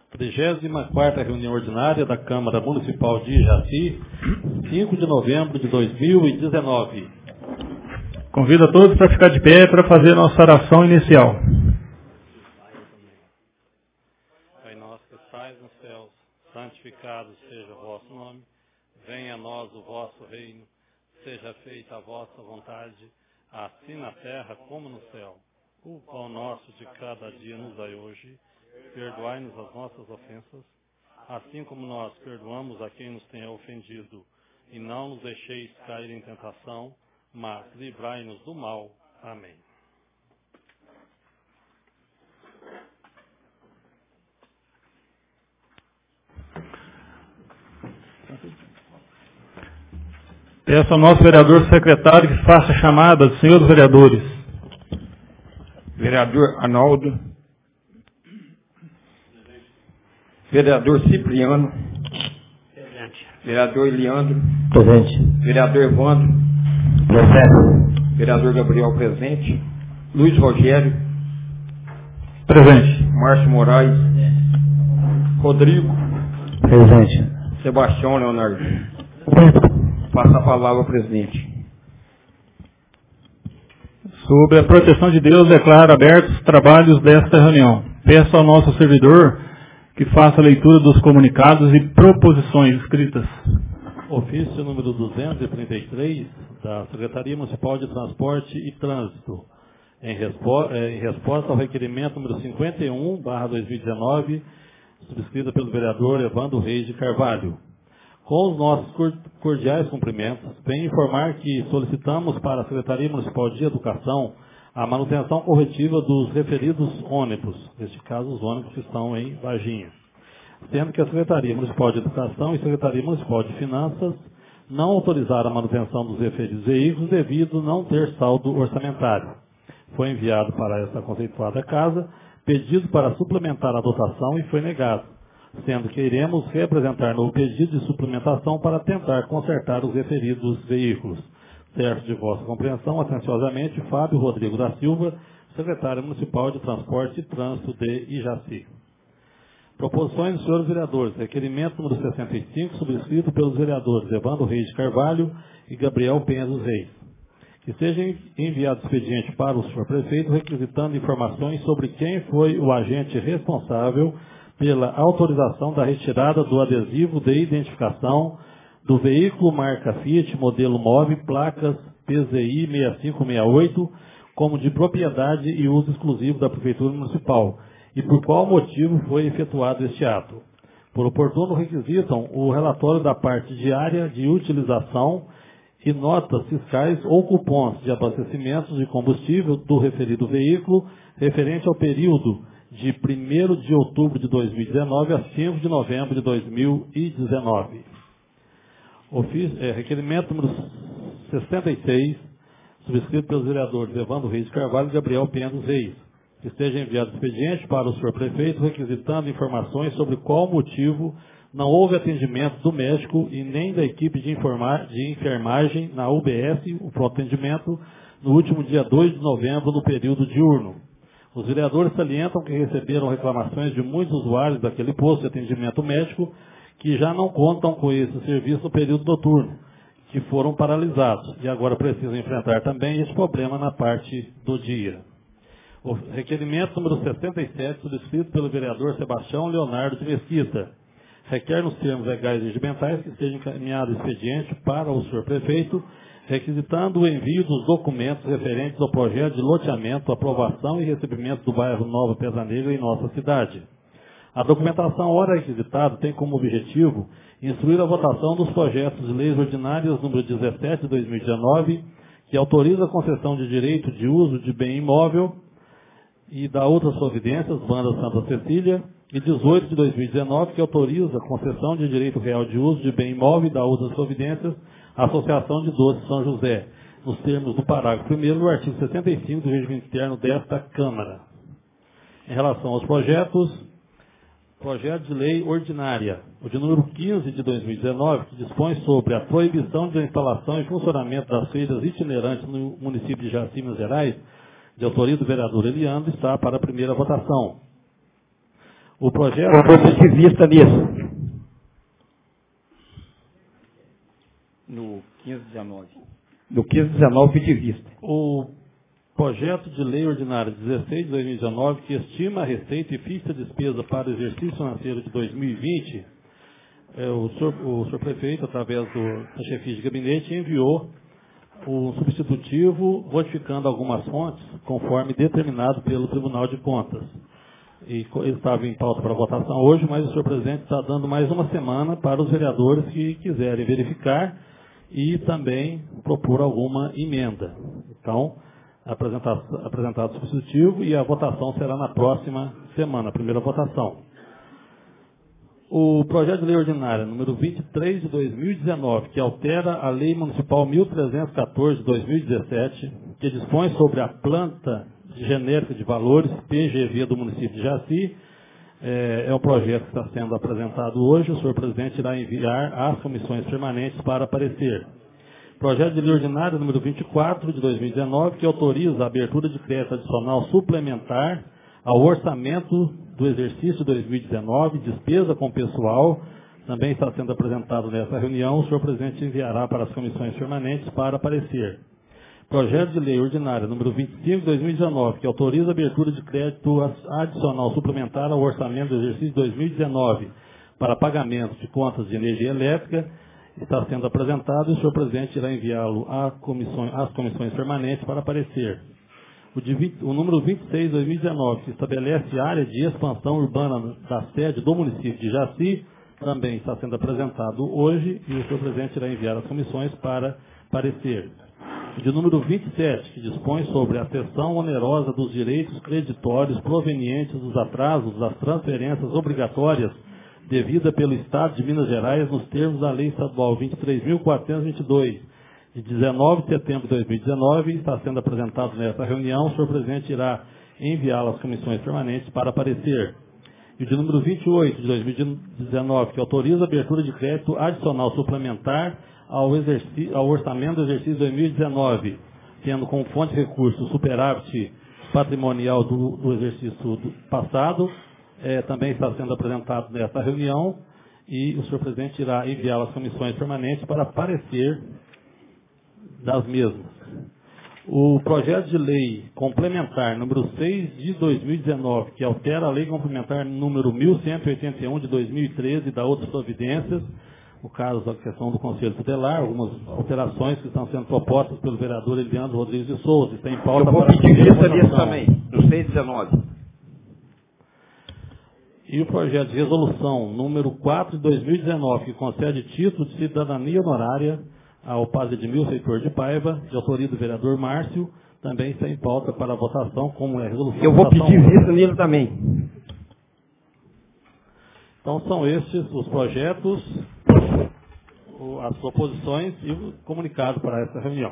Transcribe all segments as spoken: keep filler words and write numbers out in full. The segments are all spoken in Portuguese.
trigésima quarta reunião ordinária da Câmara Municipal de Jaci, cinco de novembro de dois mil e dezenove. Convido a todos para ficar de pé para fazer a nossa oração inicial. Pai nosso que estais nos céus, santificado seja o vosso nome, venha a nós o vosso reino, seja feita a vossa vontade, assim na terra como no céu. O pão nosso de cada dia nos dai hoje, perdoai-nos as nossas ofensas, assim como nós perdoamos a quem nos tenha ofendido, e não nos deixeis cair em tentação, mas livrai-nos do mal. Amém. Peço ao nosso vereador secretário que faça a chamada do senhor dos vereadores. Vereador Arnaldo. Vereador Cipriano. Presente. Vereador Eliandro. Presente. Vereador Evandro. Presente. Vereador Gabriel presente. Luiz Rogério. Presente. Márcio Moraes. Rodrigo. Presente. Sebastião Leonardo. Presente. Passa a palavra ao presidente. Sobre a proteção de Deus, declaro abertos os trabalhos desta reunião. Peço ao nosso servidor que faça a leitura dos comunicados e proposições escritas. Ofício número duzentos e trinta e três, da Secretaria Municipal de Transporte e Trânsito, em, respo em resposta ao requerimento número cinquenta e um, barra dois mil e dezenove, subscrita pelo vereador Evandro Reis de Carvalho. Com os nossos cordiais cumprimentos, venho informar que solicitamos para a Secretaria Municipal de Educação a manutenção corretiva dos referidos ônibus, neste caso os ônibus que estão em Varginha, sendo que a Secretaria Municipal de Educação e a Secretaria Municipal de Finanças não autorizaram a manutenção dos referidos veículos devido a não ter saldo orçamentário. Foi enviado para essa conceituada casa pedido para suplementar a dotação e foi negado, sendo que iremos representar no pedido de suplementação para tentar consertar os referidos veículos. Certo de vossa compreensão, atenciosamente, Fábio Rodrigo da Silva, secretário municipal de Transporte e Trânsito de Ijaci. Proposições dos senhores vereadores. Requerimento número sessenta e cinco, subscrito pelos vereadores Evandro Reis de Carvalho e Gabriel Penha dos Reis. Que seja enviado expediente para o senhor prefeito, requisitando informações sobre quem foi o agente responsável pela autorização da retirada do adesivo de identificação do veículo marca Fiat, modelo móvel, placas P Z I seis cinco seis oito, como de propriedade e uso exclusivo da Prefeitura Municipal, e por qual motivo foi efetuado este ato. Por oportuno, requisitam o relatório da parte diária de utilização e notas fiscais ou cupons de abastecimento de combustível do referido veículo, referente ao período de primeiro de outubro de dois mil e dezenove a cinco de novembro de dois mil e dezenove. Ofício, é, requerimento número sessenta e seis, subscrito pelos vereadores Evandro Reis de Carvalho e Gabriel Penha dos Reis, que esteja enviado expediente para o senhor prefeito, requisitando informações sobre qual motivo não houve atendimento do médico e nem da equipe de, informar, de enfermagem na U B S, o pronto atendimento, no último dia dois de novembro, no período diurno. Os vereadores salientam que receberam reclamações de muitos usuários daquele posto de atendimento médico que já não contam com esse serviço no período noturno, que foram paralisados e agora precisam enfrentar também esse problema na parte do dia. O requerimento número sessenta e sete, subscrito pelo vereador Sebastião Leonardo de Mesquita, requer nos termos legais e regimentais que seja encaminhado expediente para o senhor prefeito, requisitando o envio dos documentos referentes ao projeto de loteamento, aprovação e recebimento do bairro Nova Pedra Negra em nossa cidade. A documentação ora requisitada tem como objetivo instruir a votação dos projetos de leis ordinárias número dezessete de dois mil e dezenove, que autoriza a concessão de direito de uso de bem imóvel e da outras providências, Banda Santa Cecília, e dezoito de dois mil e dezenove, que autoriza a concessão de direito real de uso de bem imóvel e da outras providências, Associação de Doces São José, nos termos do parágrafo primeiro do artigo sessenta e cinco do regimento interno desta Câmara. Em relação aos projetos, projeto de lei ordinária, o de número quinze de dois mil e dezenove, que dispõe sobre a proibição de instalação e funcionamento das feiras itinerantes no município de Jaci, Minas Gerais, de autoria do vereador Eliandro, está para a primeira votação. O projeto... Qual o ponto de vista nisso? No quinze dezenove. No quinze dezenove, de vista. O projeto de lei ordinária dezesseis de dois mil e dezenove, que estima a receita e fixa a despesa para o exercício financeiro de dois mil e vinte, é, o, senhor, o senhor prefeito, através do, da chefia de gabinete, enviou o substitutivo modificando algumas fontes, conforme determinado pelo Tribunal de Contas. E ele estava em pauta para votação hoje, mas o senhor presidente está dando mais uma semana para os vereadores que quiserem verificar e também propor alguma emenda. Então, apresentado, apresentado o substitutivo e a votação será na próxima semana, a primeira votação. O projeto de lei ordinária número vinte e três de dois mil e dezenove, que altera a Lei Municipal mil trezentos e quatorze de dois mil e dezessete, que dispõe sobre a planta genérica de valores, P G V, do município de Jaci, é, é um projeto que está sendo apresentado hoje. O senhor presidente irá enviar às comissões permanentes para parecer. Projeto de lei ordinária número vinte e quatro de dois mil e dezenove, que autoriza a abertura de crédito adicional suplementar ao orçamento do exercício dois mil e dezenove, despesa com pessoal, também está sendo apresentado nessa reunião. O senhor presidente enviará para as comissões permanentes para parecer. Projeto de lei ordinária número vinte e cinco de dois mil e dezenove, que autoriza a abertura de crédito adicional suplementar ao orçamento do exercício dois mil e dezenove para pagamento de contas de energia elétrica, está sendo apresentado e o senhor presidente irá enviá-lo às comissões, às comissões permanentes para parecer. O, de vinte, o número vinte e seis de dois mil e dezenove, que estabelece área de expansão urbana da sede do município de Jaci, também está sendo apresentado hoje e o senhor presidente irá enviar às comissões para parecer. O de número vinte e sete, que dispõe sobre a cessão onerosa dos direitos creditórios provenientes dos atrasos das transferências obrigatórias devida pelo Estado de Minas Gerais nos termos da Lei Estadual vinte e três mil quatrocentos e vinte e dois, de dezenove de setembro de dois mil e dezenove, está sendo apresentado nesta reunião. O senhor presidente irá enviá-lo às comissões permanentes para parecer. E o de número vinte e oito de dois mil e dezenove, que autoriza a abertura de crédito adicional suplementar ao, ao orçamento do exercício dois mil e dezenove, tendo como fonte de recursos o superávit patrimonial do, do exercício do passado, é, também está sendo apresentado nesta reunião e o senhor presidente irá enviá-lo às comissões permanentes para parecer das mesmas. O projeto de lei complementar número seis de dois mil e dezenove, que altera a lei complementar número mil cento e oitenta e um de dois mil e treze e da outras providências, no caso da questão do Conselho Tutelar, algumas alterações que estão sendo propostas pelo vereador Eliandro Rodrigues de Souza. Está em pauta. Eu vou para pedir vista nisso também, no seis de dezenove. E o projeto de resolução número quatro de dois mil e dezenove, que concede título de cidadania honorária ao padre Edmilson Heitor de Paiva, de autoria do vereador Márcio, também está em pauta para a votação, como é a resolução. Eu vou votação pedir vista nele também. Então são estes os projetos, as proposições e o comunicado para essa reunião.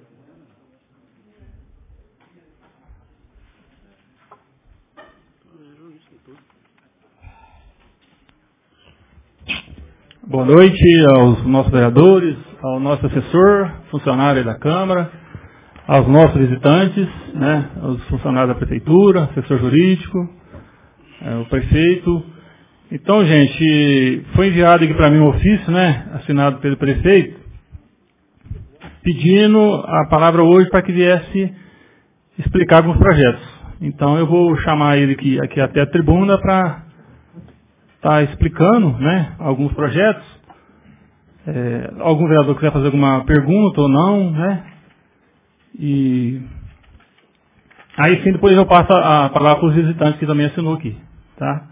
Boa noite aos nossos vereadores, ao nosso assessor, funcionário da Câmara, aos nossos visitantes, né, aos funcionários da Prefeitura, assessor jurídico, é, o prefeito. Então, gente, foi enviado aqui para mim um ofício, né, assinado pelo prefeito, pedindo a palavra hoje para que viesse explicar alguns projetos. Então, eu vou chamar ele aqui, aqui até a tribuna para estar tá explicando, né, alguns projetos. É, algum vereador quiser fazer alguma pergunta ou não, né? E aí sim, depois eu passo a palavra para os visitantes que também assinou aqui, tá?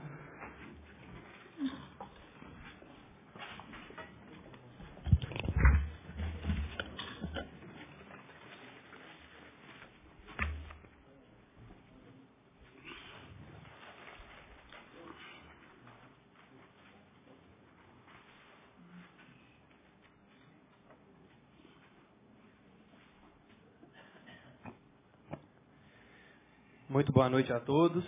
Muito boa noite a todos.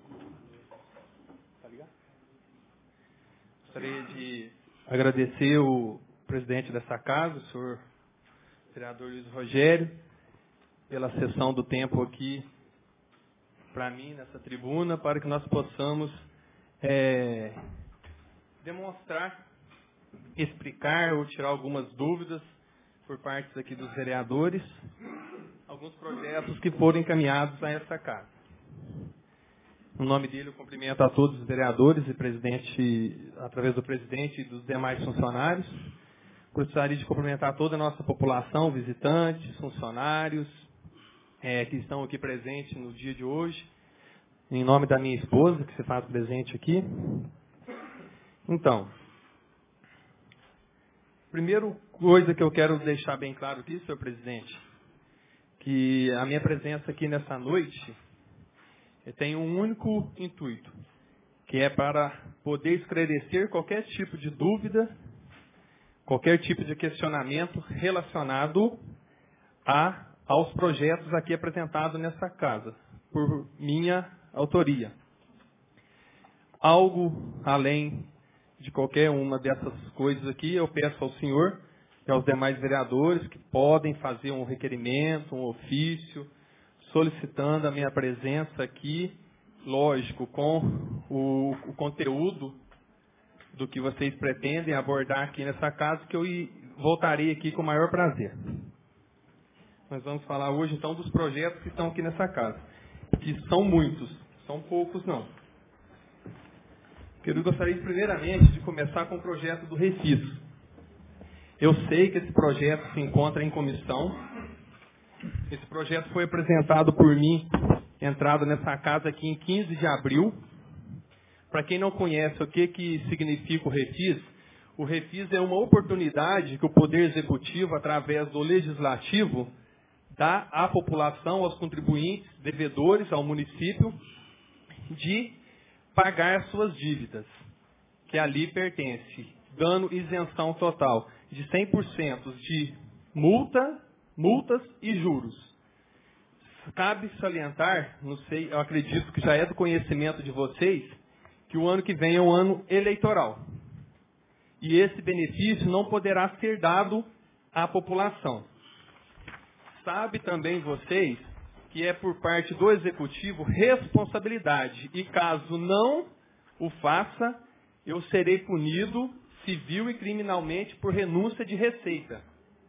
Gostaria de agradecer o presidente dessa casa, o senhor vereador Luiz Rogério, pela cessão do tempo aqui para mim, nessa tribuna, para que nós possamos é, demonstrar, explicar ou tirar algumas dúvidas por parte aqui dos vereadores, alguns projetos que foram encaminhados a essa casa. No nome dele, eu cumprimento a todos os vereadores e presidente, através do presidente e dos demais funcionários. Gostaria de cumprimentar toda a nossa população, visitantes, funcionários, é, que estão aqui presentes no dia de hoje, em nome da minha esposa, que se faz presente aqui. Então, primeira coisa que eu quero deixar bem claro aqui, senhor presidente, que a minha presença aqui nessa noite tem um único intuito, que é para poder esclarecer qualquer tipo de dúvida, qualquer tipo de questionamento relacionado a, aos projetos aqui apresentados nessa casa, por minha autoria. Algo além de qualquer uma dessas coisas aqui, eu peço ao senhor e aos demais vereadores que podem fazer um requerimento, um ofício, solicitando a minha presença aqui, lógico, com o, o conteúdo do que vocês pretendem abordar aqui nessa casa, que eu voltarei aqui com o maior prazer. Nós vamos falar hoje, então, dos projetos que estão aqui nessa casa, que são muitos, são poucos não. Eu gostaria, primeiramente, de começar com o projeto do Refis. Eu sei que esse projeto se encontra em comissão. Esse projeto foi apresentado por mim, entrado nessa casa aqui em quinze de abril. Para quem não conhece o que, que significa o Refis, o Refis é uma oportunidade que o Poder Executivo, através do Legislativo, dá à população, aos contribuintes, devedores, ao município, de pagar suas dívidas, que ali pertence, dando isenção total de cem por cento de multa, multas e juros. Cabe salientar, não sei, eu acredito que já é do conhecimento de vocês, que o ano que vem é um ano eleitoral. E esse benefício não poderá ser dado à população. Sabe também vocês que é por parte do Executivo responsabilidade. E caso não o faça, eu serei punido civil e criminalmente por renúncia de receita.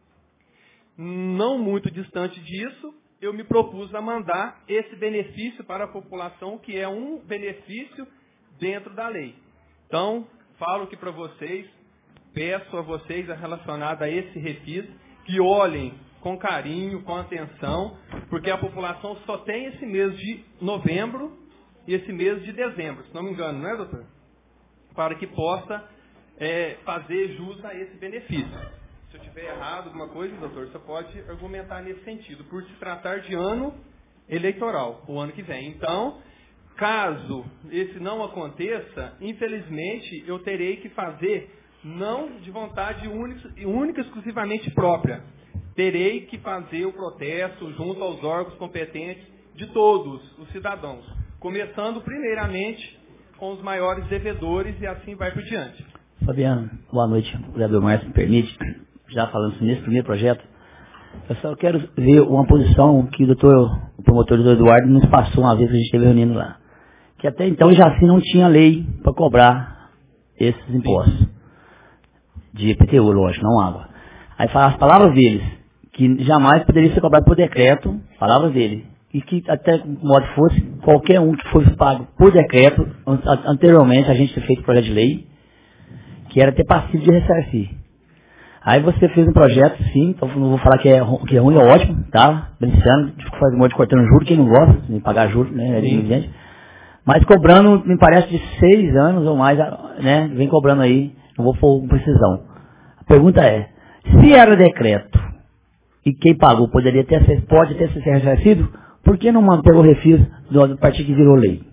Não muito distante disso, eu me propus a mandar esse benefício para a população, que é um benefício dentro da lei. Então, falo aqui para vocês, peço a vocês relacionado a esse refis, que olhem com carinho, com atenção, porque a população só tem esse mês de novembro e esse mês de dezembro, se não me engano, não é, doutor? Para que possa é, fazer jus a esse benefício. Se eu tiver errado alguma coisa, doutor, você pode argumentar nesse sentido, por se tratar de ano eleitoral, o ano que vem. Então, caso esse não aconteça, infelizmente, eu terei que fazer, não de vontade única, única exclusivamente própria, terei que fazer o protesto junto aos órgãos competentes de todos os cidadãos, começando primeiramente com os maiores devedores e assim vai por diante. Fabiano, boa noite. O vereador Márcio me permite, já falando nesse primeiro projeto, eu só quero ver uma posição que o doutor, o promotor do Eduardo nos passou uma vez que a gente esteve reunindo lá, que até então o Jaci não tinha lei para cobrar esses impostos de I P T U, lógico, não água. Aí fala as palavras deles, que jamais poderia ser cobrado por decreto, palavras dele, e que até modo fosse, qualquer um que fosse pago por decreto, anteriormente a gente tinha feito projeto de lei, que era ter passivo de ressarcir. Aí você fez um projeto, sim, então não vou falar que é, que é ruim, é ótimo, tá? Brincando, faz um monte de cortando juros, quem não gosta de pagar juros, né? É evidente. Mas cobrando, me parece, de seis anos ou mais, né? Vem cobrando aí, não vou pôr com precisão. A pergunta é, se era decreto, e quem pagou poderia ter, pode ter sido ressarcido, por que não manteve o refis do partido que virou lei?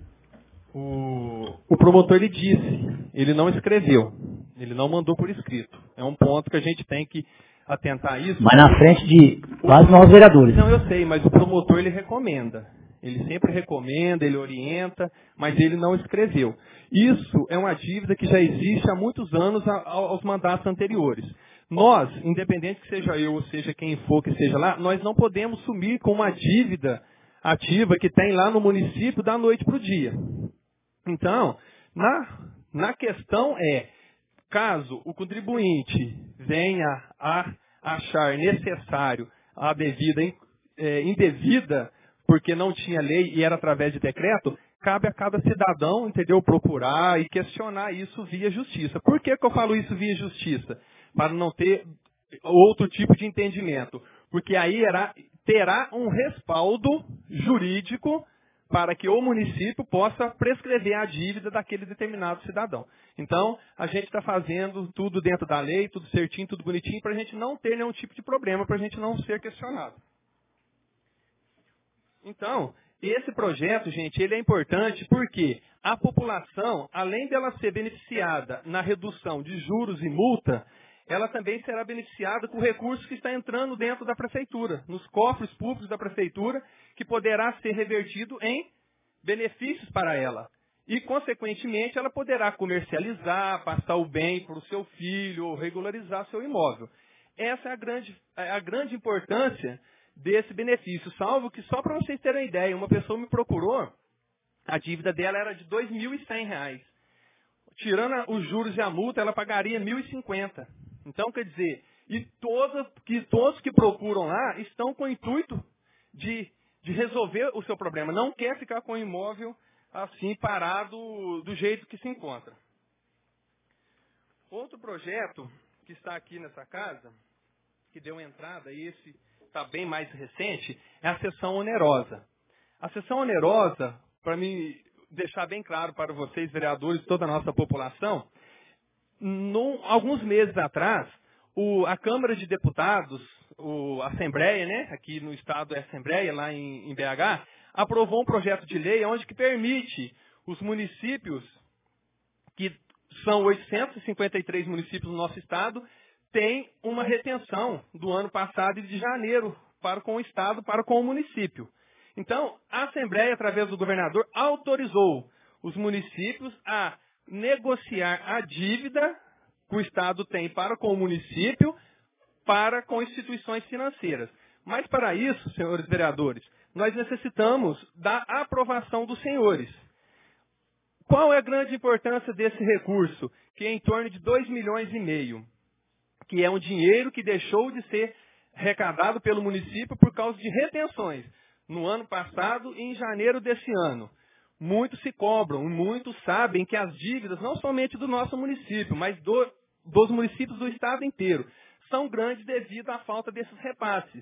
O, o promotor, ele disse, ele não escreveu, ele não mandou por escrito. É um ponto que a gente tem que atentar a isso. Mas na frente de quase nós vereadores. Não, eu sei, mas o promotor, ele recomenda. Ele sempre recomenda, ele orienta, mas ele não escreveu. Isso é uma dívida que já existe há muitos anos aos mandatos anteriores. Nós, independente que seja eu ou seja quem for que seja lá, nós não podemos sumir com uma dívida ativa que tem lá no município da noite para o dia. Então, Na, na questão é, caso o contribuinte venha a achar necessário a devida, é, indevida, porque não tinha lei e era através de decreto, cabe a cada cidadão, entendeu, procurar e questionar isso via justiça. Por que que eu falo isso via justiça? Para não ter outro tipo de entendimento. Porque aí era, terá um respaldo jurídico para que o município possa prescrever a dívida daquele determinado cidadão. Então, a gente está fazendo tudo dentro da lei, tudo certinho, tudo bonitinho, para a gente não ter nenhum tipo de problema, para a gente não ser questionado. Então, esse projeto, gente, ele é importante porque a população, além dela ser beneficiada na redução de juros e multa, ela também será beneficiada com o recurso que está entrando dentro da prefeitura, nos cofres públicos da prefeitura, que poderá ser revertido em benefícios para ela. E, consequentemente, ela poderá comercializar, passar o bem para o seu filho, ou regularizar seu imóvel. Essa é a grande, a grande importância desse benefício, salvo que, só para vocês terem uma ideia, uma pessoa me procurou, a dívida dela era de dois mil e cem reais. Tirando os juros e a multa, ela pagaria mil e cinquenta. Então, quer dizer, e todos que, todos que procuram lá estão com o intuito de, de resolver o seu problema. Não quer ficar com o imóvel assim parado do jeito que se encontra. Outro projeto que está aqui nessa casa, que deu entrada, e esse está bem mais recente, é a cessão onerosa. A cessão onerosa, para me deixar bem claro para vocês, vereadores, toda a nossa população, num, alguns meses atrás, o, a Câmara de Deputados, o, a Assembleia, né, aqui no estado é a Assembleia, lá em, em B H, aprovou um projeto de lei onde que permite os municípios, que são oitocentos e cinquenta e três municípios no nosso estado, tem uma retenção do ano passado e de janeiro para com o estado, para com o município. Então, a Assembleia, através do governador, autorizou os municípios a negociar a dívida que o estado tem para com o município, para com instituições financeiras. Mas para isso, senhores vereadores, nós necessitamos da aprovação dos senhores. Qual é a grande importância desse recurso? Que é em torno de dois milhões e meio. Que é um dinheiro que deixou de ser arrecadado pelo município por causa de retenções no ano passado e em janeiro desse ano. Muitos se cobram, muitos sabem que as dívidas, não somente do nosso município, mas do, dos municípios do estado inteiro, são grandes devido à falta desses repasses.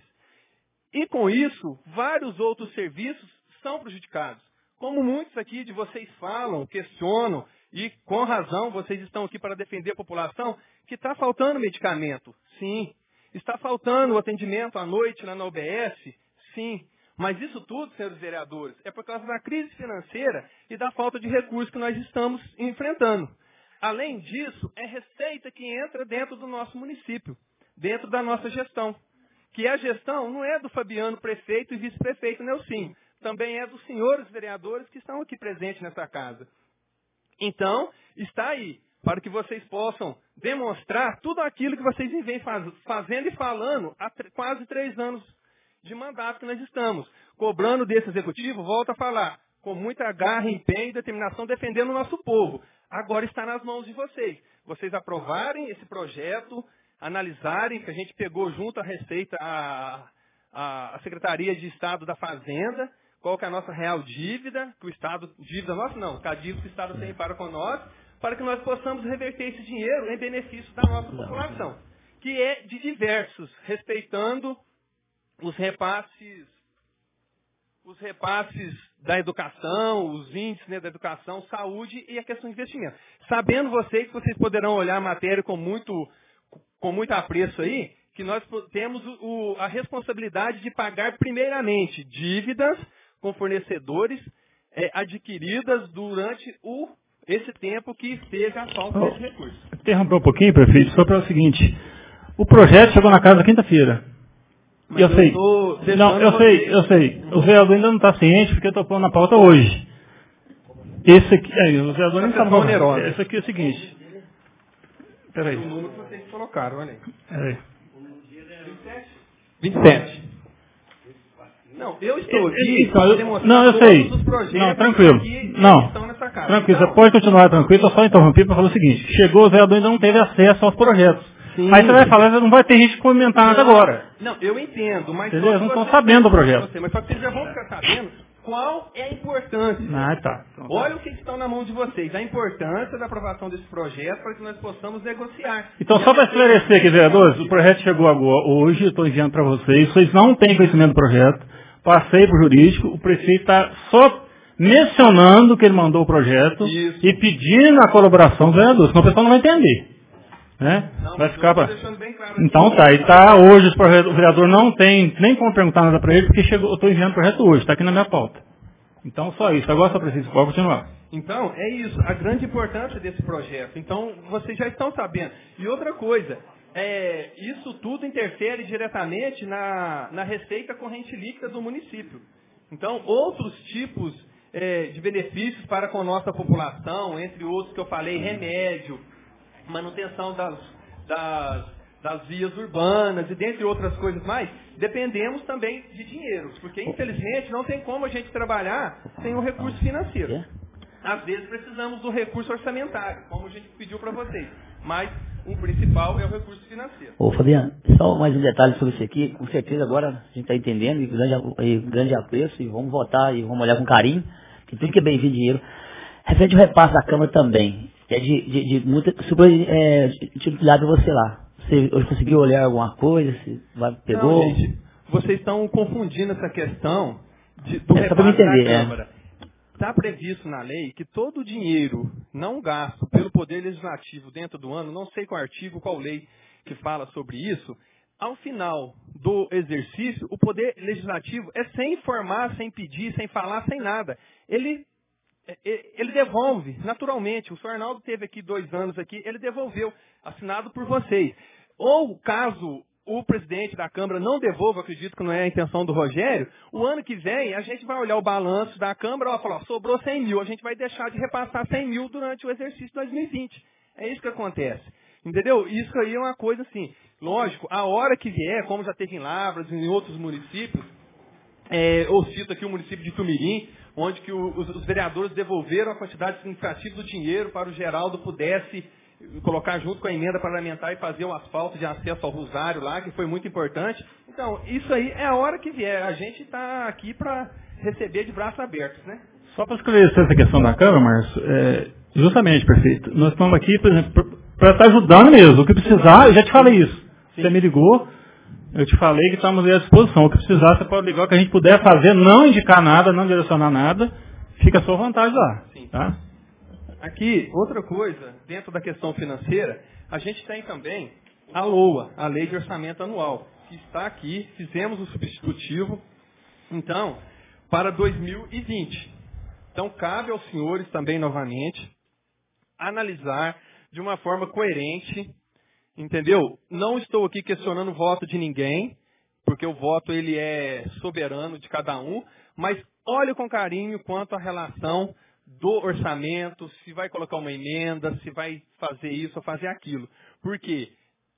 E com isso, vários outros serviços são prejudicados. Como muitos aqui de vocês falam, questionam, e com razão vocês estão aqui para defender a população, que está faltando medicamento. Sim. Está faltando o atendimento à noite lá na U B S. Sim. Mas isso tudo, senhores vereadores, é por causa da crise financeira e da falta de recursos que nós estamos enfrentando. Além disso, é receita que entra dentro do nosso município, dentro da nossa gestão. Que a gestão não é do Fabiano, prefeito e vice-prefeito Nelsinho. Também é dos senhores vereadores que estão aqui presentes nessa casa. Então, está aí, para que vocês possam demonstrar tudo aquilo que vocês vêm faz, fazendo e falando há quase três anos de mandato que nós estamos. Cobrando desse executivo, volto a falar, com muita garra, empenho e determinação, defendendo o nosso povo. Agora está nas mãos de vocês. Vocês aprovarem esse projeto, analisarem, que a gente pegou junto a Receita, a, a, a Secretaria de Estado da Fazenda, qual que é a nossa real dívida, que o Estado, dívida nossa não, que a dívida que o Estado tem para com nós, para que nós possamos reverter esse dinheiro em benefício da nossa população, que é de diversos, respeitando os repasses, os repasses da educação, os índices, né, da educação, saúde e a questão de investimento. Sabendo vocês que vocês poderão olhar a matéria com muito, com muito apreço aí, que nós temos o, a responsabilidade de pagar primeiramente dívidas com fornecedores é, adquiridas durante o, esse tempo que esteve a falta oh, desse recurso. Interromper um pouquinho, prefeito, só para o seguinte. O projeto chegou na casa quinta-feira. Mas eu, eu sei. Não, eu sei, eu sei. O vereador ainda não está ciente porque eu estou pondo na pauta hoje. Esse aqui, aí, o vereador nem está falando. Esse aqui é o seguinte. Espera aí. O número que vocês colocaram, olha aí. Espera aí. vinte e sete. Não, eu estou aqui então, para eu, demonstrar não, eu todos sei. os projetos Não, tranquilo. que Não, estão nessa casa. tranquilo. Então, Você pode continuar tranquilo, eu só interrompi para falar o seguinte. Chegou, o vereador ainda não teve acesso aos projetos. sim. Aí você vai falar, não vai ter gente comentar nada agora. Não, eu entendo, mas Entendeu? só que Não estão vocês- sabendo do projeto. Você, mas só que vocês já vão ficar sabendo qual é a importância. Ah, tá. Olha o que estão na mão de vocês, a importância da aprovação desse projeto para que nós possamos negociar. Então, só para esclarecer aqui, vereadores, o projeto chegou agora, hoje, eu estou enviando para vocês, vocês não têm conhecimento do projeto, passei para o jurídico, o prefeito está só mencionando que ele mandou o projeto Isso. e pedindo a colaboração dos vereadores, senão o pessoal não vai entender. Né? Não, Vai mas ficar eu tô pra... deixando bem claro aqui. Então tá, e tá hoje, os projetos, o vereador não tem nem como perguntar nada para ele, porque chegou, eu estou enviando o projeto hoje, está aqui na minha pauta. Então só isso, agora só preciso, pode continuar. Então, é isso, a grande importância desse projeto. Então, vocês já estão sabendo. E outra coisa, é, isso tudo interfere diretamente na, na receita corrente líquida do município. Então, outros tipos é, de benefícios para com a nossa população, entre outros que eu falei, remédio, manutenção das, das, das vias urbanas e dentre outras coisas mais, dependemos também de dinheiro, porque infelizmente não tem como a gente trabalhar sem o recurso financeiro. Às vezes precisamos do recurso orçamentário, como a gente pediu para vocês, mas o principal é o recurso financeiro. Ô Fabiano, só mais um detalhe sobre isso aqui, com certeza agora a gente está entendendo, e grande, e grande apreço, e vamos votar e vamos olhar com carinho, que tudo que é bem-vindo dinheiro. Referente ao repasse da Câmara também, é de, de, de muita super é, de utilidade para você lá. Você hoje conseguiu olhar alguma coisa? Se vai, pegou? Não, gente, vocês estão confundindo essa questão de, do É, só pra repasse me entender, da é. Câmara. Está previsto na lei que todo o dinheiro não gasto pelo Poder Legislativo dentro do ano, não sei qual artigo, qual lei que fala sobre isso, ao final do exercício, o Poder Legislativo é sem informar, sem pedir, sem falar, sem nada. Ele Ele devolve, naturalmente. O senhor Arnaldo teve aqui dois anos aqui, ele devolveu, assinado por vocês. Ou, caso o presidente da Câmara não devolva, acredito que não é a intenção do Rogério, o ano que vem a gente vai olhar o balanço da Câmara e falar, sobrou cem mil, a gente vai deixar de repassar cem mil durante o exercício dois mil e vinte. É isso que acontece. Entendeu? Isso aí é uma coisa assim, lógico, a hora que vier, como já teve em Lavras e em outros municípios, é, eu cito aqui o município de Tumirim, onde que o, os, os vereadores devolveram a quantidade significativa do dinheiro para o Geraldo pudesse colocar junto com a emenda parlamentar e fazer o asfalto de acesso ao Rosário lá, que foi muito importante. Então, isso aí é a hora que vier. A gente está aqui para receber de braços abertos, né? Só para esclarecer essa questão da Câmara, Márcio, é, justamente, prefeito, nós estamos aqui, por exemplo, para estar ajudando mesmo. O que precisar, eu já te falei isso. Sim. Você me ligou, eu te falei que estamos à disposição. O que precisar, você pode ligar, o que a gente puder fazer, não indicar nada, não direcionar nada, fica à sua vontade lá. Sim. Tá? Aqui, outra coisa, dentro da questão financeira, a gente tem também a LOA, a Lei de Orçamento Anual, que está aqui, fizemos o substitutivo, então, para dois mil e vinte. Então, cabe aos senhores também, novamente, analisar de uma forma coerente, entendeu? Não estou aqui questionando o voto de ninguém, porque o voto ele é soberano de cada um, mas olhe com carinho quanto à relação do orçamento, se vai colocar uma emenda, se vai fazer isso ou fazer aquilo. Porque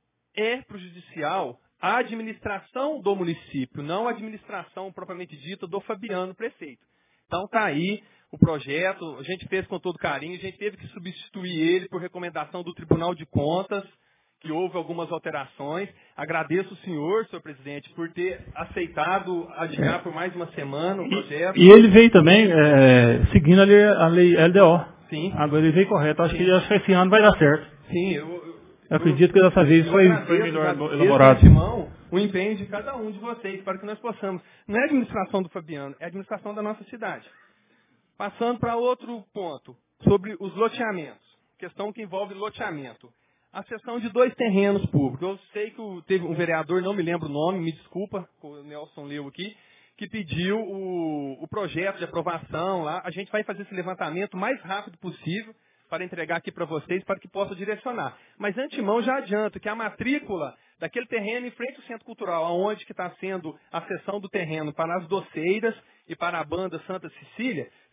é prejudicial a administração do município, não a administração propriamente dita do Fabiano, prefeito. Então está aí o projeto, a gente fez com todo carinho, a gente teve que substituir ele por recomendação do Tribunal de Contas, que houve algumas alterações. Agradeço o senhor, senhor presidente, por ter aceitado adiar é. por mais uma semana o projeto. E, e ele veio também é, seguindo a lei, a lei L D O. Sim. Agora ele veio correto. Acho que, acho que esse ano vai dar certo. Sim. Eu, eu, eu acredito que dessa vez foi, foi melhor elaborado. De mão, o empenho de cada um de vocês para que nós possamos. Não é a administração do Fabiano, é a administração da nossa cidade. Passando para outro ponto, sobre os loteamentos. Questão que envolve loteamento. A cessão de dois terrenos públicos. Eu sei que o, teve um vereador, não me lembro o nome, me desculpa, o Nelson leu aqui, que pediu o, o projeto de aprovação lá. A gente vai fazer esse levantamento o mais rápido possível para entregar aqui para vocês, para que possa direcionar. Mas, antemão, já adianto que a matrícula daquele terreno em frente ao Centro Cultural, onde que está sendo a cessão do terreno para as doceiras e para a banda Santa Cecília,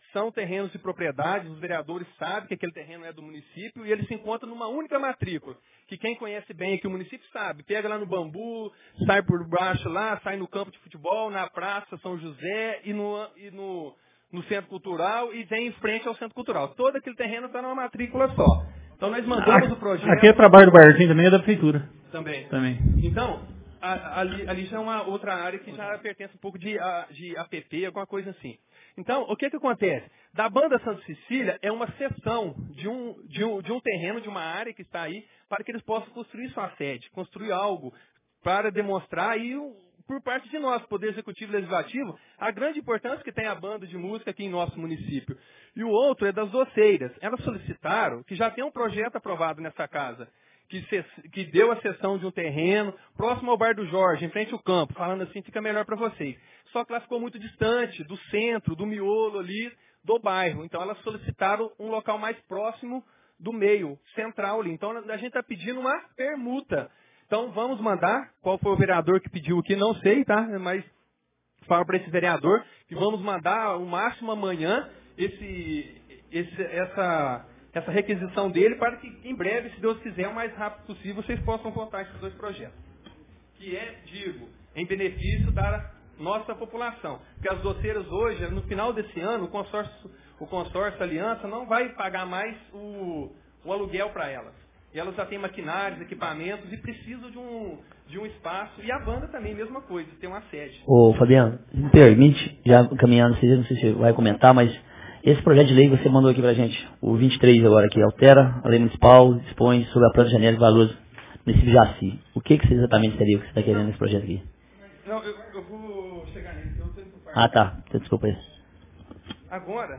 são terrenos de propriedade, os vereadores sabem que aquele terreno é do município e ele se encontra numa única matrícula, que quem conhece bem aqui o município sabe, pega lá no Bambu, sai por baixo lá, sai no campo de futebol, na praça São José e no, e no, no Centro Cultural e vem em frente ao Centro Cultural. Todo aquele terreno está numa matrícula só. Então nós mandamos o projeto... Aqui é trabalho do Barzinho também, é da prefeitura. Também. Também. Então, a, ali, ali já é uma outra área que já pertence um pouco de, a, de A P P, alguma coisa assim. Então, o que que acontece? Da Banda Santa Cecília é uma seção de um, de, um, de um terreno, de uma área que está aí, para que eles possam construir sua sede, construir algo para demonstrar e, por parte de nós, Poder Executivo e Legislativo, a grande importância que tem a banda de música aqui em nosso município. E o outro é das doceiras. Elas solicitaram que já tem um projeto aprovado nessa casa, que, se, que deu a cessão de um terreno próximo ao Bar do Jorge, em frente ao campo, falando assim, fica melhor para vocês. Só que ela ficou muito distante do centro, do miolo ali, do bairro. Então, elas solicitaram um local mais próximo do meio, central ali. Então, a gente está pedindo uma permuta. Então, vamos mandar, qual foi o vereador que pediu aqui, não sei, tá? Mas falo para esse vereador que vamos mandar o máximo amanhã esse, esse, essa, essa requisição dele para que, em breve, se Deus quiser, o mais rápido possível, vocês possam votar esses dois projetos. Que é, digo, em benefício da nossa população. Porque as doceiras hoje, no final desse ano, o consórcio, o consórcio Aliança não vai pagar mais o, o aluguel para elas. E elas já têm maquinários, equipamentos e precisam de um, de um espaço. E a banda também, mesma coisa, tem uma sede. Ô, Fabiano, me permite, já caminhando, não sei se você vai comentar, mas esse projeto de lei que você mandou aqui pra gente, o vinte e três agora aqui, altera a lei municipal, dispõe sobre a planta de janela de valores do município de Jaci. O que, que exatamente seria o que você está querendo nesse projeto aqui? Não, eu, eu vou chegar nele. Eu tô indo por parte. Ah, tá. Desculpa aí. Agora,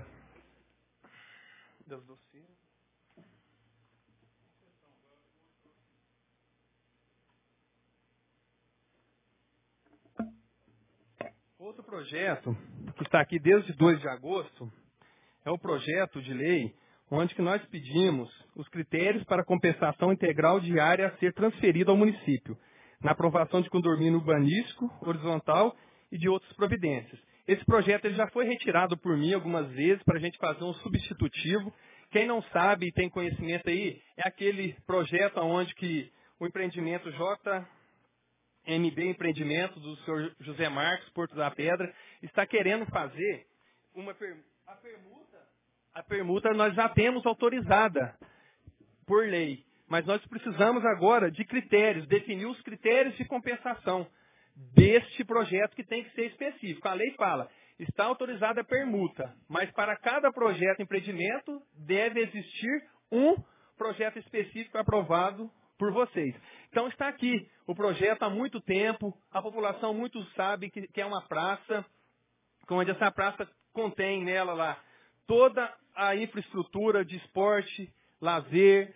das doceiras. Outro projeto que está aqui desde dois de agosto é o projeto de lei onde que nós pedimos os critérios para compensação integral de área a ser transferida ao município, na aprovação de condomínio urbanístico, horizontal e de outras providências. Esse projeto ele já foi retirado por mim algumas vezes para a gente fazer um substitutivo. Quem não sabe e tem conhecimento aí, é aquele projeto onde que o empreendimento J M B Empreendimento do senhor José Marcos, Porto da Pedra, está querendo fazer uma per... a permuta. A permuta nós já temos autorizada por lei. Mas nós precisamos agora de critérios, definir os critérios de compensação deste projeto que tem que ser específico. A lei fala, está autorizada a permuta, mas para cada projeto empreendimento deve existir um projeto específico aprovado por vocês. Então está aqui o projeto há muito tempo, a população muito sabe que, que é uma praça, onde essa praça contém nela lá toda a infraestrutura de esporte, lazer,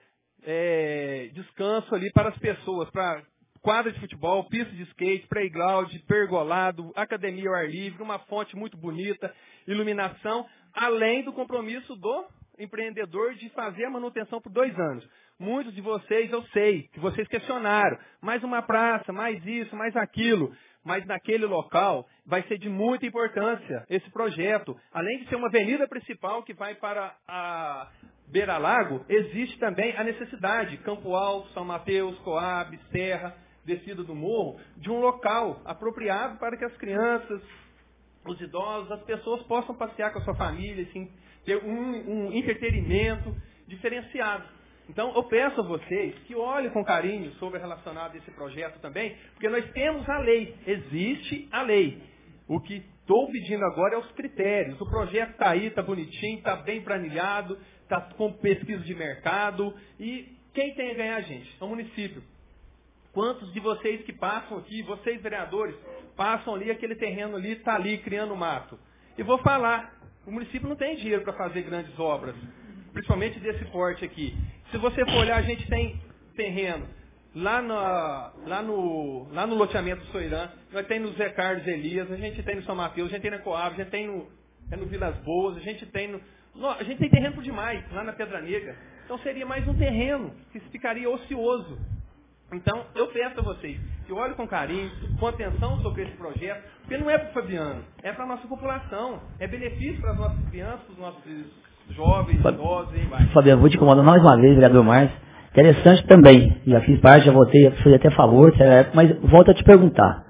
É, descanso ali para as pessoas, para quadra de futebol, pista de skate, playground, pergolado, academia ao ar livre, uma fonte muito bonita, iluminação, além do compromisso do empreendedor de fazer a manutenção por dois anos. Muitos de vocês, eu sei, que vocês questionaram, mais uma praça, mais isso, mais aquilo, mas naquele local vai ser de muita importância esse projeto. Além de ser uma avenida principal que vai para a Beira Lago, existe também a necessidade, Campo Alto, São Mateus, Coab, Serra, Descida do Morro, de um local apropriado para que as crianças, os idosos, as pessoas possam passear com a sua família, assim, ter um, um entretenimento diferenciado. Então, eu peço a vocês que olhem com carinho sobre relacionado a esse projeto também, porque nós temos a lei, existe a lei. O que estou pedindo agora é os critérios. O projeto está aí, está bonitinho, está bem planilhado, está com pesquisa de mercado. E quem tem a ganhar, gente? É o município. Quantos de vocês que passam aqui, vocês vereadores, passam ali, aquele terreno ali, está ali criando mato? E vou falar, o município não tem dinheiro para fazer grandes obras, principalmente desse porte aqui. Se você for olhar, a gente tem terreno lá, na, lá, no, lá no loteamento do Soirã, nós temos no Zé Carlos Elias, a gente tem no São Mateus, a gente tem na Coab, a gente tem no, é no Vilas Boas, a gente tem no... no a gente tem terreno demais, lá na Pedra Negra. Então seria mais um terreno que ficaria ocioso. Então, eu peço a vocês que olhem com carinho, com atenção sobre esse projeto, porque não é para o Fabiano, é para a nossa população, é benefício para as nossas crianças, para os nossos jovens, idosos e mais. Fabiano, vou te incomodar mais uma vez, vereador Márcio. Interessante também, já fiz parte, já votei, fui até a favor, mas volto a te perguntar,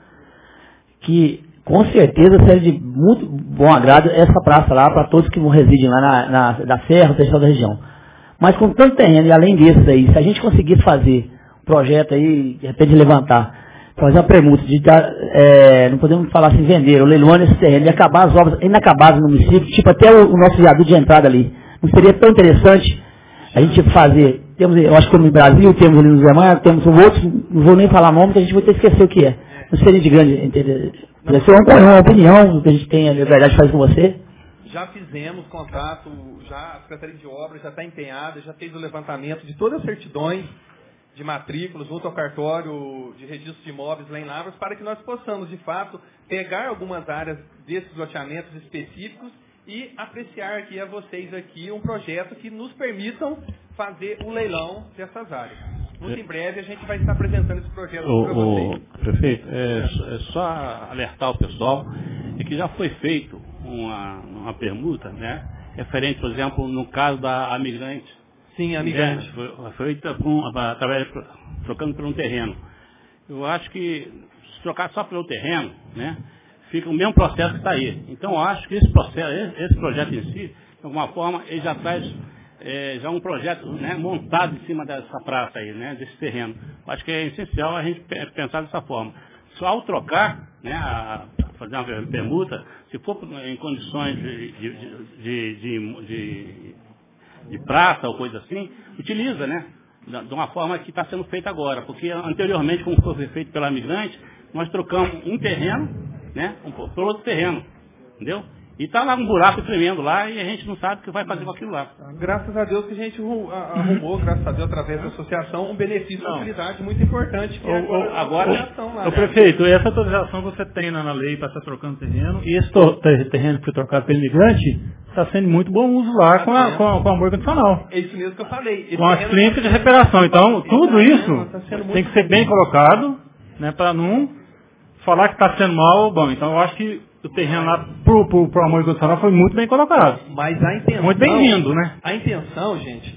que com certeza seria de muito bom agrado essa praça lá, para todos que residem lá na, na da Serra, o pessoal da região. Mas com tanto terreno, e além disso aí, se a gente conseguisse fazer projeto aí, de repente levantar, fazer uma permuta, de dar, é, não podemos falar assim, vender, ou leiloando esse terreno, e acabar as obras inacabadas no município, tipo até o, o nosso viaduto de entrada ali. Não seria tão interessante a gente fazer, temos, eu acho que no Brasil, temos ali no Zé Maia, temos outros, não vou nem falar nome, porque a gente vai ter que esquecer o que é. Não seria de grande interesse. Deve ser uma, uma opinião que a gente tem a liberdade de fazer com você. Já fizemos contato, já a Secretaria de Obras já está empenhada, já fez o levantamento de todas as certidões de matrículas junto ao cartório de registro de imóveis lá em Lavras, para que nós possamos, de fato, pegar algumas áreas desses loteamentos específicos e apreciar aqui a vocês aqui um projeto que nos permitam fazer o leilão dessas áreas. Muito em breve a gente vai estar apresentando esse projeto para vocês. O prefeito, é, é só alertar o pessoal de que já foi feito uma, uma permuta, né, referente, por exemplo, no caso da Amigrante. Sim, Amigrante. É, foi feita um, através, trocando por um terreno. Eu acho que se trocar só pelo terreno, né, fica o mesmo processo que está aí. Então eu acho que esse processo, esse projeto em si, de alguma forma, ele já traz é, já um projeto, né, montado em cima dessa praça aí, né, desse terreno. Eu acho que é essencial a gente pensar dessa forma. Só ao trocar, né, a fazer uma permuta, se for em condições de, de, de, de, de, de praça ou coisa assim, utiliza, né, de uma forma que está sendo feita agora. Porque anteriormente, como foi feito pela Amigrante, nós trocamos um terreno, né, um, por outro terreno, entendeu? E está lá um buraco tremendo lá e a gente não sabe o que vai fazer com aquilo lá. Graças a Deus que a gente arrumou, graças a Deus, através da associação, um benefício de utilidade muito importante, que é agora, agora a ação lá. O prefeito, essa autorização você tem na lei para estar trocando terreno, e esse terreno que foi trocado pelo imigrante está sendo muito bom uso lá com a, com a, com a amor condicional. É isso mesmo que eu falei. Esse com as clínicas de recuperação. Então, tudo isso tem que ser bem colocado, né, para não falar que está sendo mal. Bom, então eu acho que o terreno lá pro, pro, pro amor incondicional foi muito bem colocado. Mas a intenção... Muito bem-vindo, né? A intenção, gente,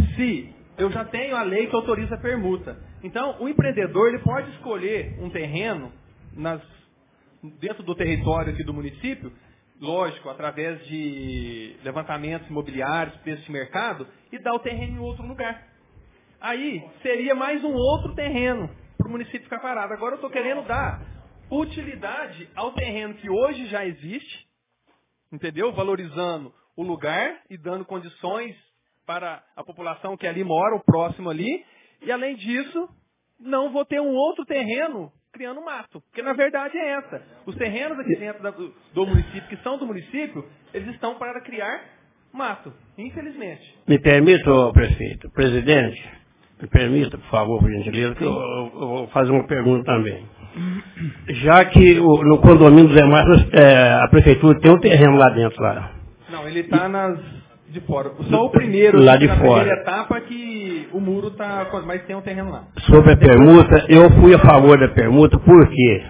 se eu já tenho a lei que autoriza a permuta. Então, o empreendedor ele pode escolher um terreno nas, dentro do território aqui do município, lógico, através de levantamentos imobiliários, preço de mercado, e dar o terreno em outro lugar. Aí, seria mais um outro terreno para o município ficar parado. Agora eu estou querendo dar utilidade ao terreno que hoje já existe, entendeu? Valorizando o lugar e dando condições para a população que ali mora, o próximo ali. E além disso, não vou ter um outro terreno criando mato. Porque na verdade é essa. Os terrenos aqui dentro da, do, do município, que são do município, eles estão para criar mato, infelizmente. Me permita, prefeito, presidente, me permita, por favor, por gentileza, que eu, eu vou fazer uma pergunta também. Já que o, no condomínio do Zé Márcio, é, a prefeitura tem um terreno lá dentro. Lá. Não, ele está nas de fora. Só o primeiro, lá de na fora. primeira etapa que o muro está, mas tem um terreno lá. Sobre a permuta, eu fui a favor da permuta, porque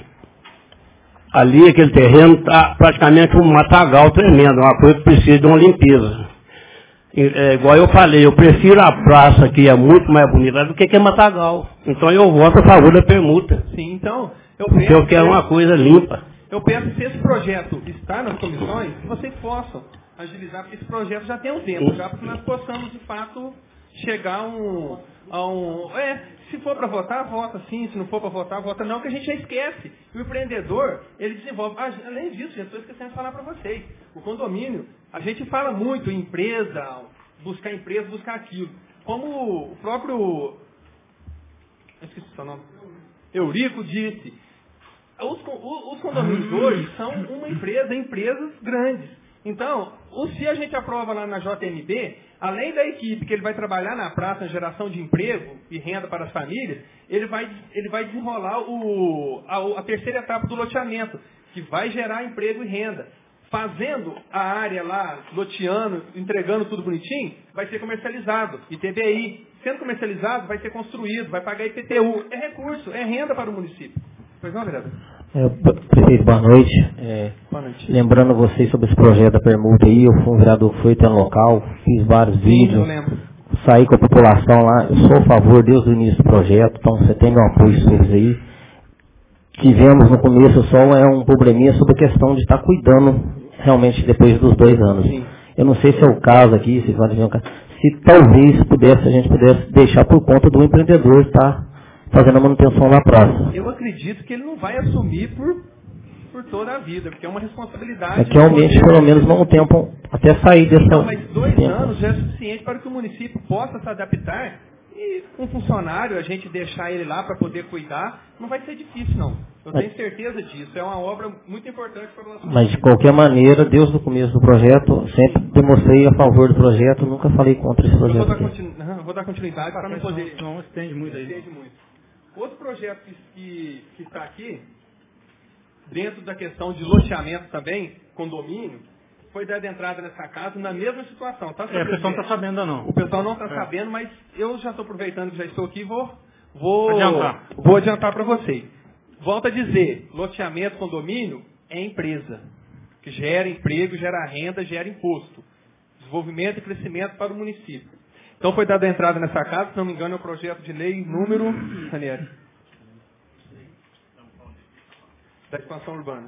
ali aquele terreno está praticamente um matagal tremendo, uma coisa que precisa de uma limpeza. É, igual eu falei, eu prefiro a praça que é muito mais bonita do que que é matagal. Então eu voto a favor da permuta. Sim, então, eu penso... Porque eu quero uma coisa limpa. Eu penso que se esse projeto está nas comissões, que vocês possam agilizar, porque esse projeto já tem um tempo, já para que nós possamos, de fato, chegar a um... A um é, se for para votar, vota sim, se não for para votar, vota não, que a gente já esquece. E o empreendedor, ele desenvolve... Ah, além disso, já estou esquecendo de falar para vocês, o condomínio, a gente fala muito em empresa, buscar empresa, buscar aquilo. Como o próprio... Eu esqueci o seu nome. Eurico disse, os, os condomínios hoje são uma empresa, empresas grandes. Então, se a gente aprova lá na J M B, além da equipe que ele vai trabalhar na praça, na geração de emprego e renda para as famílias, ele vai, ele vai desenrolar o, a, a terceira etapa do loteamento, que vai gerar emprego e renda. Fazendo a área lá, loteando, entregando tudo bonitinho, vai ser comercializado. I T B I. Sendo comercializado, vai ser construído, vai pagar I P T U. É recurso, é renda para o município. Pois não, vereador? É, prefeito, boa noite. É, boa noite. Lembrando vocês sobre esse projeto da permuta aí, eu fui um vereador que foi até no local, fiz vários Sim, vídeos, eu lembro. saí com a população lá, eu sou a favor desde o início do projeto, então você tem meu apoio sobre isso aí. Tivemos no começo só é um probleminha sobre a questão de estar tá cuidando realmente depois dos dois anos. Sim. Eu não sei se é o caso aqui, se vai ter um caso, se talvez pudesse, a gente pudesse deixar por conta do empreendedor estar fazendo a manutenção na praça. Eu acredito que ele não vai assumir por, por toda a vida, porque é uma responsabilidade. É que aumente pelo menos um tempo até sair dessa... Não, mas dois tempo. anos já é suficiente para que o município possa se adaptar e um funcionário, a gente deixar ele lá para poder cuidar, não vai ser difícil, não. Eu tenho certeza disso. É uma obra muito importante para o nosso Mas, de qualquer maneira, desde o começo do projeto, sempre demonstrei a favor do projeto, nunca falei contra esse projeto. Eu vou dar, continu... não, vou dar continuidade para não poder... Não estende muito aí. Estende muito. Outro projeto que, que, que está aqui, dentro da questão de loteamento também, condomínio, foi dada entrada nessa casa na mesma situação. Tá, é, o pessoal não está sabendo ainda não. O pessoal não está é. sabendo, mas eu já estou aproveitando que já estou aqui e vou, vou adiantar, vou adiantar para vocês. Volto a dizer, loteamento, condomínio é empresa, que gera emprego, gera renda, gera imposto. Desenvolvimento e crescimento para o município. Então foi dada entrada nessa casa, se não me engano é o projeto de lei número... Ranieri. Da expansão urbana.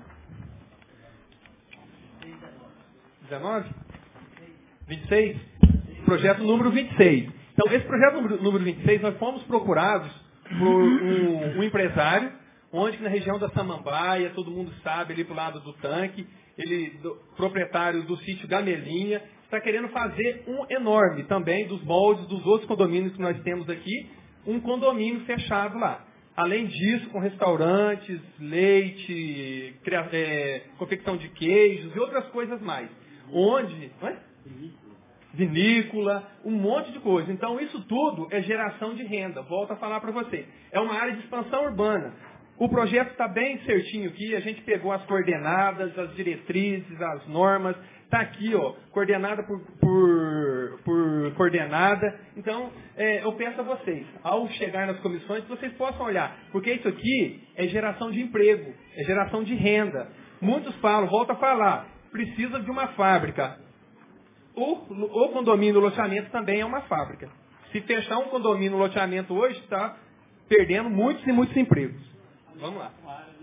dezenove? vinte e seis? Projeto número vinte e seis. Então, esse projeto número, número vinte e seis, nós fomos procurados por um, um empresário, onde na região da Samambaia, todo mundo sabe, ali para o lado do tanque, ele, do, proprietário do sítio Gamelinha, está querendo fazer um enorme também dos moldes dos outros condomínios que nós temos aqui, um condomínio fechado lá. Além disso, com restaurantes, leite, cria, é, confecção de queijos e outras coisas mais. Onde? É? Vinícola, um monte de coisa. Então, isso tudo é geração de renda. Volto a falar para você. É uma área de expansão urbana. O projeto está bem certinho aqui. A gente pegou as coordenadas, as diretrizes, as normas. Está aqui, ó, coordenada por, por, por coordenada. Então, é, eu peço a vocês, ao chegar nas comissões, que vocês possam olhar. Porque isso aqui é geração de emprego, é geração de renda. Muitos falam, volta a falar, precisa de uma fábrica. O, o condomínio loteamento também é uma fábrica. Se fechar um condomínio loteamento hoje, está perdendo muitos e muitos empregos. Vamos lá.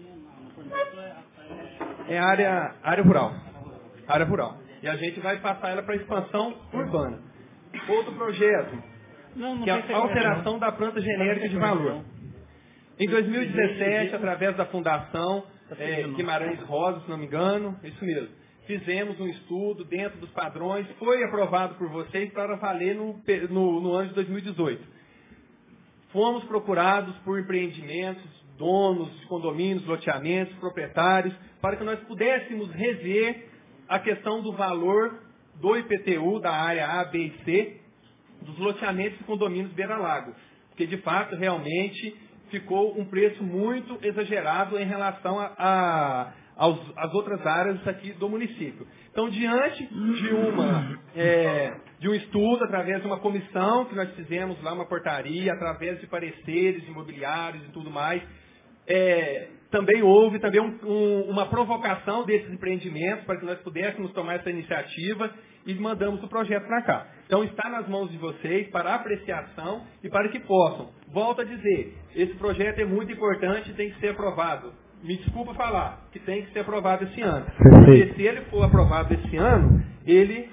É área, área rural. Área rural. E a gente vai passar ela para expansão urbana. Outro projeto, não, não que é a alteração da planta genérica de valor. Em dois mil e dezessete, através da Fundação é, Guimarães Rosa, se não me engano, isso mesmo, fizemos um estudo dentro dos padrões, foi aprovado por vocês para valer no, no, no ano de dois mil e dezoito. Fomos procurados por empreendimentos, donos de condomínios, loteamentos, proprietários, para que nós pudéssemos rever a questão do valor do I P T U da área A, B e C, dos loteamentos e condomínios beira-lago. Porque, de fato, realmente ficou um preço muito exagerado em relação a, a, aos, às outras áreas aqui do município. Então, diante de, uma, é, de um estudo, através de uma comissão que nós fizemos lá, uma portaria, através de pareceres imobiliários e tudo mais, é, também houve também um, um, uma provocação desses empreendimentos para que nós pudéssemos tomar essa iniciativa e mandamos o projeto para cá. Então está nas mãos de vocês para apreciação e para que possam. Volto a dizer, esse projeto é muito importante e tem que ser aprovado. Me desculpa falar, que tem que ser aprovado esse ano. Porque se ele for aprovado esse ano, ele,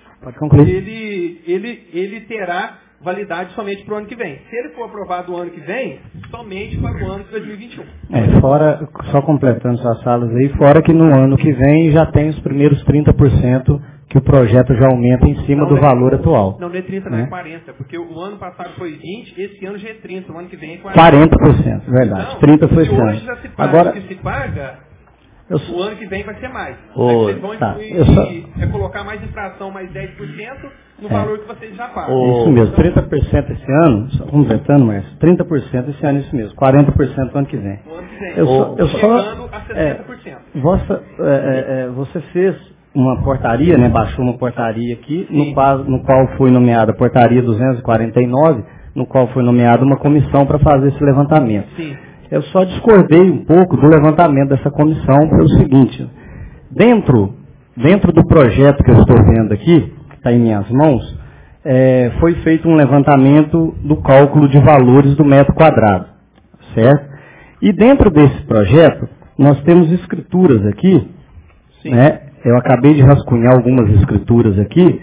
ele, ele, ele terá validade somente para o ano que vem. Se ele for aprovado o ano que vem, somente para o ano de dois mil e vinte e um. É, fora, só completando suas salas aí, fora que no ano que vem já tem os primeiros trinta por cento que o projeto já aumenta em cima não, do é, valor atual. Não, não é trinta, não né? é quarenta, porque o ano passado foi vinte, esse ano já é trinta, o ano que vem é quarenta. quarenta por cento, verdade. Não, trinta por cento. Se hoje já se paga Agora, o que se paga, eu, o ano que vem vai ser mais. Oh, vocês vão tá, incluir, só, é colocar mais inflação, mais dez por cento no é, valor que vocês já pagam. Oh, isso mesmo, trinta por cento esse ano, só completando, mas trinta por cento esse ano, isso mesmo, quarenta por cento no ano que vem. No ano que vem. Eu, oh, só, eu chegando só, a sessenta por cento. É, vossa, é, é, você fez uma portaria, né, baixou uma portaria aqui, no qual, no qual foi nomeada a portaria duzentos e quarenta e nove, no qual foi nomeada uma comissão para fazer esse levantamento. Sim. Eu só discordei um pouco do levantamento dessa comissão pelo seguinte, dentro, dentro do projeto que eu estou vendo aqui, que está em minhas mãos, é, foi feito um levantamento do cálculo de valores do metro quadrado, certo? E dentro desse projeto, nós temos escrituras aqui, Sim. né? Eu acabei de rascunhar algumas escrituras aqui,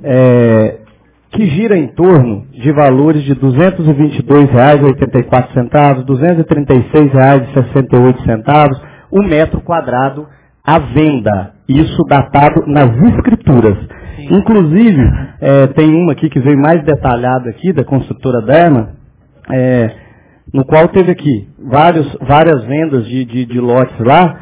é, que gira em torno de valores de duzentos e vinte e dois reais e oitenta e quatro centavos, duzentos e trinta e seis reais e sessenta e oito centavos, o metro quadrado à venda. Isso datado nas escrituras. Sim. Inclusive, é, tem uma aqui que veio mais detalhada aqui, da construtora Derma, é, no qual teve aqui vários, várias vendas de, de, de lotes lá,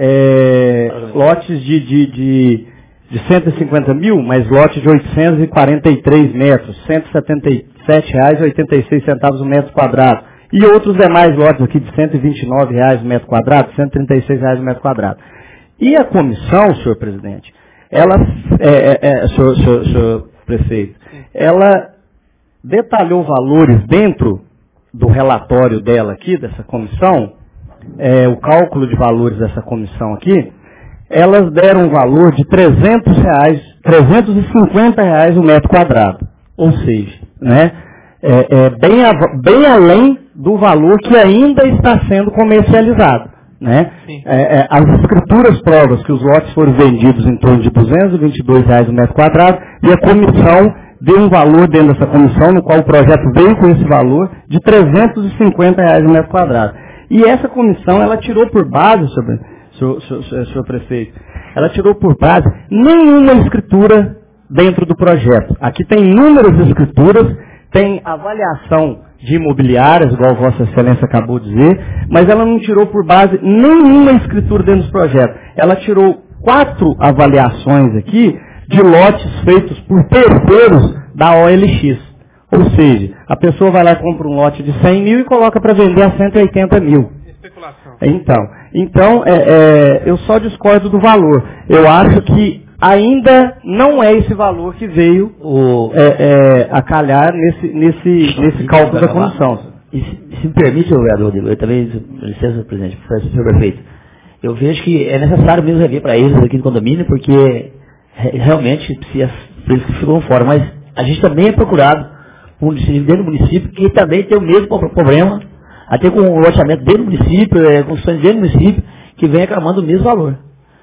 é, lotes de, de, de, de cento e cinquenta mil, mas lotes de oitocentos e quarenta e três metros, cento e setenta e sete reais e oitenta e seis centavos o metro quadrado. E outros demais lotes aqui de cento e vinte e nove reais o metro quadrado, cento e trinta e seis reais o metro quadrado. E a comissão, senhor presidente, ela, é, é, é, senhor, senhor, senhor prefeito, ela detalhou valores dentro do relatório dela aqui, dessa comissão, é, o cálculo de valores dessa comissão aqui, elas deram um valor de trezentos reais, trezentos e cinquenta reais o metro quadrado. Ou seja, né, é, é bem, a, bem além do valor que ainda está sendo comercializado. Né? É, é, as escrituras provam que os lotes foram vendidos em torno de duzentos e vinte e dois reais o metro quadrado e a comissão deu um valor dentro dessa comissão, no qual o projeto veio com esse valor, de trezentos e cinquenta reais o metro quadrado. E essa comissão, ela tirou por base, senhor, senhor, senhor, senhor prefeito, ela tirou por base nenhuma escritura dentro do projeto. Aqui tem inúmeras escrituras, tem avaliação de imobiliárias, igual Vossa Excelência acabou de dizer, mas ela não tirou por base nenhuma escritura dentro do projeto. Ela tirou quatro avaliações aqui de lotes feitos por terceiros da O L X. Ou seja, a pessoa vai lá e compra um lote de cem mil e coloca para vender a cento e oitenta mil. Especulação. Então, então é, é, eu só discordo do valor. Eu acho que ainda não é esse valor que veio o, é, é, a calhar nesse, nesse, nesse cálculo da comissão. E se, se me permite, vereador, eu também, licença, presidente, senhor prefeito, eu vejo que é necessário mesmo rever para eles aqui no condomínio, porque realmente precisa, por isso que ficou fora, mas a gente também é procurado por um dentro do município que também tem o mesmo problema, até com o loteamento dentro do município, é, construções dentro do município, que vem reclamando o mesmo valor.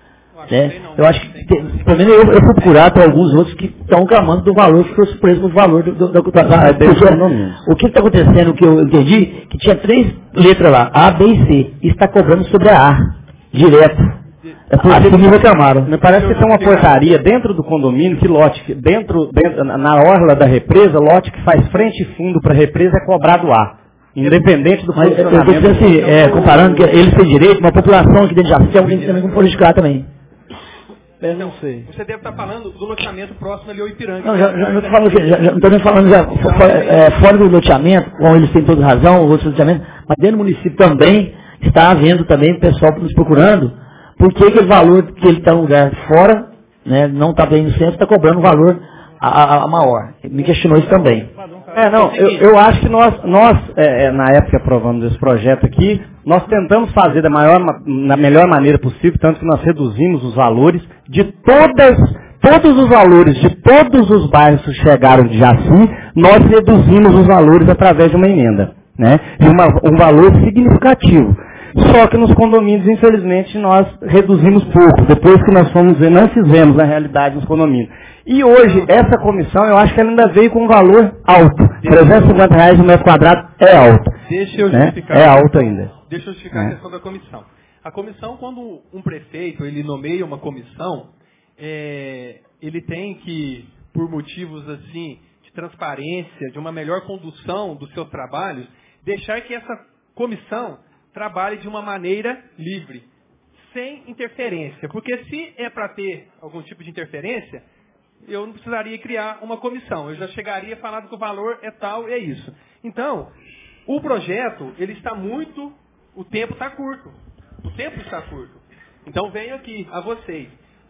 Né? Eu acho que, pelo menos eu, eu fui procurar para alguns outros que estão clamando do valor, que foi surpreso com o valor do, do, do, do, da, da, o que está acontecendo, o que eu entendi, que tinha três letras lá, A, B e C, e está cobrando sobre a A, direto. É por isso que me reclamaram. Me parece que tem uma portaria dentro do condomínio que lote, que dentro, dentro, na orla da represa, lote que faz frente e fundo para a represa é cobrado A. Independente do mas eu estou dizendo assim, é, comparando que eles têm direito, uma população aqui dentro de Jaci, alguém também com prejudicar também. Eu não sei. Você deve estar falando do loteamento próximo ali ao Ipiranga. Não, já, já, já, falando, já, já estou nem falando já, fora, é, fora do loteamento, com eles têm toda razão, os outros loteamentos, mas dentro do município também está havendo também o pessoal nos procurando, porque aquele valor que ele está no lugar fora, né, não está bem no centro, está cobrando um valor a, a, a maior. Me questionou isso também. É, não, eu, eu acho que nós, nós é, na época aprovamos esse projeto aqui, nós tentamos fazer da maior, na melhor maneira possível, tanto que nós reduzimos os valores de todas, todos os valores de todos os bairros que chegaram de Jaci, nós reduzimos os valores através de uma emenda, né? E uma, um valor significativo. Só que nos condomínios, infelizmente, nós reduzimos pouco, depois que nós fomos ver, não fizemos na realidade nos condomínios. E hoje, essa comissão, eu acho que ela ainda veio com um valor alto. trezentos e cinquenta reais no metro quadrado é alto. Deixa eu né? justificar. É alto ainda. Deixa eu justificar é. a questão da comissão. A comissão, quando um prefeito ele nomeia uma comissão, é, ele tem que, por motivos assim de transparência, de uma melhor condução dos seus trabalhos, deixar que essa comissão trabalhe de uma maneira livre, sem interferência. Porque se é para ter algum tipo de interferência, eu não precisaria criar uma comissão. Eu já chegaria falando que o valor é tal e é isso. Então, o projeto, ele está muito... O tempo está curto. O tempo está curto. Então, venho aqui a vocês.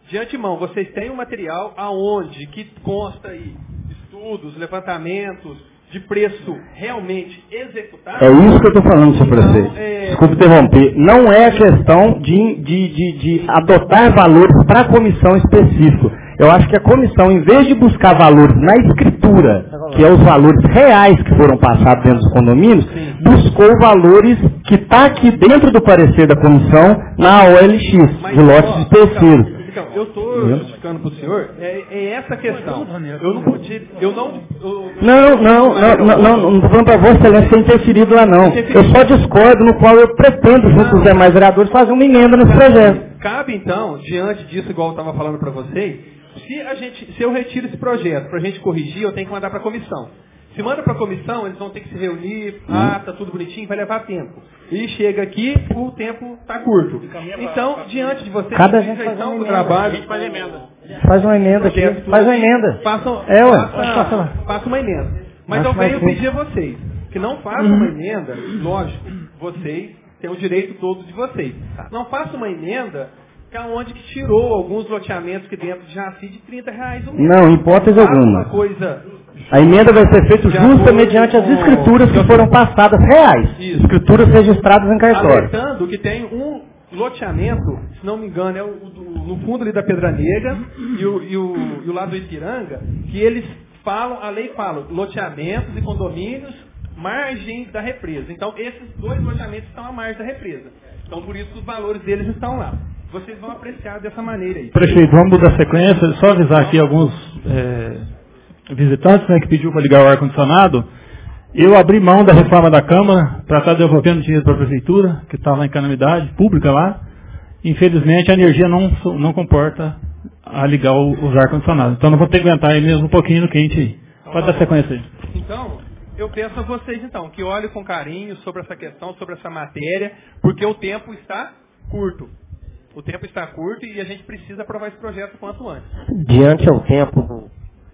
de antemão, vocês têm um material aonde que consta aí estudos, levantamentos de preço realmente executado? É isso que eu estou falando, senhor Então, prefeito. é... Desculpe interromper. Não é questão de, de, de, de adotar valores para a comissão específico. Eu acho que a comissão, em vez de buscar valores na escritura, que é os valores reais que foram passados dentro dos condomínios, Sim. buscou valores que está aqui dentro do parecer da comissão na O L X, Mas, de lotes ó, de terceiros. Então, eu estou justificando para o senhor, é, é essa questão. Eu não podia, eu não... Eu, não, não, não, não, não, não estou falando para Vossa Excelência ser interferido lá não. Eu só discordo no qual eu pretendo, junto com os demais vereadores, fazer uma emenda nesse projeto. Cabe, então, diante disso, igual eu estava falando para vocês, se, a gente, se eu retiro esse projeto para a gente corrigir, eu tenho que mandar para a comissão. Se manda para a comissão, eles vão ter que se reunir, ah, tá tudo bonitinho, vai levar tempo. E chega aqui, o tempo está curto. Então, diante de vocês, cada gente faz uma emenda. Trabalho, a gente faz emenda. Faz uma emenda aqui, faz uma emenda. Façam, é, ué. Faça, faça uma emenda. Mas Acho eu venho sim. pedir a vocês que não façam uma emenda, lógico, vocês têm o direito todo de vocês. Não façam uma emenda que é onde que tirou alguns loteamentos que dentro de Jaci de trinta reais o mês. Não, hipótese alguma. Coisa a emenda vai ser feita justa mediante as escrituras que foram passadas reais. Isso. Escrituras registradas em cartório. Alertando que tem um loteamento, se não me engano, é o, do, no fundo ali da Pedra Negra e o, e, o, e o lado do Ipiranga, que eles falam, a lei fala, loteamentos e condomínios, margem da represa. Então, esses dois loteamentos estão à margem da represa. Então, por isso, os valores deles estão lá. Vocês vão apreciar dessa maneira aí. Prefeito, vamos mudar a sequência. Só avisar aqui alguns é, visitantes, né, que pediu para ligar o ar-condicionado. Eu abri mão da reforma da Câmara para estar devolvendo dinheiro para a Prefeitura, que está lá em calamidade pública lá. Infelizmente, a energia não, não comporta a ligar o, os ar-condicionados. Então, não vou ter que aguentar aí mesmo um pouquinho no quente aí. Pode dar sequência aí. Então, eu peço a vocês, então, que olhem com carinho sobre essa questão, sobre essa matéria, porque o tempo está curto. O tempo está curto e a gente precisa aprovar esse projeto o quanto antes. Diante ao tempo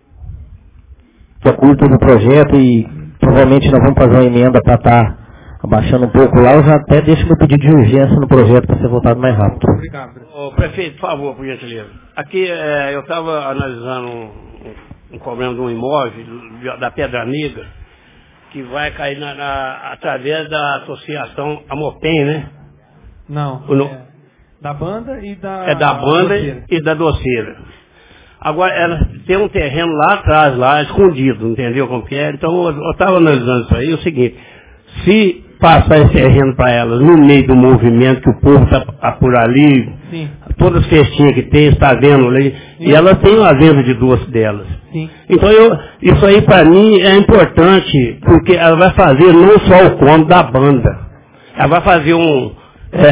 que é curto do projeto e provavelmente nós vamos fazer uma emenda para estar abaixando um pouco lá, eu já até deixo meu pedido de urgência no projeto para ser votado mais rápido. Obrigado. Ô, prefeito, por favor, por gentileza. Aqui é, eu estava analisando um, um problema de um imóvel da Pedra Negra que vai cair na, na, através da associação Amopem, né? Não. O, é da banda e da... É da banda doceira. E da doceira. Agora, ela tem um terreno lá atrás, lá escondido, entendeu como que é? Então, eu estava analisando isso aí, é o seguinte, se passar esse terreno para elas no meio do movimento, que o povo está tá por ali, Sim. todas as festinhas que tem, está vendo ali, Sim. e elas têm uma venda de doce delas. Sim. Então, eu, isso aí para mim é importante, porque ela vai fazer não só o cômodo da banda, ela vai fazer um...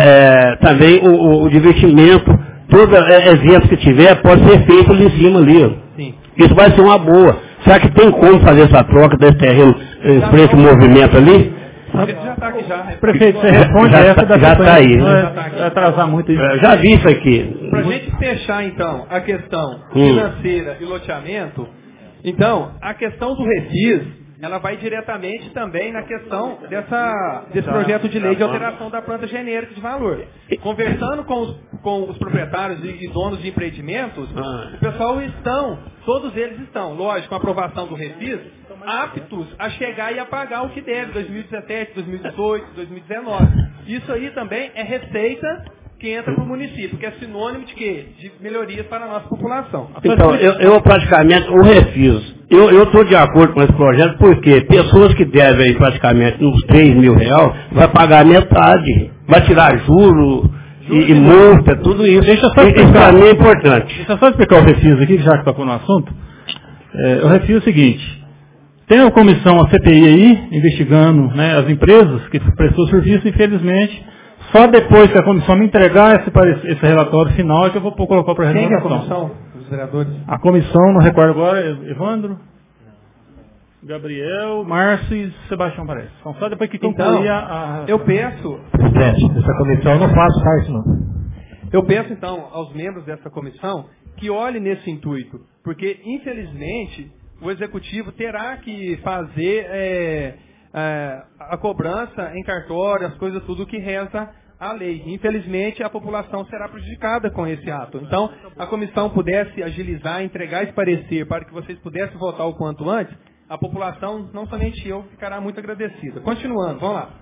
É, também o, o, o divertimento, todo é, evento que tiver, pode ser feito ali em cima ali. Sim. Isso vai ser uma boa. Será que tem como fazer essa troca desse terreno para esse movimento ali? Já está aqui já. Prefeito, você responde já essa tá, da já está aí. Vai, vai atrasar muito isso. Eu já vi isso aqui. Para a gente fechar, então, a questão financeira hum. e loteamento, então, a questão do refis, ela vai diretamente também na questão dessa, desse projeto de lei de alteração da planta genérica de valor. Conversando com os, com os proprietários e, e donos de empreendimentos, o pessoal estão, todos eles estão, lógico, com a aprovação do refis, aptos a chegar e a pagar o que deve, dois mil e dezessete, dois mil e dezoito, dois mil e dezenove. Isso aí também é receita que entra para o município, que é sinônimo de quê? De melhorias para a nossa população. Então, eu, eu praticamente o refis. Eu estou de acordo com esse projeto, porque pessoas que devem aí praticamente uns três mil reais, vai pagar metade, vai tirar juro e, e multa, tudo isso. Deixa só explicar, isso para mim é importante. Deixa eu só explicar o refis aqui, já que tocou no assunto. É, o refis é o seguinte, tem uma comissão, a C P I aí, investigando, né, as empresas que prestou serviço, infelizmente, só depois que a comissão me entregar esse, esse relatório final é que eu vou colocar para a Quem é a comissão? Os vereadores? A comissão, não recordo agora, Evandro, Gabriel, Márcio e Sebastião, parece. São só depois que concluir então, a, a... eu peço... Presidente, essa comissão não faço parte, não. Eu peço, então, aos membros dessa comissão que olhem nesse intuito, porque, infelizmente, o Executivo terá que fazer... É, É, a cobrança em cartório, as coisas tudo que resta a lei. Infelizmente, a população será prejudicada com esse ato. Então, a comissão pudesse agilizar, entregar esse parecer para que vocês pudessem votar o quanto antes, a população, não somente eu, ficará muito agradecida. Continuando, vamos lá.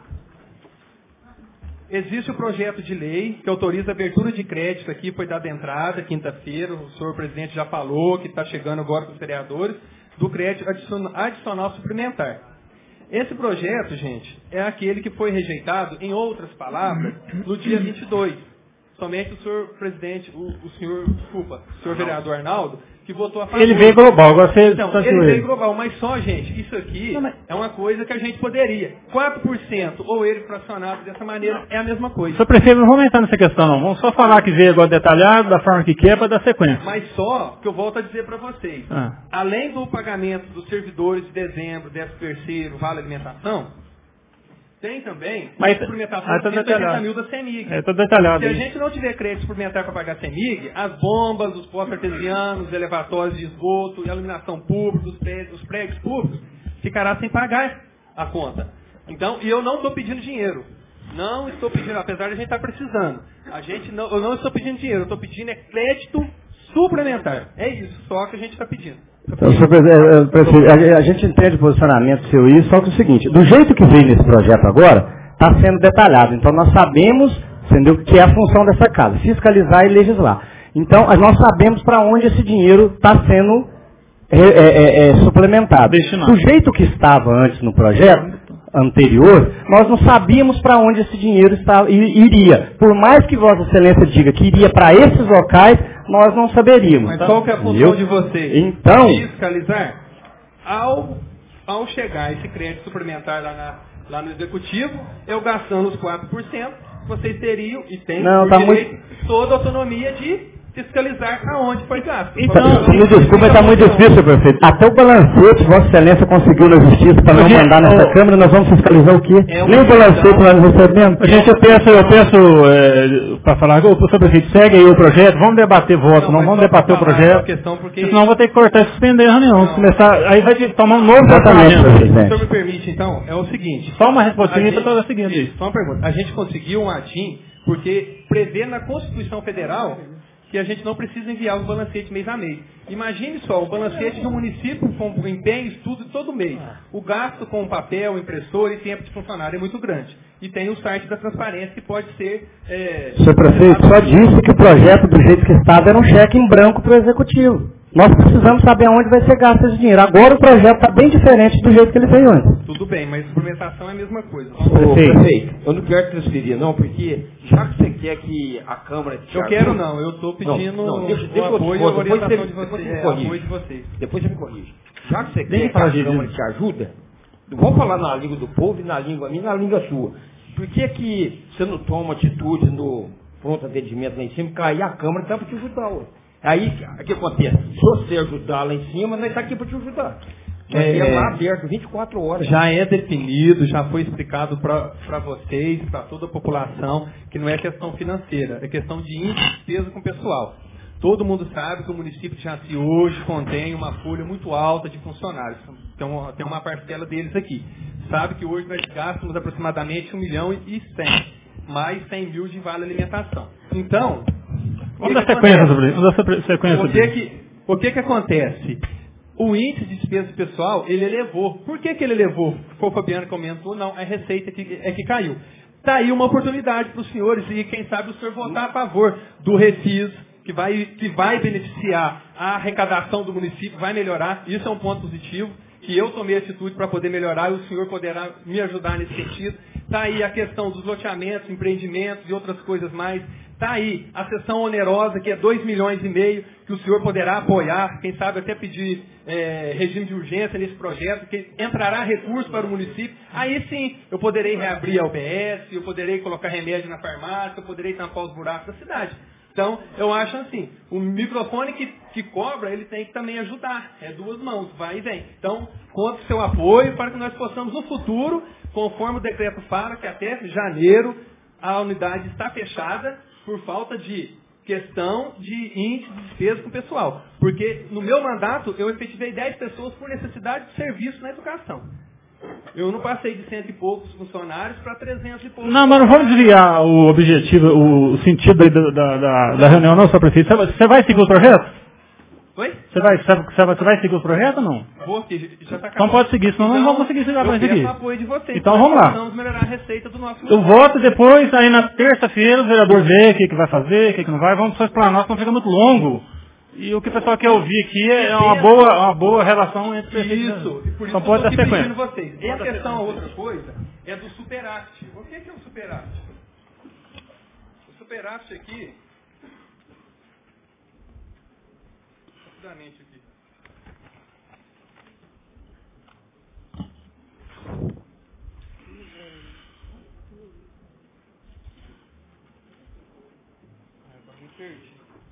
Existe o projeto de lei que autoriza a abertura de crédito aqui, foi dada entrada quinta-feira, o senhor presidente já falou que está chegando agora para os vereadores, do crédito adicional suplementar. Esse projeto, gente, é aquele que foi rejeitado, em outras palavras, no dia vinte e dois. Somente o senhor presidente, o, o senhor, desculpa, o senhor vereador Arnaldo, que votou a favor. Ele veio global, agora você Então, está ele veio global, mas só, gente, isso aqui não, mas... é uma coisa que a gente poderia. quatro por cento ou ele fracionado dessa maneira é a mesma coisa. Só prefiro não vamos entrar nessa questão, não. Vamos só falar que veio agora detalhado, da forma que quer, para dar sequência. Mas só que eu volto a dizer para vocês, ah. além do pagamento dos servidores de dezembro, décimo terceiro, vale alimentação, tem também mas, a suplementação ah, de cento e oitenta mil da CEMIG. É, tá detalhado. Se a gente não tiver crédito suplementar para pagar a CEMIG, as bombas, os postos artesianos, os elevatórios de esgoto e a iluminação pública, os prédios, os prédios públicos, ficará sem pagar a conta. Então, e eu não estou pedindo dinheiro. Não estou pedindo, apesar de a gente estar precisando. A gente não, eu não estou pedindo dinheiro, eu estou pedindo é crédito suplementar. É isso, só que a gente está pedindo. Então, senhor presidente, a gente entende o posicionamento seu isso, só que é o seguinte, do jeito que veio nesse projeto agora, está sendo detalhado. Então nós sabemos, entendeu, que é a função dessa casa, fiscalizar e legislar. Então nós sabemos para onde esse dinheiro está sendo é, é, é, suplementado. Destinado. Do jeito que estava antes no projeto anterior, nós não sabíamos para onde esse dinheiro estava, iria. Por mais que Vossa Excelência diga que iria para esses locais, nós não saberíamos. Mas qual que é a função de vocês? Então, fiscalizar. Ao, ao chegar esse crédito suplementar lá, na, lá no Executivo, eu gastando os quatro por cento, vocês teriam, e têm, não, tá direito, muito... toda a autonomia de fiscalizar aonde foi gasto. Então, me desculpa, mas está muito difícil, prefeito. Até o balancete, Vossa Excelência conseguiu na Justiça para não mandar nessa Câmara, nós vamos fiscalizar o quê? É Nem o balancete nós recebemos. A gente, eu peço, eu peço é, para falar, o senhor prefeito, segue aí o projeto, vamos debater voto, não, não vamos debater o projeto, porque... senão vou ter que cortar e suspender a reunião. Não. Começar, aí vai tomar um novo Exatamente, presidente. Se o senhor me permite, então, é o seguinte... Só uma resposta para toda a seguinte. Isso, só uma pergunta. A gente conseguiu um atim, porque prevê na Constituição Federal que a gente não precisa enviar os balancetes mês a mês. Imagine só, o balancete de um município com empenho, estudo todo mês. O gasto com papel, impressora e tempo de funcionário é muito grande. E tem o site da transparência que pode ser... É, Senhor prefeito, só disse que o projeto do jeito que estava era um cheque em branco para o Executivo. Nós precisamos saber aonde vai ser gasto esse dinheiro. Agora o projeto está bem diferente do jeito que ele veio antes. Tudo bem, mas suplementação é a mesma coisa. Ô, prefeito, eu não quero transferir não, porque já que você quer que a Câmara... Eu quero não, eu estou pedindo não, não, deixa, deixa o apoio e a orientação você, de vocês. É, apoio de vocês. Depois você me corrige. Já que você quer que a Câmara te ajuda, vamos falar na língua do povo e na língua minha e na língua sua. Por que que você não toma atitude no pronto atendimento lá em cima, cair a Câmara está para te ajudar, ué. Aí, o que acontece? Se você ajudar lá em cima, nós estamos aqui para te ajudar. É, é lá aberto, vinte e quatro horas. Já é definido, já foi explicado para vocês, para toda a população, que não é questão financeira, é questão de índice de despesa com o pessoal. Todo mundo sabe que o município de Jaci hoje contém uma folha muito alta de funcionários. Tem uma, tem uma parcela deles aqui. Sabe que hoje nós gastamos aproximadamente um milhão e cem, mais cem mil de vale alimentação. Então... Vamos dar sequência sobre isso. Vamos dar sequência sobre isso. O que que acontece? O índice de despesa pessoal, ele elevou. Por que que ele elevou? Foi o Fabiano que comentou, não, a receita que, é que caiu. Está aí uma oportunidade para os senhores e quem sabe o senhor votar a favor do refis, que vai, que vai beneficiar a arrecadação do município, vai melhorar. Isso é um ponto positivo, que eu tomei atitude para poder melhorar e o senhor poderá me ajudar nesse sentido. Está aí a questão dos loteamentos, empreendimentos e outras coisas mais. Está aí a sessão onerosa, que é dois milhões e meio, que o senhor poderá apoiar, quem sabe até pedir é, regime de urgência nesse projeto, que entrará recurso para o município. Aí sim, eu poderei reabrir a U B S, eu poderei colocar remédio na farmácia, eu poderei tampar os buracos da cidade. Então, eu acho assim, o microfone que, que cobra, ele tem que também ajudar. É duas mãos, vai e vem. Então, conto com seu apoio para que nós possamos, no futuro, conforme o decreto fala, que até janeiro a unidade está fechada, por falta de questão de índice de despesa com o pessoal. Porque no meu mandato eu efetivei dez pessoas por necessidade de serviço na educação. Eu não passei de cento e poucos funcionários para trezentos e poucos. Não, mas não vamos desviar o objetivo, o sentido aí da, da, da, da reunião, não, senhor prefeito. Você vai seguir o projeto? Oi? Você vai, você vai seguir o projeto ou não? Vou, porque já está acabando. Então pode seguir, senão então, não vamos conseguir chegar para isso aqui. Eu peço apoio de vocês. Então vamos lá. Vamos melhorar a receita do nosso Eu voto depois, aí na terça-feira o vereador vê o que, que vai fazer, o que, que não vai. Vamos só explanar, senão fica muito longo. E o que o pessoal quer ouvir aqui é uma boa, uma boa relação entre Isso, e por isso então pode eu dar sequência. Vocês. E a questão, a outra coisa, é do superávit. O que é, que é o superávit? O superávit aqui, rapidamente aqui. Agora me perdi.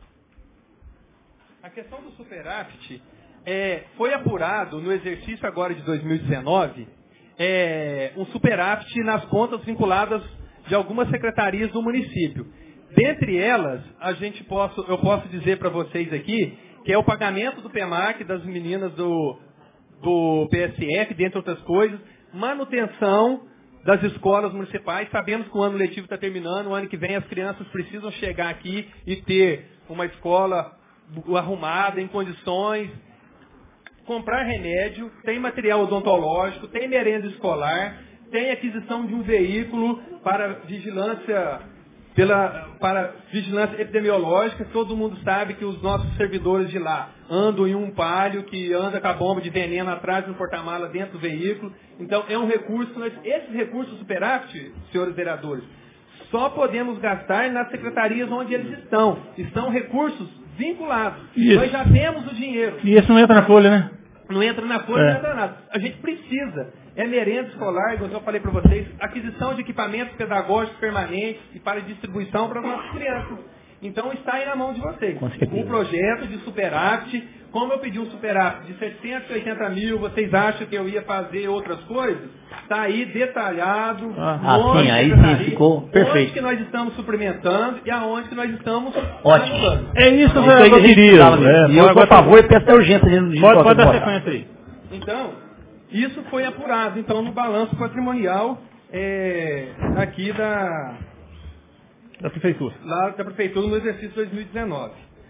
A questão do superávit é, foi apurado no exercício agora de dois mil e dezenove é, um superávit nas contas vinculadas de algumas secretarias do município. Dentre elas, a gente posso, eu posso dizer para vocês aqui que é o pagamento do P M A C, das meninas do, do P S F, dentre outras coisas, manutenção das escolas municipais. Sabemos que o ano letivo está terminando, o ano que vem as crianças precisam chegar aqui e ter uma escola arrumada, em condições, comprar remédio, tem material odontológico, tem merenda escolar, tem aquisição de um veículo para vigilância, pela, para vigilância epidemiológica. Todo mundo sabe que os nossos servidores de lá andam em um palio, que anda com a bomba de veneno atrás do porta-mala dentro do veículo. Então é um recurso, nós, esses recursos superávit, senhores vereadores, só podemos gastar nas secretarias onde eles estão. Estão recursos vinculados. Isso. Nós já temos o dinheiro. E isso não entra na folha, né? Não entra na folha, é. Não entra nada. A gente precisa. É merenda escolar, como eu falei para vocês, aquisição de equipamentos pedagógicos permanentes e para distribuição para as nossas crianças. Então está aí na mão de vocês. O projeto de superávit, como eu pedi um superávit de setecentos e oitenta mil, vocês acham que eu ia fazer outras coisas? Está aí detalhado. Ah, sim, aí sim, ficou perfeito. Onde que nós estamos suplementando e aonde que nós estamos ótimo. ajudando. É isso que eu queria. E eu, por favor, peço até urgência de Pode, pode dar sequência aí. Então, isso foi apurado, então, no balanço patrimonial é, aqui da... Da prefeitura. Lá da prefeitura no exercício dois mil e dezenove.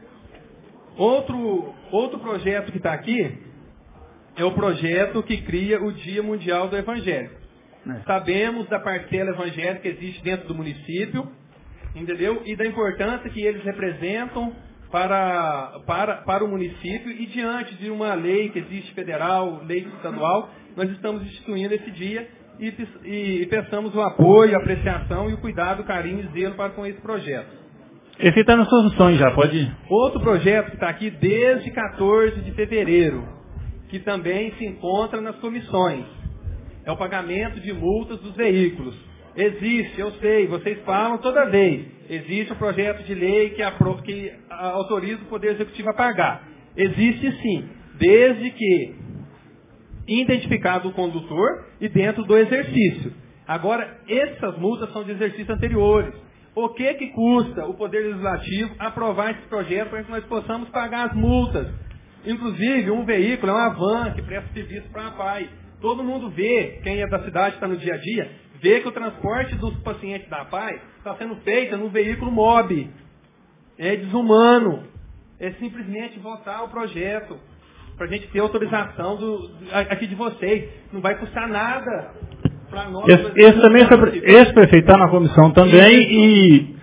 Outro, outro projeto que está aqui é o projeto que cria o Dia Mundial do Evangelho. É. Sabemos da parcela evangélica que existe dentro do município, entendeu? E da importância que eles representam para, para, para o município, e diante de uma lei que existe federal, lei estadual, nós estamos instituindo esse dia e, e peçamos o apoio, a apreciação e o cuidado, o carinho e zelo para com esse projeto. Esse está nas suas missões já, pode ir. Outro projeto que está aqui desde quatorze de fevereiro, que também se encontra nas comissões, é o pagamento de multas dos veículos. Existe, eu sei, vocês falam toda vez, existe um projeto de lei que, apro- que autoriza o Poder Executivo a pagar. Existe sim, desde que identificado o condutor e dentro do exercício. Agora, essas multas são de exercícios anteriores. O que que custa o Poder Legislativo aprovar esse projeto para que nós possamos pagar as multas? Inclusive, um veículo é uma van que presta serviço para a P A I. Todo mundo vê, quem é da cidade, está no dia a dia, vê que o transporte dos pacientes da P A I está sendo feito num veículo mob. É desumano. É simplesmente votar o projeto para a gente ter autorização do, aqui de vocês. Não vai custar nada para nós. Esse, esse também, esse prefeito está na comissão também e,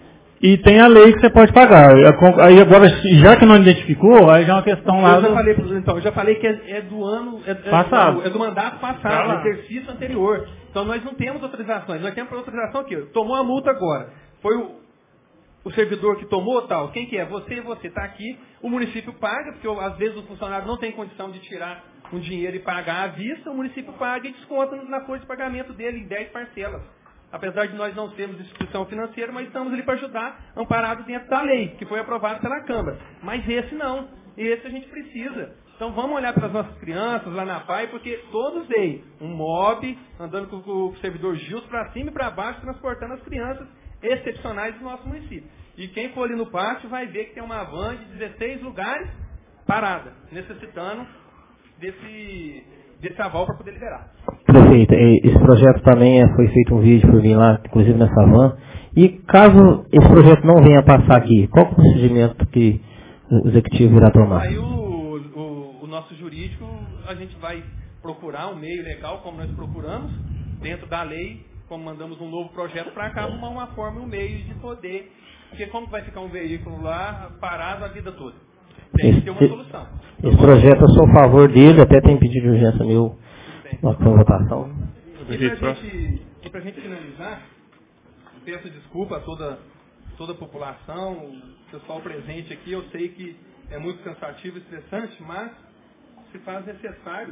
e tem a lei que você pode pagar. Aí agora, já que não identificou, aí já é uma questão lá. Eu já do... falei, então, eu já falei que é, é do ano, é, passado. É, é do mandato passado, ah, do exercício anterior. Então nós não temos autorizações. Nós temos autorização aqui. Tomou a multa agora. Foi o, o servidor que tomou tal. Quem que é? Você e você. Está aqui. O município paga, porque às vezes o funcionário não tem condição de tirar um dinheiro e pagar à vista. O município paga e desconta na folha de pagamento dele em dez parcelas. Apesar de nós não sermos instituição financeira, mas estamos ali para ajudar, amparados dentro da lei, que foi aprovada pela Câmara. Mas esse não. Esse a gente precisa. Então vamos olhar para as nossas crianças lá na P A I, porque todos veem um mob andando com, com o servidor Gilson para cima e para baixo, transportando as crianças excepcionais do nosso município. E quem for ali no pátio vai ver que tem uma van de dezesseis lugares parada, necessitando desse, desse aval para poder liberar. Prefeito, esse projeto também foi feito um vídeo por mim lá, inclusive nessa van. E caso esse projeto não venha passar aqui, qual é o procedimento que o executivo irá tomar? Aí o, o, o nosso jurídico, a gente vai procurar um meio legal, como nós procuramos, dentro da lei, como mandamos um novo projeto para cá, arrumar uma forma e um meio de poder. Porque como vai ficar um veículo lá parado a vida toda? Tem que ter uma solução. Esse projeto eu sou a favor dele, até tem pedido de urgência meu na votação. E para a gente finalizar, peço desculpa a toda, toda a população, o pessoal presente aqui, eu sei que é muito cansativo e estressante, mas se faz necessário.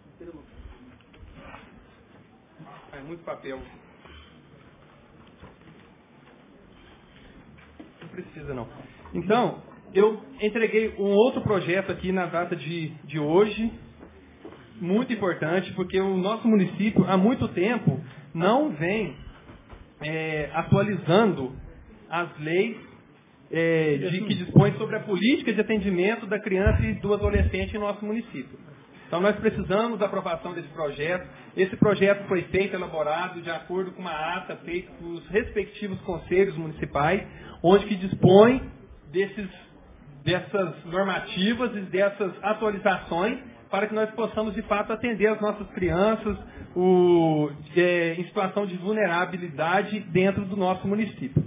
É muito papel. Não precisa não. Então, eu entreguei um outro projeto aqui na data de, de hoje, muito importante, porque o nosso município, há muito tempo, não vem é, atualizando as leis é, de, que dispõem sobre a política de atendimento da criança e do adolescente em nosso município. Então, nós precisamos da aprovação desse projeto. Esse projeto foi feito, elaborado de acordo com uma ata feita pelos respectivos conselhos municipais, onde que dispõe desses, dessas normativas e dessas atualizações para que nós possamos, de fato, atender as nossas crianças o, é, em situação de vulnerabilidade dentro do nosso município.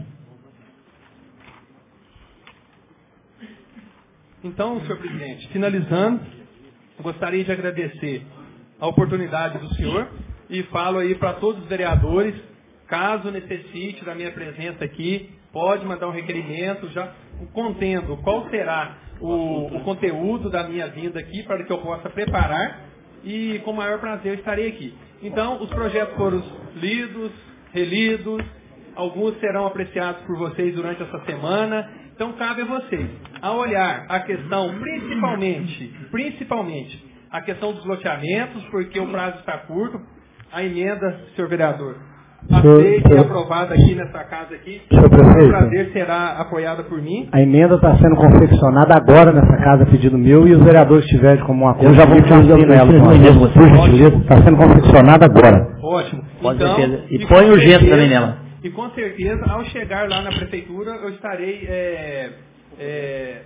Então, senhor presidente, finalizando, gostaria de agradecer a oportunidade do senhor e falo aí para todos os vereadores, caso necessite da minha presença aqui, pode mandar um requerimento, já contendo qual será o, o conteúdo da minha vinda aqui, para que eu possa preparar e com o maior prazer eu estarei aqui. Então, os projetos foram lidos, relidos, alguns serão apreciados por vocês durante essa semana. Então, cabe a vocês, a olhar a questão, principalmente, principalmente, a questão dos loteamentos, porque o prazo está curto, a emenda, senhor vereador, aceita e aprovada aqui nessa casa aqui, senhor prefeito, o prazer será apoiada por mim. A emenda está sendo confeccionada agora nessa casa, pedido meu, e os vereadores tiverem como um acordo. Eu já vou fazer ela, por gentileza, está sendo confeccionada agora. Ótimo. Com então, certeza. E, e põe urgência também nela. E com certeza, ao chegar lá na prefeitura, eu estarei é, é,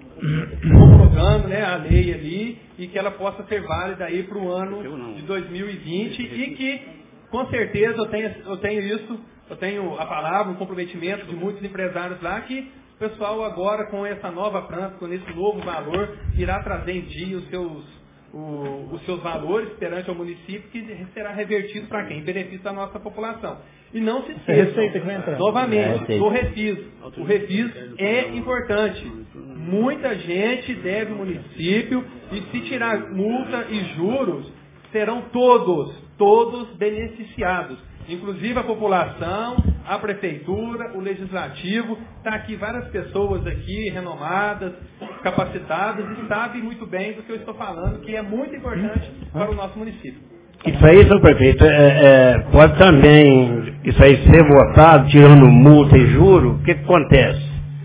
colocando, né, a lei ali e que ela possa ser válida aí para o ano de dois mil e vinte e que, com certeza, eu tenho, eu tenho isso, eu tenho a palavra, o comprometimento de muitos empresários lá que o pessoal agora, com essa nova planta, com esse novo valor, irá trazer em dia os seus... O, os seus valores perante o município, que será revertido para quem? Em benefício da nossa população. E não se esqueça, novamente, é, do refis. O refis é importante. Muita gente deve ao município e se tirar multa e juros, serão todos, todos beneficiados. Inclusive a população, a prefeitura, o legislativo, está aqui várias pessoas aqui, renomadas, capacitadas, e sabem muito bem do que eu estou falando, que é muito importante para o nosso município. Isso aí, senhor prefeito, é, é, pode também, isso aí ser votado, tirando multa e juro, o que, que acontece?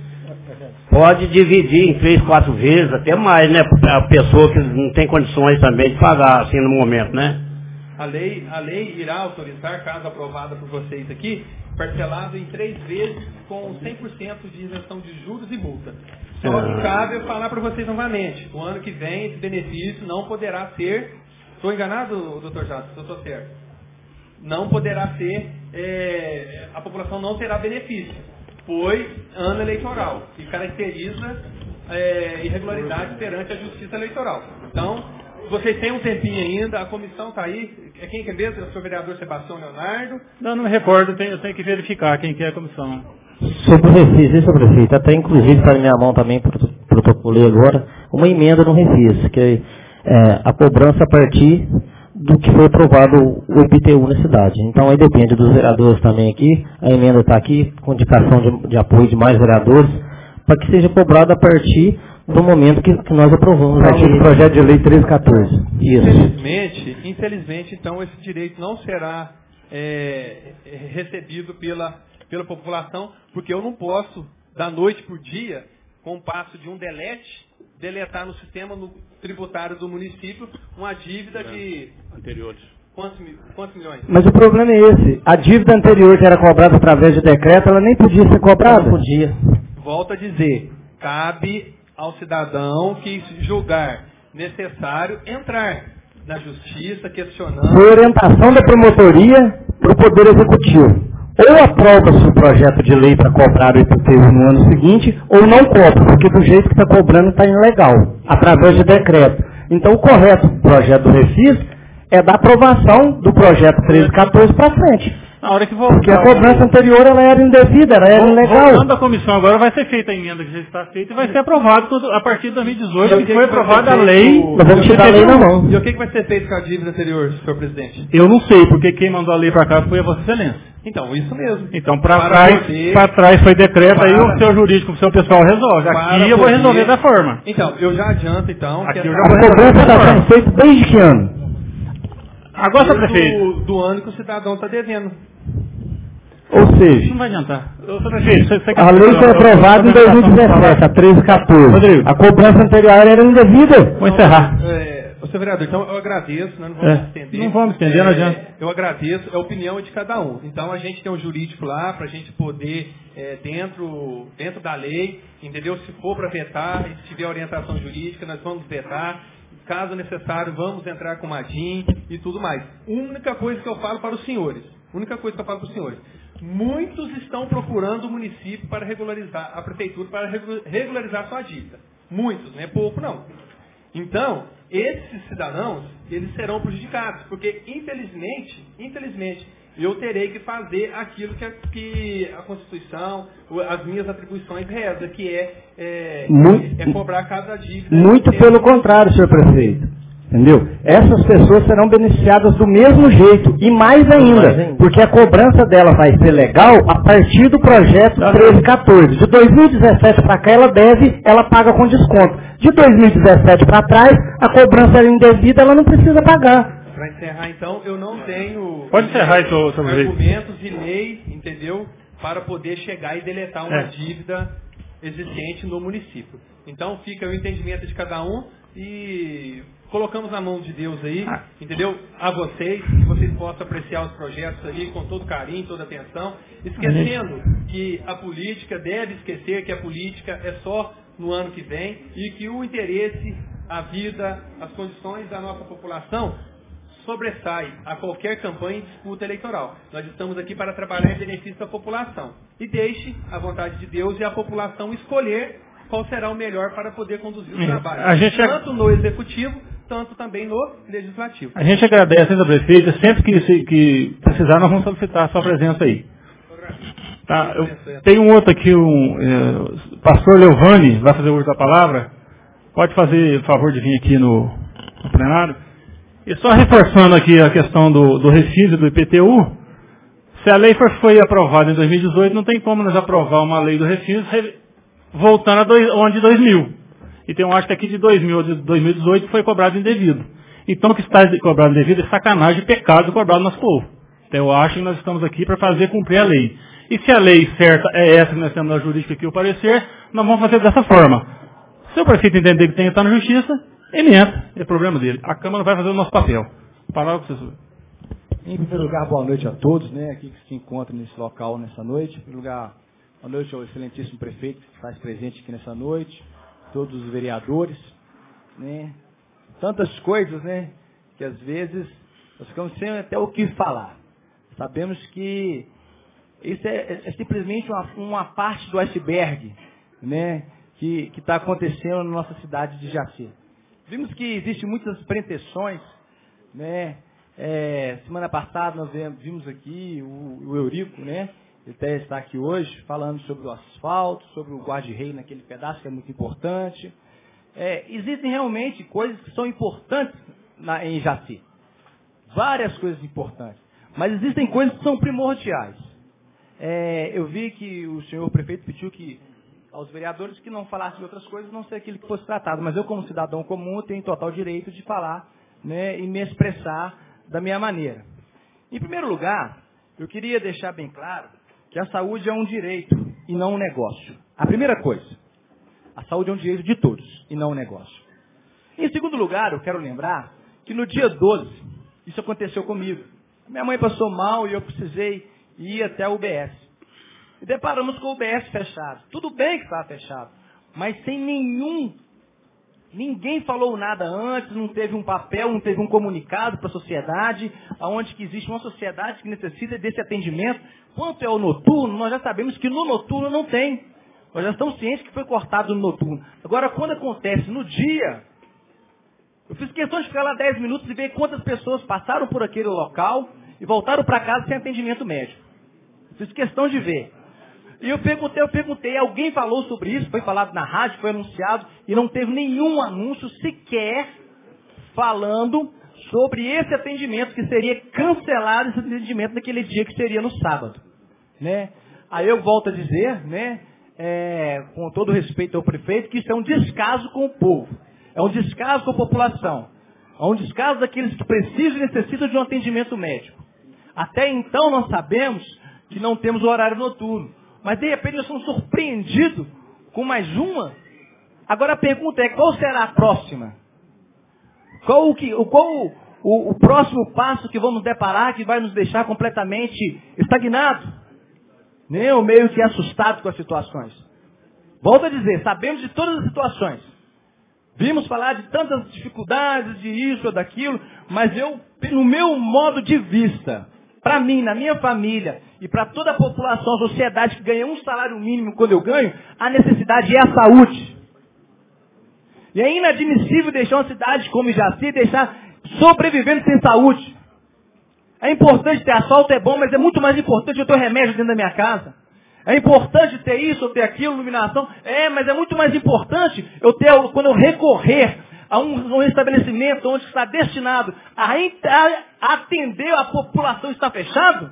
Pode dividir em três, quatro vezes, até mais, né? A pessoa que não tem condições também de pagar, assim, no momento, né? A lei, a lei irá autorizar, caso aprovada por vocês aqui, parcelado em três vezes com cem por cento de isenção de juros e multa. Só que cabe eu falar para vocês novamente, o ano que vem esse benefício não poderá ser, estou enganado, doutor Jato, se eu estou certo, não poderá ser, é, a população não terá benefício, pois ano eleitoral, que caracteriza é, irregularidade perante a justiça eleitoral. Então, vocês têm um tempinho ainda, a comissão está aí. É quem que é mesmo? É o senhor vereador Sebastião Leonardo? Não, não me recordo, eu tenho, eu tenho que verificar quem que é a comissão. Sobre o refis, isso, prefeito, até inclusive está na minha mão também, protocolei agora, uma emenda no refis, que é, é a cobrança a partir do que foi aprovado o I P T U na cidade. Então aí depende dos vereadores também aqui, a emenda está aqui, com indicação de, de apoio de mais vereadores, para que seja cobrado a partir do momento que, que nós aprovamos aqui o projeto de lei treze quatorze. Isso. Infelizmente, infelizmente, então, esse direito não será é, recebido pela, pela população, porque eu não posso, da noite para o dia, com o passo de um delete, deletar no sistema no tributário do município uma dívida de... Anteriores. Quantos, quantos milhões? Mas o problema é esse. A dívida anterior que era cobrada através de decreto, ela nem podia ser cobrada. Não podia. Volto a dizer, cabe ao cidadão que julgar necessário entrar na justiça questionando... Foi orientação da promotoria para o Poder Executivo. Ou aprova-se o projeto de lei para cobrar o I P T U no ano seguinte, ou não cobra, porque do jeito que está cobrando está ilegal, através de decreto. Então o correto projeto do Refis é da aprovação do projeto treze quatorze para frente. Na hora que voltar, porque a cobrança anterior ela era indevida, ela era ilegal. Voltando à comissão agora, vai ser feita a emenda que já está feita e vai ser aprovado tudo, a partir de dois mil e dezoito, que, que foi aprovada a lei. Nós vamos tirar a lei na mão. E o que, que vai ser feito com a dívida anterior, senhor presidente? Eu não sei, porque quem mandou a lei para cá foi a Vossa Excelência. Então, isso mesmo. Então, para trás, poder, trás foi decreto, para, aí o seu jurídico, o seu pessoal resolve. Aqui eu vou resolver da forma. Então, eu já adianto, então. Aqui eu já vou a cobrança está sendo feita desde que ano? Agora, senhor prefeito. Do, do ano que o cidadão está devendo. Ou seja, não vai adiantar. Ô, prefeito, você, você a lei foi aprovada em dois mil e dezessete, a treze quatorze. Rodrigo, a cobrança anterior era indevida. Vou encerrar. É, ô, senhor vereador, então eu agradeço, né, não vamos é, estender. Não vamos estender, é, não adianta. Eu agradeço, é a opinião de cada um. Então a gente tem um jurídico lá para a gente poder, é, dentro, dentro da lei, entendeu? Se for para vetar, se tiver orientação jurídica, nós vamos vetar. Caso necessário, vamos entrar com a D I M e tudo mais. Única coisa que eu falo para os senhores, única coisa que eu falo para os senhores, muitos estão procurando o município para regularizar, a prefeitura para regularizar sua dívida. Muitos, não é pouco não. Então, esses cidadãos, eles serão prejudicados, porque infelizmente, infelizmente, eu terei que fazer aquilo que a, que a Constituição, as minhas atribuições reza, que é, é, muito, é cobrar cada dívida. Muito pelo contrário, senhor prefeito. Entendeu? Essas pessoas serão beneficiadas do mesmo jeito, e mais ainda, porque a cobrança dela vai ser legal a partir do projeto treze quatorze. De dois mil e dezessete para cá ela deve, ela paga com desconto. De dois mil e dezessete para trás, a cobrança era indevida, ela não precisa pagar. Para encerrar, então, eu não tenho Pode encerrar, então, seu argumentos e lei, entendeu? Para poder chegar e deletar uma é. dívida existente no município. Então, fica o entendimento de cada um e colocamos na mão de Deus aí, ah. entendeu? A vocês, que vocês possam apreciar os projetos aí com todo carinho, toda atenção, esquecendo que a política, deve esquecer que a política é só no ano que vem e que o interesse, a vida, as condições da nossa população sobressai a qualquer campanha e disputa eleitoral. Nós estamos aqui para trabalhar em benefício da população. E deixe a vontade de Deus e a população escolher qual será o melhor para poder conduzir o trabalho. A gente tanto no executivo, tanto também no legislativo. A gente agradece, senhor prefeito, sempre que, que precisar, nós vamos solicitar a sua presença aí. Tá, eu tenho um outro aqui, o um, é, pastor Leovani, vai fazer o uso da palavra. Pode fazer o favor de vir aqui no, no plenário. E só reforçando aqui a questão do, do Refis e do I P T U, se a lei for, foi aprovada em dois mil e dezoito, não tem como nós aprovar uma lei do Refis voltando a dois, ao ano de dois mil. E tem um acho que aqui de dois mil, de dois mil e dezoito foi cobrado indevido. Então o que está cobrado indevido é sacanagem e pecado cobrado no nosso povo. Então eu acho que nós estamos aqui para fazer cumprir a lei. E se a lei certa é essa que nós temos na jurídica aqui, o parecer, nós vamos fazer dessa forma. Se o prefeito entender que tem que estar na justiça, ele entra, é problema dele. A Câmara vai fazer o nosso papel. Palavra com vocês. Em primeiro lugar, boa noite a todos, né, aqui que se encontram nesse local nessa noite. Em primeiro lugar, boa noite ao excelentíssimo prefeito que está presente aqui nessa noite, todos os vereadores, né, tantas coisas, né, que às vezes nós ficamos sem até o que falar. Sabemos que isso é, é simplesmente uma, uma parte do iceberg, né, que está acontecendo na nossa cidade de Jaci. Vimos que existem muitas pretensões, né? É, semana passada nós vimos aqui o, o Eurico, né? Ele até está aqui hoje falando sobre o asfalto, sobre o guarda-rei naquele pedaço que é muito importante. É, existem realmente coisas que são importantes na, em Jaci. Várias coisas importantes. Mas existem coisas que são primordiais. É, eu vi que o senhor prefeito pediu que aos vereadores que não falassem de outras coisas, não sei aquilo que fosse tratado. Mas eu, como cidadão comum, tenho total direito de falar, né, e me expressar da minha maneira. Em primeiro lugar, eu queria deixar bem claro que a saúde é um direito e não um negócio. A primeira coisa. A saúde é um direito de todos e não um negócio. Em segundo lugar, eu quero lembrar que no dia doze, isso aconteceu comigo. Minha mãe passou mal e eu precisei ir até a U B S. E deparamos com o U B S fechado. Tudo bem que estava fechado, mas sem nenhum, ninguém falou nada antes, não teve um papel, não teve um comunicado para a sociedade, onde que existe uma sociedade que necessita desse atendimento. Quanto é o noturno, nós já sabemos que no noturno não tem. Nós já estamos cientes que foi cortado no noturno. Agora, quando acontece no dia, eu fiz questão de ficar lá dez minutos e ver quantas pessoas passaram por aquele local e voltaram para casa sem atendimento médico. Eu fiz questão de ver. E eu perguntei, eu perguntei, alguém falou sobre isso, foi falado na rádio, foi anunciado, e não teve nenhum anúncio sequer falando sobre esse atendimento, que seria cancelado esse atendimento naquele dia, que seria no sábado. Né? Aí eu volto a dizer, né, é, com todo respeito ao prefeito, que isso é um descaso com o povo. É um descaso com a população. É um descaso daqueles que precisam e necessitam de um atendimento médico. Até então nós sabemos que não temos o horário noturno. Mas de repente nós somos surpreendidos com mais uma. Agora a pergunta é, qual será a próxima? Qual, o, que, qual o, o, o próximo passo que vamos deparar que vai nos deixar completamente estagnados? Nem ou meio que assustados com as situações. Volto a dizer, sabemos de todas as situações. Vimos falar de tantas dificuldades, de isso ou daquilo, mas eu, no meu modo de vista, para mim, na minha família, e para toda a população, a sociedade que ganha um salário mínimo quando eu ganho, a necessidade é a saúde. E é inadmissível deixar uma cidade como Jaci, deixar sobrevivendo sem saúde. É importante ter asfalto, é bom, mas é muito mais importante eu ter remédio dentro da minha casa. É importante ter isso ou ter aquilo, iluminação. É, mas é muito mais importante eu ter, quando eu recorrer a um, um estabelecimento onde está destinado a, a atender a população está fechado.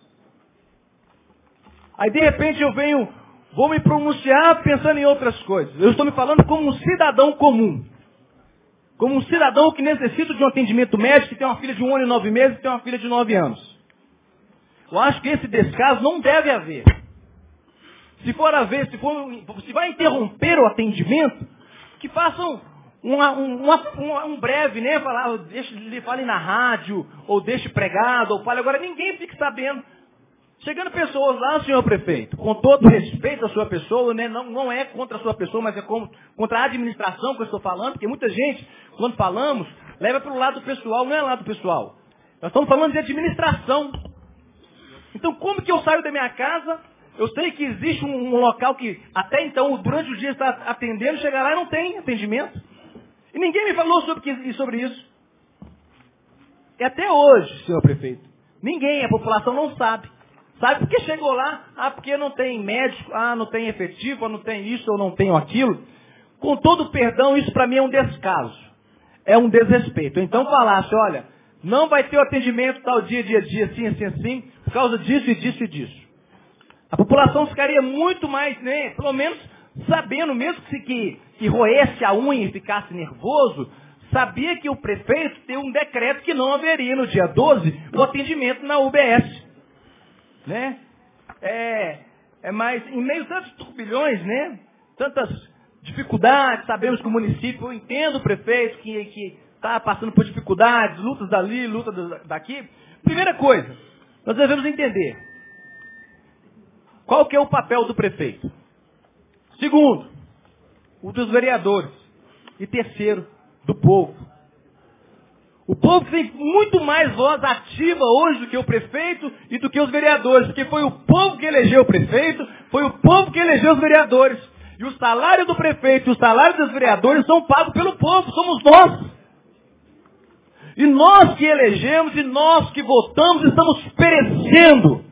Aí de repente eu venho, vou me pronunciar pensando em outras coisas. Eu estou me falando como um cidadão comum. Como um cidadão que necessita de um atendimento médico, que tem uma filha de um ano e nove meses e tem uma filha de nove anos. Eu acho que esse descaso não deve haver. Se for haver, se, for, se vai interromper o atendimento, que façam uma, uma, uma, um breve, né? Falar, deixe, fale na rádio, ou deixe pregado, ou fale. Agora ninguém fique sabendo. Chegando pessoas lá, senhor prefeito, com todo respeito à sua pessoa, né? não, não é contra a sua pessoa, mas é como, contra a administração que eu estou falando, porque muita gente, quando falamos, leva para o lado pessoal, não é lado pessoal. Nós estamos falando de administração. Então, como que eu saio da minha casa? Eu sei que existe um, um local que, até então, durante o dia está atendendo, chegar lá e não tem atendimento. E ninguém me falou sobre, sobre isso. E até hoje, senhor prefeito, ninguém, a população não sabe. Sabe porque chegou lá? Ah, porque não tem médico, ah, não tem efetivo, não tem isso, ou não tenho aquilo. Com todo perdão, isso para mim é um descaso. É um desrespeito. Então falasse, olha, não vai ter o atendimento tal dia, dia, dia, assim, assim, assim, por causa disso e disso e disso. A população ficaria muito mais, né, pelo menos sabendo, mesmo que, que, que roesse a unha e ficasse nervoso, sabia que o prefeito tem um decreto que não haveria no dia doze o atendimento na U B S. Né? É, é mais, em meio a tantos turbilhões, né? Tantas dificuldades, sabemos que o município, eu entendo o prefeito que está passando por dificuldades, lutas dali, lutas daqui. Primeira coisa, nós devemos entender qual que é o papel do prefeito. Segundo, o dos vereadores. E terceiro, do povo. O povo tem muito mais voz ativa hoje do que o prefeito e do que os vereadores, porque foi o povo que elegeu o prefeito, foi o povo que elegeu os vereadores. E o salário do prefeito e o salário dos vereadores são pagos pelo povo, somos nós. E nós que elegemos e nós que votamos estamos perecendo.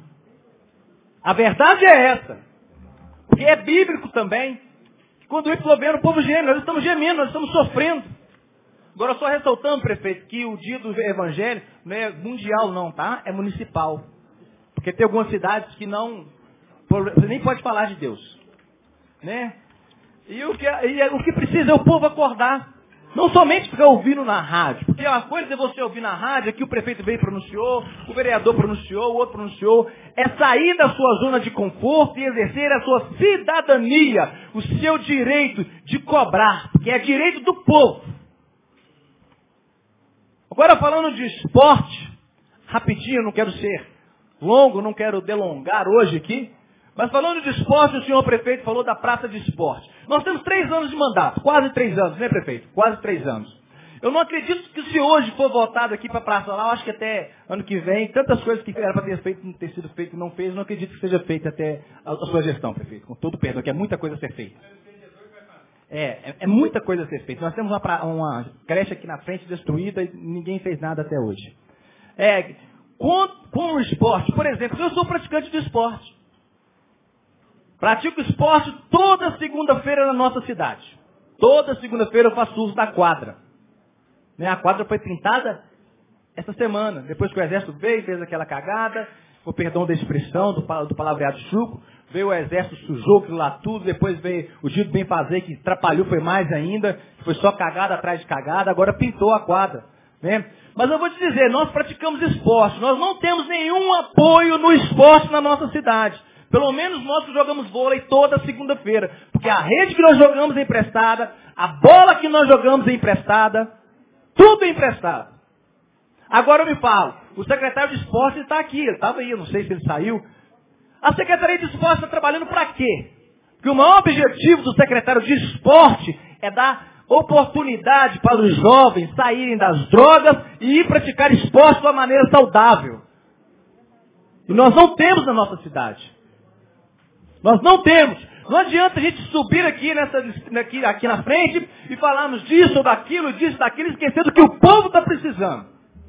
A verdade é essa. Porque é bíblico também. Quando o governo, o povo geme, nós estamos gemendo, nós estamos sofrendo. Agora, só ressaltando, prefeito, que o dia do evangelho não é mundial não, tá? É municipal. Porque tem algumas cidades que não... Você nem pode falar de Deus. Né? E o que, e o que precisa é o povo acordar. Não somente ficar ouvindo na rádio, porque uma coisa é você ouvir na rádio, que o prefeito veio e pronunciou, o vereador pronunciou, o outro pronunciou, é sair da sua zona de conforto e exercer a sua cidadania, o seu direito de cobrar, que é direito do povo. Agora falando de esporte, rapidinho, não quero ser longo, não quero delongar hoje aqui, mas falando de esporte, o senhor prefeito falou da praça de esporte. Nós temos três anos de mandato, quase três anos, né, prefeito? Quase três anos. Eu não acredito que se hoje for votado aqui para a praça lá, eu acho que até ano que vem, tantas coisas que era para ter feito, não ter sido feito e não fez, eu não acredito que seja feita até a, a sua gestão, prefeito. Com todo perdão, que é muita coisa a ser feita. É, é, é muita coisa a ser feita. Nós temos uma, pra, uma creche aqui na frente destruída e ninguém fez nada até hoje. É, com, com o esporte, por exemplo, eu sou praticante de esporte. Pratico esporte toda segunda-feira na nossa cidade. Toda segunda-feira eu faço uso da quadra. Né? A quadra foi pintada essa semana. Depois que o exército veio, fez aquela cagada, o perdão da expressão, do, do palavreado chuco, veio o exército, sujou aquilo lá tudo, depois veio o dito bem fazer, que atrapalhou, foi mais ainda, foi só cagada atrás de cagada, agora pintou a quadra. Né? Mas eu vou te dizer, nós praticamos esporte, nós não temos nenhum apoio no esporte na nossa cidade. Pelo menos nós que jogamos vôlei toda segunda-feira. Porque a rede que nós jogamos é emprestada, a bola que nós jogamos é emprestada, tudo é emprestado. Agora eu me falo, o secretário de esporte está aqui, ele estava aí, eu não sei se ele saiu. A Secretaria de Esporte está trabalhando para quê? Porque o maior objetivo do secretário de esporte é dar oportunidade para os jovens saírem das drogas e ir praticar esporte de uma maneira saudável. E nós não temos na nossa cidade. Nós não temos. Não adianta a gente subir aqui, nessa, aqui, aqui na frente e falarmos disso ou daquilo, disso, daquilo, esquecendo que o povo está precisando.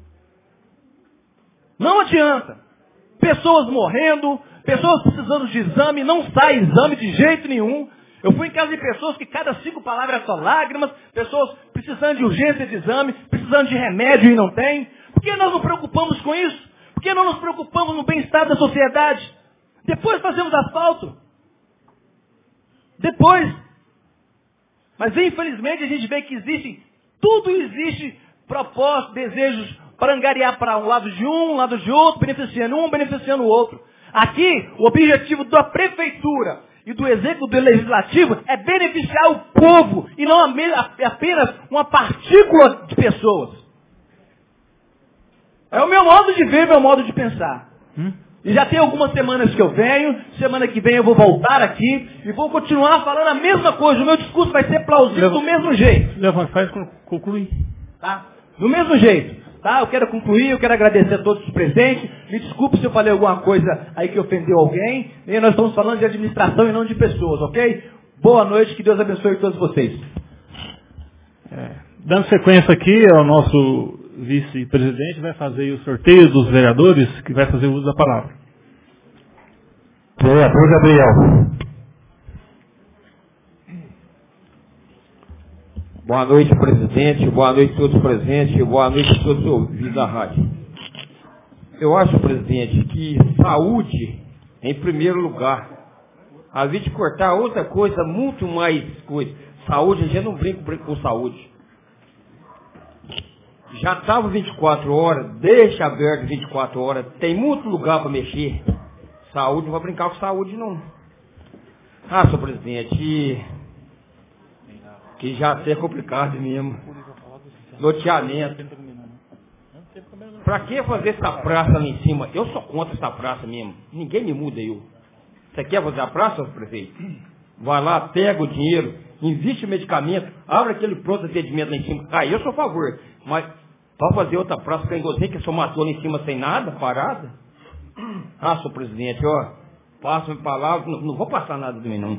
Não adianta. Pessoas morrendo, pessoas precisando de exame, não sai exame de jeito nenhum. Eu fui em casa de pessoas que cada cinco palavras são lágrimas, pessoas precisando de urgência de exame, precisando de remédio e não tem. Por que nós não preocupamos com isso? Por que não nos preocupamos no bem-estar da sociedade? Depois fazemos asfalto. Depois. Mas infelizmente a gente vê que existe, tudo existe propósito, desejos para angariar para um lado de um, um lado de outro, beneficiando um, beneficiando o outro. Aqui, o objetivo da prefeitura e do executivo, do legislativo, é beneficiar o povo e não apenas uma partícula de pessoas. É o meu modo de ver, meu modo de pensar. Hum? E já tem algumas semanas que eu venho, semana que vem eu vou voltar aqui e vou continuar falando a mesma coisa. O meu discurso vai ser plausível Leva, do mesmo jeito. Levanta, faz concluir. Tá? Do mesmo jeito. Tá? Eu quero concluir, eu quero agradecer a todos os presentes. Me desculpe se eu falei alguma coisa aí que ofendeu alguém. E nós estamos falando de administração e não de pessoas, ok? Boa noite, que Deus abençoe todos vocês. É, dando sequência aqui ao nosso vice-presidente, vai fazer o sorteio dos vereadores, que vai fazer o uso da palavra. Vereador Gabriel. Boa noite, presidente. Boa noite a todos presentes. Boa noite a todos ouvintes da rádio. Eu acho, presidente, que saúde em primeiro lugar. A gente cortar outra coisa, muito mais coisa. Saúde, a gente não brinca, brinca com saúde. Já estava vinte e quatro horas, deixa aberto vinte e quatro horas, tem muito lugar para mexer. Saúde, não vai brincar com saúde, não. Ah, senhor presidente, que já é complicado mesmo. Loteamento. Para que fazer essa praça lá em cima? Eu sou contra essa praça mesmo. Ninguém me muda eu. Você quer fazer a praça, senhor prefeito? Vai lá, pega o dinheiro, investe em medicamento, abre aquele pronto atendimento lá em cima. Ah, eu sou a favor, mas para fazer outra praça que eu que só matou lá em cima sem nada, parada? Ah, senhor presidente, ó, passa-me palavra, não, não vou passar nada de mim, não.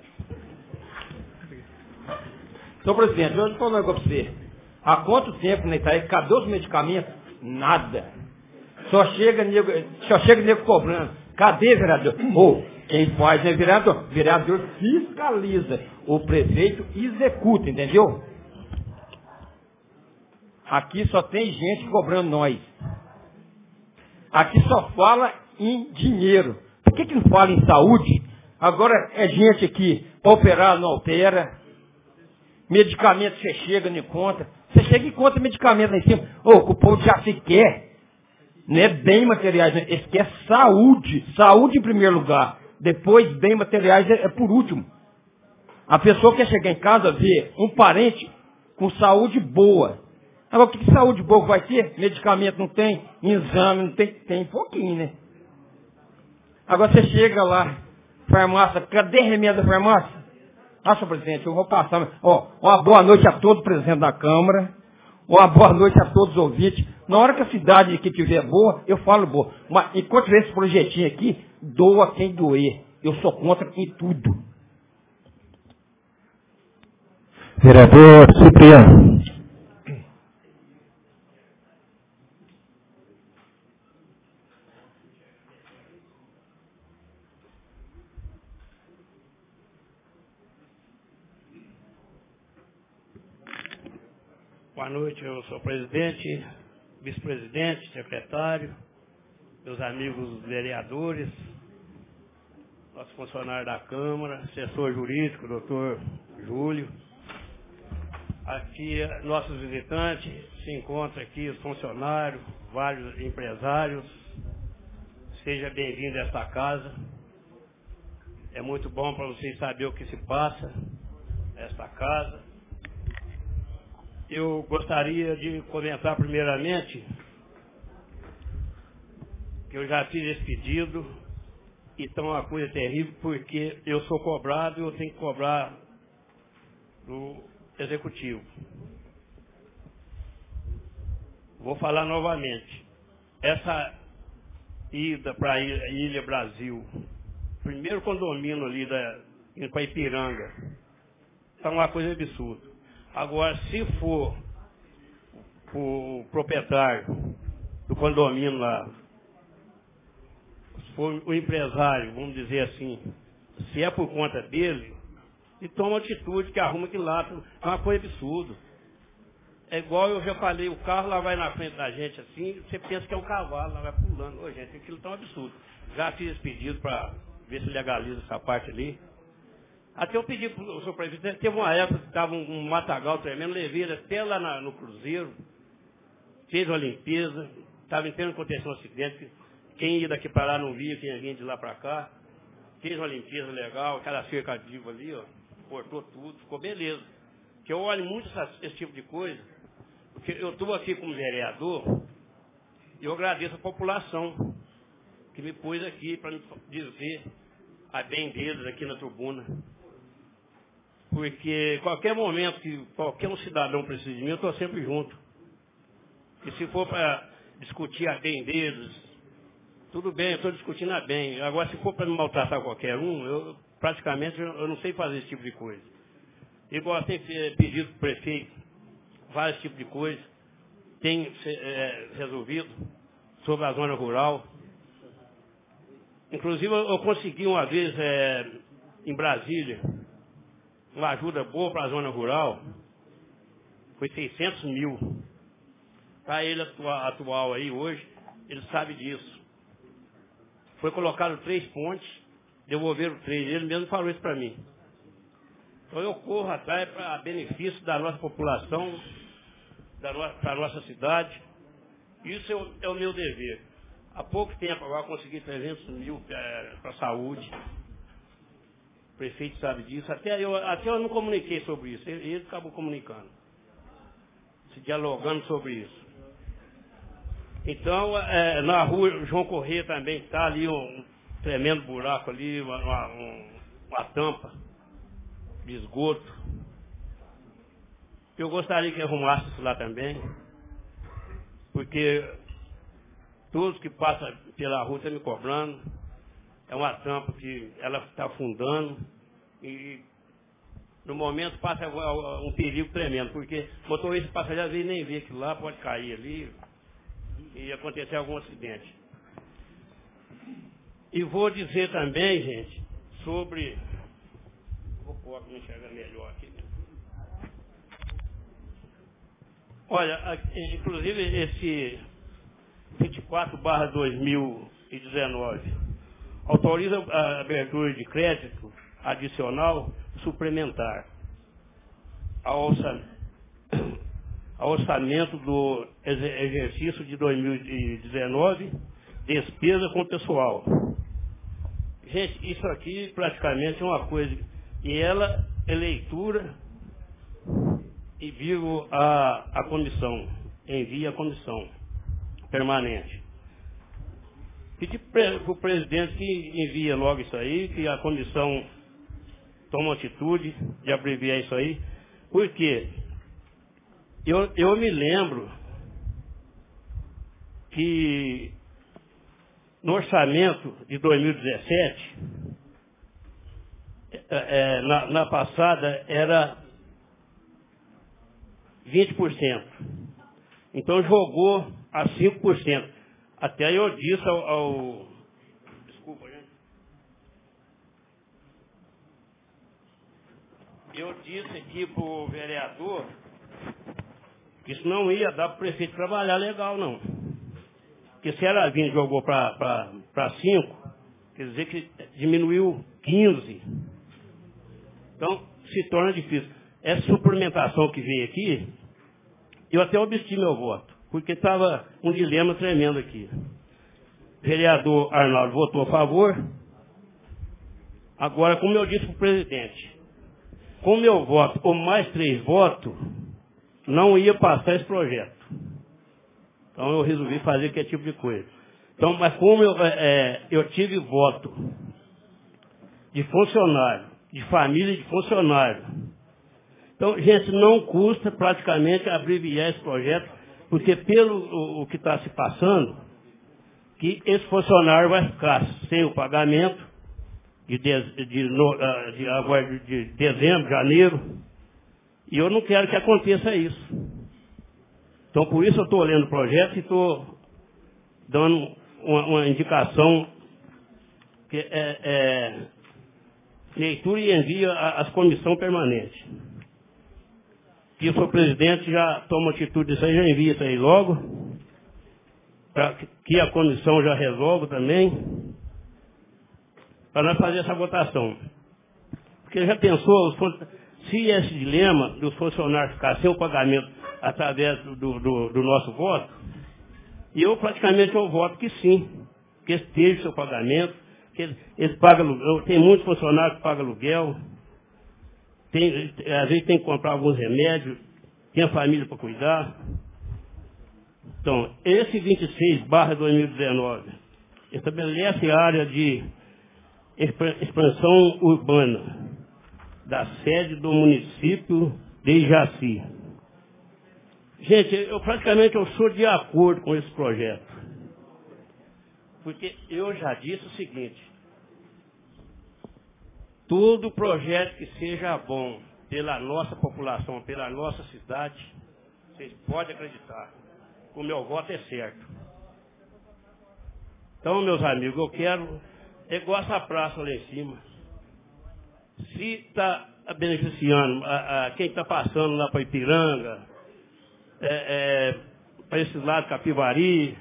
Senhor presidente, eu vou falar um negócio para você. Há quanto tempo na Itaí, cadê os medicamentos? Nada. Só chega nego, só chega nego cobrando. Cadê, vereador? Ou, oh, quem faz é vereador. Vereador fiscaliza. O prefeito executa, entendeu? Aqui só tem gente cobrando nós. Aqui só fala em dinheiro. Por que que não fala em saúde? Agora é gente aqui, para operar não altera. Medicamento você chega, não encontra. Você chega e encontra medicamento lá em cima. Ô, que o povo já se quer. Não é bem materiais, né? Eles querem saúde. Saúde em primeiro lugar. Depois, bem materiais é, é por último. A pessoa quer chegar em casa ver um parente com saúde boa. Agora, que saúde boa vai ter? Medicamento não tem, exame não tem, tem pouquinho, né? Agora você chega lá, farmácia, cadê remédio da farmácia? Ah, senhor presidente, eu vou passar. Ó, uma boa noite a todo presidente da Câmara. Uma boa noite a todos os ouvintes. Na hora que a cidade aqui estiver boa, eu falo boa. Mas enquanto esse projetinho aqui, doa quem doer. Eu sou contra em tudo. Vereador Cipriano. Boa noite, eu sou presidente, vice-presidente, secretário, meus amigos vereadores, nosso funcionário da Câmara, assessor jurídico, doutor Júlio. Aqui, nossos visitantes, se encontram aqui os funcionários, vários empresários. Seja bem-vindo a esta casa. É muito bom para vocês saberem o que se passa nesta casa. Eu gostaria de comentar primeiramente que eu já fiz esse pedido e então é uma coisa terrível porque eu sou cobrado e eu tenho que cobrar do executivo. Vou falar novamente. Essa ida para a Ilha Brasil, primeiro condomínio ali da, em Ipiranga, está uma coisa absurda. Agora, se for o proprietário do condomínio lá, se for o empresário, vamos dizer assim, se é por conta dele, ele toma atitude que arruma que lá, é uma coisa absurda. É igual eu já falei, o carro lá vai na frente da gente assim, você pensa que é um cavalo, lá vai pulando. Ô gente, aquilo tá um absurdo. Já fiz esse pedido para ver se legaliza essa parte ali. Até eu pedi para o senhor prefeito, teve uma época que estava um, um matagal tremendo, levei ele até lá na, no Cruzeiro, fez uma limpeza, estava entendendo que aconteceu um acidente, quem ia daqui para lá não via, quem vinha de lá para cá, fez uma limpeza legal, aquela cerca diva ali, ó, cortou tudo, ficou beleza. Que eu olho muito essa, esse tipo de coisa, porque eu estou aqui como vereador, e eu agradeço a população que me pôs aqui para me dizer a bem deles aqui na tribuna. Porque qualquer momento que qualquer um cidadão precisa de mim, eu estou sempre junto. E se for para discutir a bem deles, tudo bem, eu estou discutindo a bem. Agora, se for para me maltratar qualquer um, eu praticamente eu não sei fazer esse tipo de coisa. Igual tem pedido para o prefeito, vários tipos de coisa, tem é, resolvido sobre a zona rural. Inclusive, eu consegui uma vez é, em Brasília, uma ajuda boa para a zona rural, foi seiscentos mil. Para ele atual, atual aí hoje, ele sabe disso. Foi colocado três pontes, devolveram três, ele mesmo falou isso para mim. Então eu corro atrás para benefício da nossa população, da no, para a nossa cidade. Isso é o, é o meu dever. Há pouco tempo agora eu consegui trezentos mil é, para a saúde. O prefeito sabe disso. Até eu, até eu não comuniquei sobre isso. Ele, ele acabou comunicando. Se dialogando sobre isso. Então, é, na rua João Corrêa também está ali um tremendo buraco ali, uma, uma, uma tampa de esgoto. Eu gostaria que arrumasse isso lá também. Porque todos que passam pela rua estão me cobrando. É uma tampa que ela está afundando e no momento passa um perigo tremendo, porque o motorista passageiro às vezes nem vê aquilo lá, pode cair ali e acontecer algum acidente. E vou dizer também, gente, sobre... Vou pôr para enxergar melhor aqui. Olha, inclusive esse vinte e quatro barra dois mil e dezenove autoriza a abertura de crédito adicional suplementar. ao orçamento, ao orçamento do exercício de dois mil e dezenove, despesa com pessoal. Gente, isso aqui praticamente é uma coisa, e ela é leitura e vivo a, a comissão, envia a comissão permanente. Pedi para o presidente que envia logo isso aí, que a comissão toma atitude de abreviar isso aí, porque eu, eu me lembro que no orçamento de dois mil e dezessete, é, na, na passada era vinte por cento. Então jogou a cinco por cento. Até eu disse ao... ao desculpa, gente. Eu disse aqui para o vereador que isso não ia dar para o prefeito trabalhar legal, não. Porque se era vinte, jogou para cinco, quer dizer que diminuiu quinze. Então, se torna difícil. Essa suplementação que veio aqui, eu até obtive meu voto, porque estava um dilema tremendo aqui. O vereador Arnaldo votou a favor. Agora, como eu disse para o presidente, com meu voto, ou mais três votos, não ia passar esse projeto. Então eu resolvi fazer aquele tipo de coisa. Então, mas como eu, é, eu tive voto de funcionário, de família de funcionário. Então, gente, não custa praticamente abreviar esse projeto, porque pelo o, o que está se passando, que esse funcionário vai ficar sem o pagamento de, de, de, no, de, agora de dezembro, janeiro, e eu não quero que aconteça isso. Então, por isso eu estou lendo o projeto e estou dando uma, uma indicação que é, é leitura e envia às comissões permanentes. Que o senhor presidente já toma atitude disso aí, já envia isso aí logo, para que a comissão já resolva também, para nós fazer essa votação. Porque já pensou, se esse dilema dos funcionários ficar sem o pagamento através do, do, do nosso voto, e eu praticamente eu voto que sim, que esteja o seu pagamento, que eles, eles pagam aluguel, tem muitos funcionários que pagam aluguel, tem, às vezes tem que comprar alguns remédios, tem a família para cuidar. Então, esse vinte e seis barra dois mil e dezenove estabelece a área de expansão urbana da sede do município de Ijaci. Gente, eu praticamente eu sou de acordo com esse projeto. Porque eu já disse o seguinte: todo projeto que seja bom pela nossa população, pela nossa cidade, vocês podem acreditar, o meu voto é certo. Então, meus amigos, eu quero, é igual essa praça lá em cima. Se está beneficiando a, a quem está passando lá para Ipiranga, é, é, para esse lado, Capivari,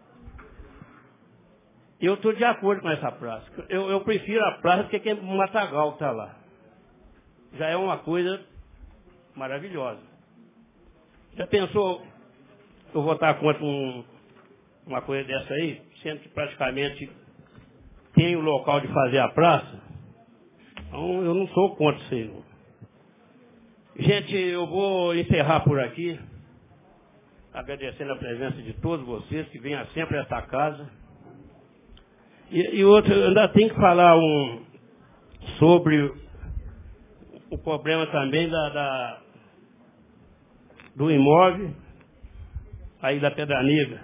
eu estou de acordo com essa praça. Eu, eu prefiro a praça do que o matagal que está lá. Já é uma coisa maravilhosa. Já pensou eu votar contra um, uma coisa dessa aí, sendo que praticamente tem o local de fazer a praça? Então eu não sou contra isso aí. Gente, eu vou encerrar por aqui, agradecendo a presença de todos vocês que venham sempre a esta casa. E, e outro, eu ainda tenho que falar um, sobre o problema também da, da, do imóvel aí da Pedra Negra.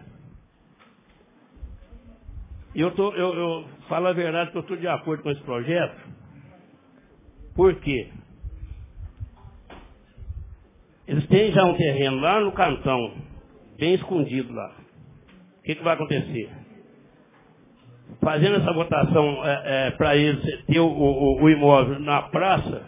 E eu, tô, eu, eu falo a verdade que eu estou de acordo com esse projeto. Por quê? Eles têm já um terreno lá no cantão, bem escondido lá. O que, que vai acontecer? Fazendo essa votação é, é, para eles ter o, o, o imóvel na praça,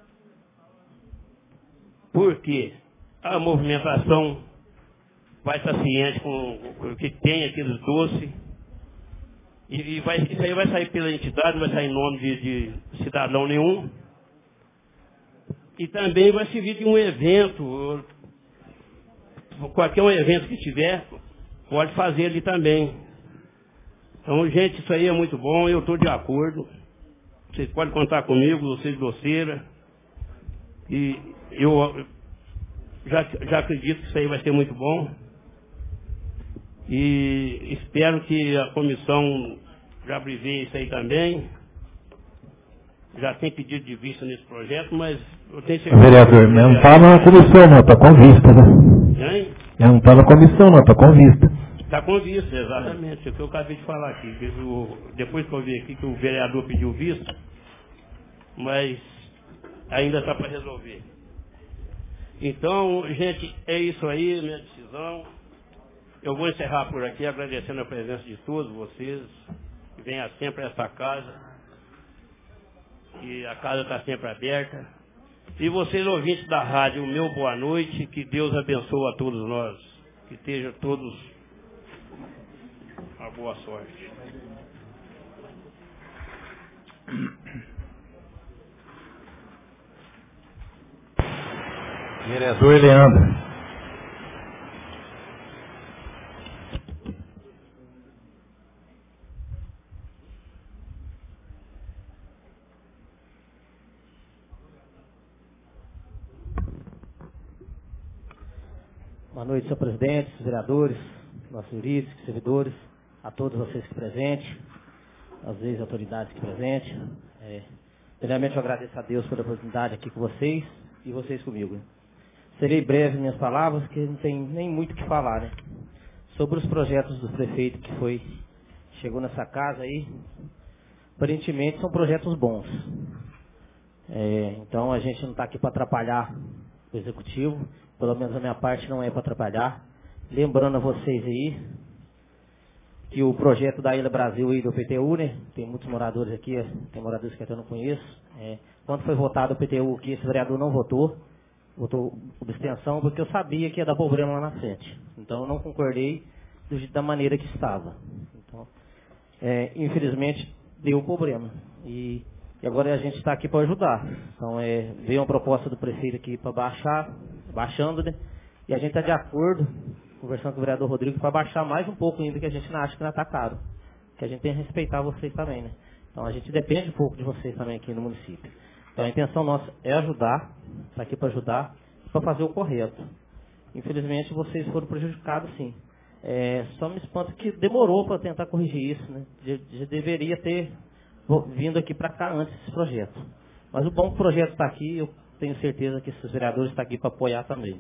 porque a movimentação vai estar ciente com o que tem aqueles doces, e, e vai, isso aí vai sair pela entidade, não vai sair em nome de, de cidadão nenhum. e também vai servir de um evento, qualquer um evento que tiver, pode fazer ali também. Então, gente, isso aí é muito bom, eu estou de acordo. Vocês podem contar comigo, vocês doceira. E eu já, já acredito que isso aí vai ser muito bom. E espero que a comissão já brevê isso aí também. Já tem pedido de vista nesse projeto, mas eu tenho certeza... Vereador, não está na comissão não, está com vista, né? Hein? Não está na comissão não, está com vista. Está com vista, exatamente. É o que eu acabei de falar aqui. Que eu, depois que eu vi aqui que o vereador pediu vista, mas ainda está para resolver. Então, gente, é isso aí, minha decisão. Eu vou encerrar por aqui, agradecendo a presença de todos vocês, que venham sempre a essa casa. E a casa está sempre aberta. E vocês, ouvintes da rádio, o meu boa noite, que Deus abençoe a todos nós, que estejam todos a boa sorte. Vereador Leandro. Boa noite, senhor presidente, vereadores, nossos jurídicos, servidores, a todos vocês que presentes, às vezes autoridades que presentes. É, primeiramente eu agradeço a Deus pela oportunidade aqui com vocês e vocês comigo. Serei breve em minhas palavras, porque não tem nem muito o que falar, né? Sobre os projetos do prefeito que foi, chegou nessa casa aí, aparentemente são projetos bons. É, então a gente não está aqui para atrapalhar o executivo. Pelo menos a minha parte não é para atrapalhar. Lembrando a vocês aí que o projeto da Ilha Brasil e do P T U, né? Tem muitos moradores aqui, tem moradores que eu não conheço. É, quando foi votado o P T U aqui, esse vereador não votou. Votou por abstenção porque eu sabia que ia dar problema lá na frente. Então eu não concordei do, da maneira que estava. Então, é, infelizmente, deu problema. E, e agora a gente está aqui para ajudar. Então é, veio uma proposta do prefeito aqui para baixar. Baixando, né? E a gente está de acordo, conversando com o vereador Rodrigo, para baixar mais um pouco ainda, que a gente não acha que não está caro. Que a gente tem que respeitar vocês também, né? Então a gente depende um pouco de vocês também aqui no município. Então a intenção nossa é ajudar, está aqui para ajudar, para fazer o correto. Infelizmente vocês foram prejudicados, sim. É, só me espanta que demorou para tentar corrigir isso, né? Já, já deveria ter vindo aqui para cá antes desse projeto. Mas o bom projeto está aqui, eu tenho certeza que esses vereadores estão aqui para apoiar também.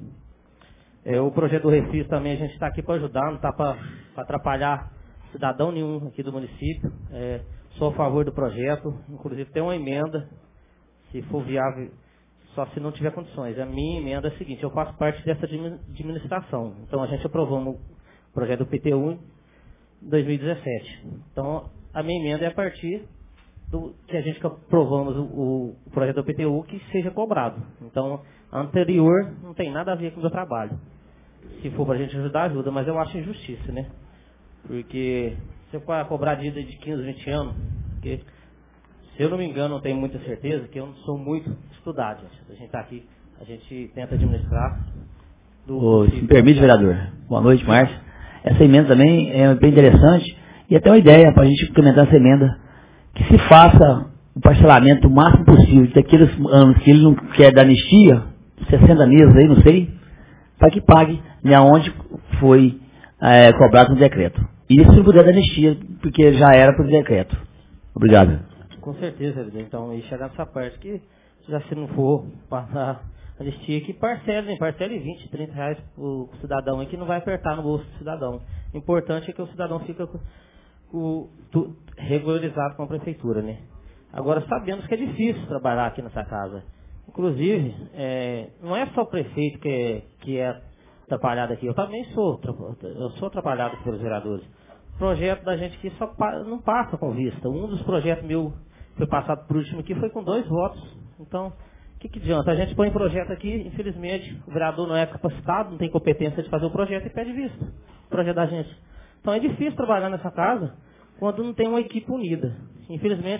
É, o projeto do Refis também a gente está aqui para ajudar, não está para atrapalhar cidadão nenhum aqui do município. É, sou a favor do projeto, inclusive tem uma emenda, se for viável, só se não tiver condições. A minha emenda é a seguinte, eu faço parte dessa administração. Então a gente aprovou o projeto do P T U em dois mil e dezessete. Então a minha emenda é a partir do que a gente aprovamos o, o projeto do P T U que seja cobrado. Então, a anterior não tem nada a ver com o meu trabalho. Se for para a gente ajudar, ajuda, mas eu acho injustiça, né? Porque se eu for cobrar dívida de quinze, vinte anos, porque, se eu não me engano, não tenho muita certeza, que eu não sou muito estudado, gente. A gente está aqui, a gente tenta administrar. Do Ô, se me permite, vereador. Boa noite, Márcio. Essa emenda também é bem interessante e até uma ideia para a gente implementar essa emenda. Que se faça o parcelamento o máximo possível daqueles anos que ele não quer dar anistia, sessenta meses aí, não sei, para que pague né, onde foi é, cobrado no decreto. E se não puder dar anistia, porque já era por decreto. Obrigado. Com certeza, então, e chegar nessa parte que, já se não for passar anistia, que parcele, parcele vinte, trinta reais para o cidadão aí, que não vai apertar no bolso do cidadão. O importante é que o cidadão fica com O, tu, regularizado com a prefeitura, né? Agora sabemos que é difícil trabalhar aqui nessa casa. Inclusive, é, não é só o prefeito que é, que é atrapalhado aqui, eu também sou, eu sou atrapalhado pelos vereadores. O projeto da gente aqui só não passa com vista. Um dos projetos meu que foi passado por último aqui foi com dois votos. Então, o que, que adianta? A gente põe projeto aqui, infelizmente, o vereador não é capacitado, não tem competência de fazer o projeto e pede vista. O projeto da gente. Então é difícil trabalhar nessa casa quando não tem uma equipe unida. Infelizmente,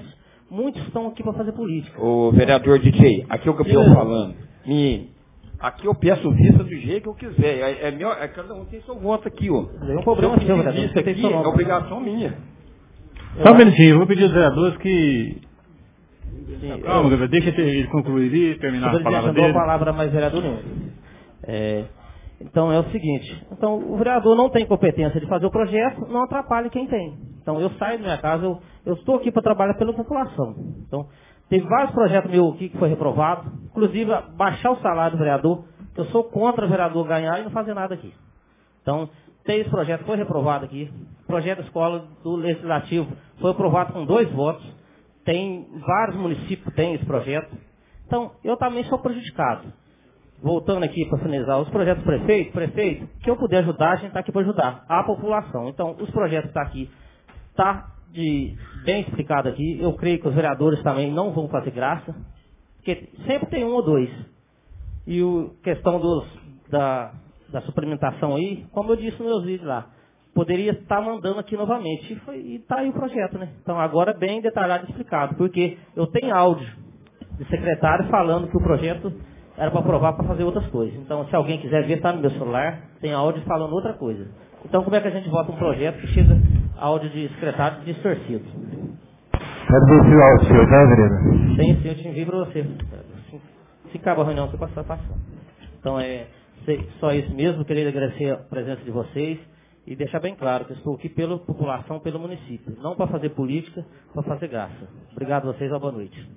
muitos estão aqui para fazer política. Ô, vereador D J, aqui é o Gabriel falando. Me, aqui eu peço vista do jeito que eu quiser. É, é meu, é, cada um tem seu voto aqui, ó. É um problema seu, vereador. Isso aqui é obrigação minha. Só um minutinho, eu vou pedir aos vereadores que... Sim, calma, eu... deixa ele concluir e terminar a palavra dele. Não dou a palavra mais vereador nenhum. É, então é o seguinte, então o vereador não tem competência de fazer o projeto, não atrapalhe quem tem. Então eu saio da minha casa, eu, eu estou aqui para trabalhar pela população. Então, teve vários projetos meus aqui que foi reprovado, inclusive baixar o salário do vereador, que eu sou contra o vereador ganhar e não fazer nada aqui. Então, tem esse projeto, foi reprovado aqui. O projeto da escola do Legislativo foi aprovado com dois votos. Tem vários municípios que têm esse projeto. Então, eu também sou prejudicado. Voltando aqui para finalizar, os projetos do prefeito, prefeito, que eu puder ajudar, a gente está aqui para ajudar a população. Então, os projetos que estão aqui, está bem explicado aqui. Eu creio que os vereadores também não vão fazer graça, porque sempre tem um ou dois. E a questão dos, da, da suplementação aí, como eu disse nos meus vídeos lá, poderia estar mandando aqui novamente. E está aí o projeto, né? Então, agora bem detalhado e explicado, porque eu tenho áudio de secretário falando que o projeto era para aprovar para fazer outras coisas. Então, se alguém quiser ver, está no meu celular, tem áudio falando outra coisa. Então, como é que a gente vota um projeto que chega áudio de secretário distorcido? Quero ver se o áudio seu, tá, vereador? Tem sim, eu te envio para você. Se acaba a reunião, você passa passando. Então, é só isso mesmo. Queria agradecer a presença de vocês e deixar bem claro que eu estou aqui pela população, pelo município. Não para fazer política, para fazer graça. Obrigado a vocês, boa noite.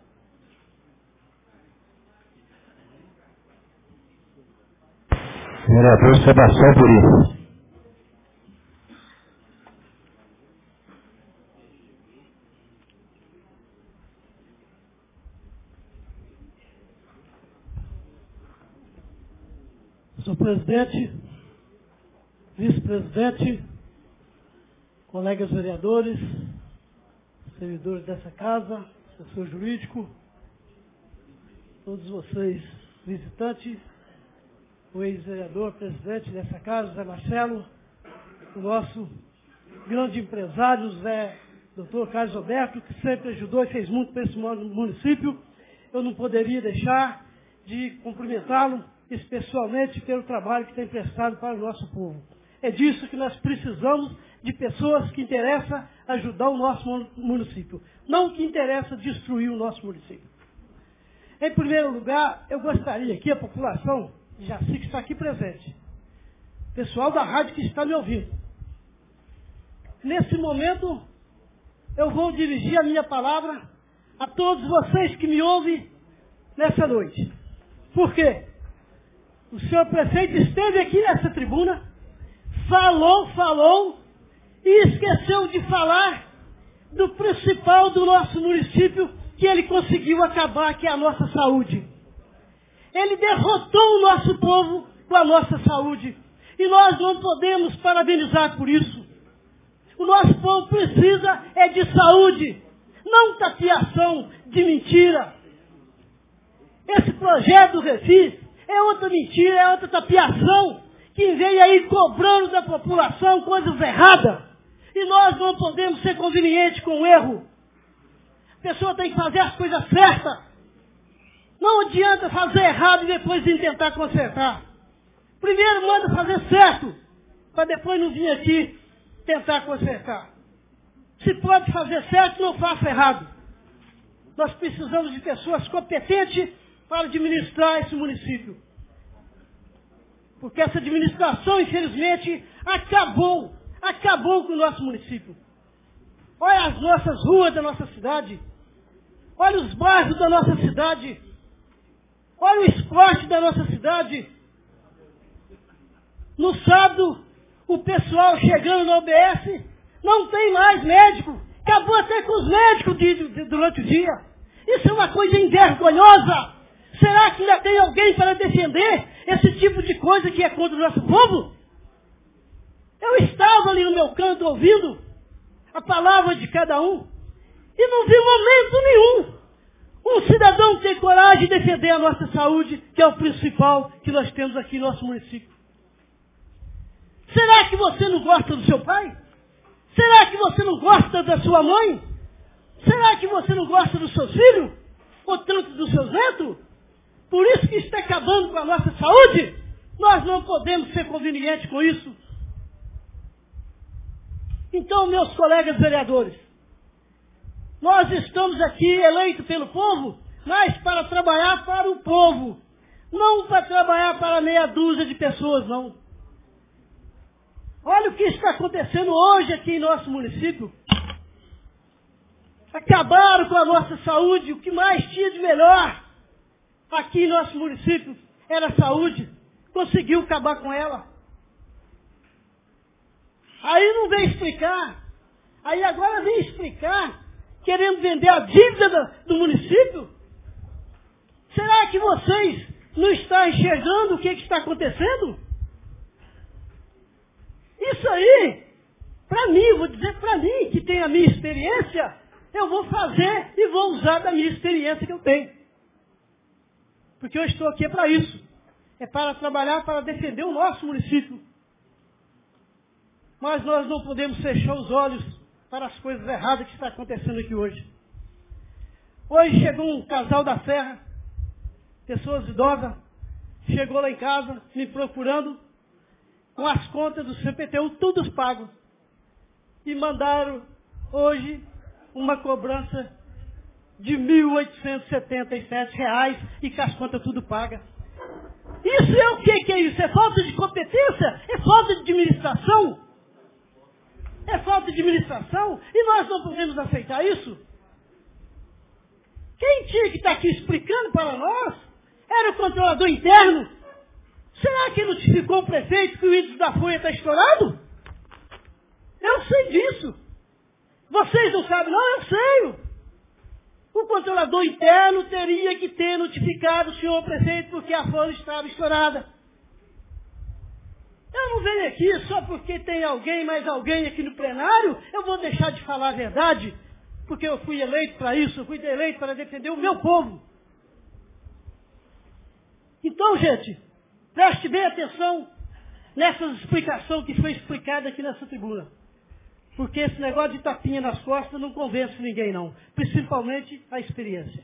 Vereador Sebastião Puri. Senhor presidente, vice-presidente, colegas vereadores, servidores dessa casa, assessor jurídico, todos vocês visitantes, o ex-vereador, presidente dessa casa, Zé Marcelo, o nosso grande empresário, Zé, doutor Carlos Roberto, que sempre ajudou e fez muito para esse município. Eu não poderia deixar de cumprimentá-lo, especialmente pelo trabalho que tem prestado para o nosso povo. É disso que nós precisamos, de pessoas que interessam ajudar o nosso município, não que interessa destruir o nosso município. Em primeiro lugar, eu gostaria que a população de Jaci, que está aqui presente, pessoal da rádio que está me ouvindo, nesse momento, eu vou dirigir a minha palavra a todos vocês que me ouvem nessa noite. Por quê? O senhor prefeito esteve aqui nessa tribuna, falou, falou, e esqueceu de falar do principal do nosso município, que ele conseguiu acabar, que é a nossa saúde. Ele derrotou o nosso povo com a nossa saúde. E nós não podemos parabenizar por isso. O nosso povo precisa é de saúde, não tapiação de mentira. Esse projeto do Refis é outra mentira, é outra tapiação que vem aí cobrando da população coisas erradas. E nós não podemos ser convenientes com o erro. A pessoa tem que fazer as coisas certas. Não adianta fazer errado e depois vir tentar consertar. Primeiro manda fazer certo, para depois não vir aqui tentar consertar. Se pode fazer certo, não faça errado. Nós precisamos de pessoas competentes para administrar esse município. Porque essa administração, infelizmente, acabou, acabou com o nosso município. Olha as nossas ruas da nossa cidade. Olha os bairros da nossa cidade. Olha o esporte da nossa cidade. No sábado, o pessoal chegando no O B S, não tem mais médico. Acabou até com os médicos de, de, durante o dia. Isso é uma coisa envergonhosa. Será que ainda tem alguém para defender esse tipo de coisa que é contra o nosso povo? Eu estava ali no meu canto ouvindo a palavra de cada um e não vi momento nenhum um cidadão ter coragem de defender a nossa saúde, que é o principal que nós temos aqui no nosso município. Será que você não gosta do seu pai? Será que você não gosta da sua mãe? Será que você não gosta dos seus filhos? Ou tanto dos seus netos? Por isso que está acabando com a nossa saúde? Nós não podemos ser convenientes com isso. Então, meus colegas vereadores, nós estamos aqui eleitos pelo povo, mas para trabalhar para o povo. Não para trabalhar para meia dúzia de pessoas, não. Olha o que está acontecendo hoje aqui em nosso município. Acabaram com a nossa saúde. O que mais tinha de melhor aqui em nosso município era a saúde. Conseguiu acabar com ela. Aí não vem explicar. Aí agora vem explicar, querendo vender a dívida do município. Será que vocês não estão enxergando o que, que está acontecendo? Isso aí, para mim, vou dizer para mim, que tem a minha experiência, eu vou fazer e vou usar da minha experiência que eu tenho. Porque eu estou aqui para isso. É para trabalhar, para defender o nosso município. Mas nós não podemos fechar os olhos para as coisas erradas que estão acontecendo aqui hoje. Hoje chegou um casal da Serra, pessoas idosas, chegou lá em casa, me procurando, com as contas do C P T U, todos pagos. E mandaram hoje uma cobrança de mil oitocentos e setenta e sete reais e com as contas tudo pagas. Isso é o que, que é isso? É falta de competência? É falta de administração? É falta de administração? E nós não podemos aceitar isso? Quem tinha que estar aqui explicando para nós era o controlador interno. Será que notificou o prefeito que o índice da folha está estourado? Eu sei disso. Vocês não sabem, não? Eu sei. O controlador interno teria que ter notificado o senhor prefeito porque a folha estava estourada. Eu não venho aqui só porque tem alguém, mais alguém aqui no plenário, eu vou deixar de falar a verdade, porque eu fui eleito para isso, eu fui eleito para defender o meu povo. Então, gente, preste bem atenção nessa explicação que foi explicada aqui nessa tribuna. Porque esse negócio de tapinha nas costas não convence ninguém, não. Principalmente a experiência.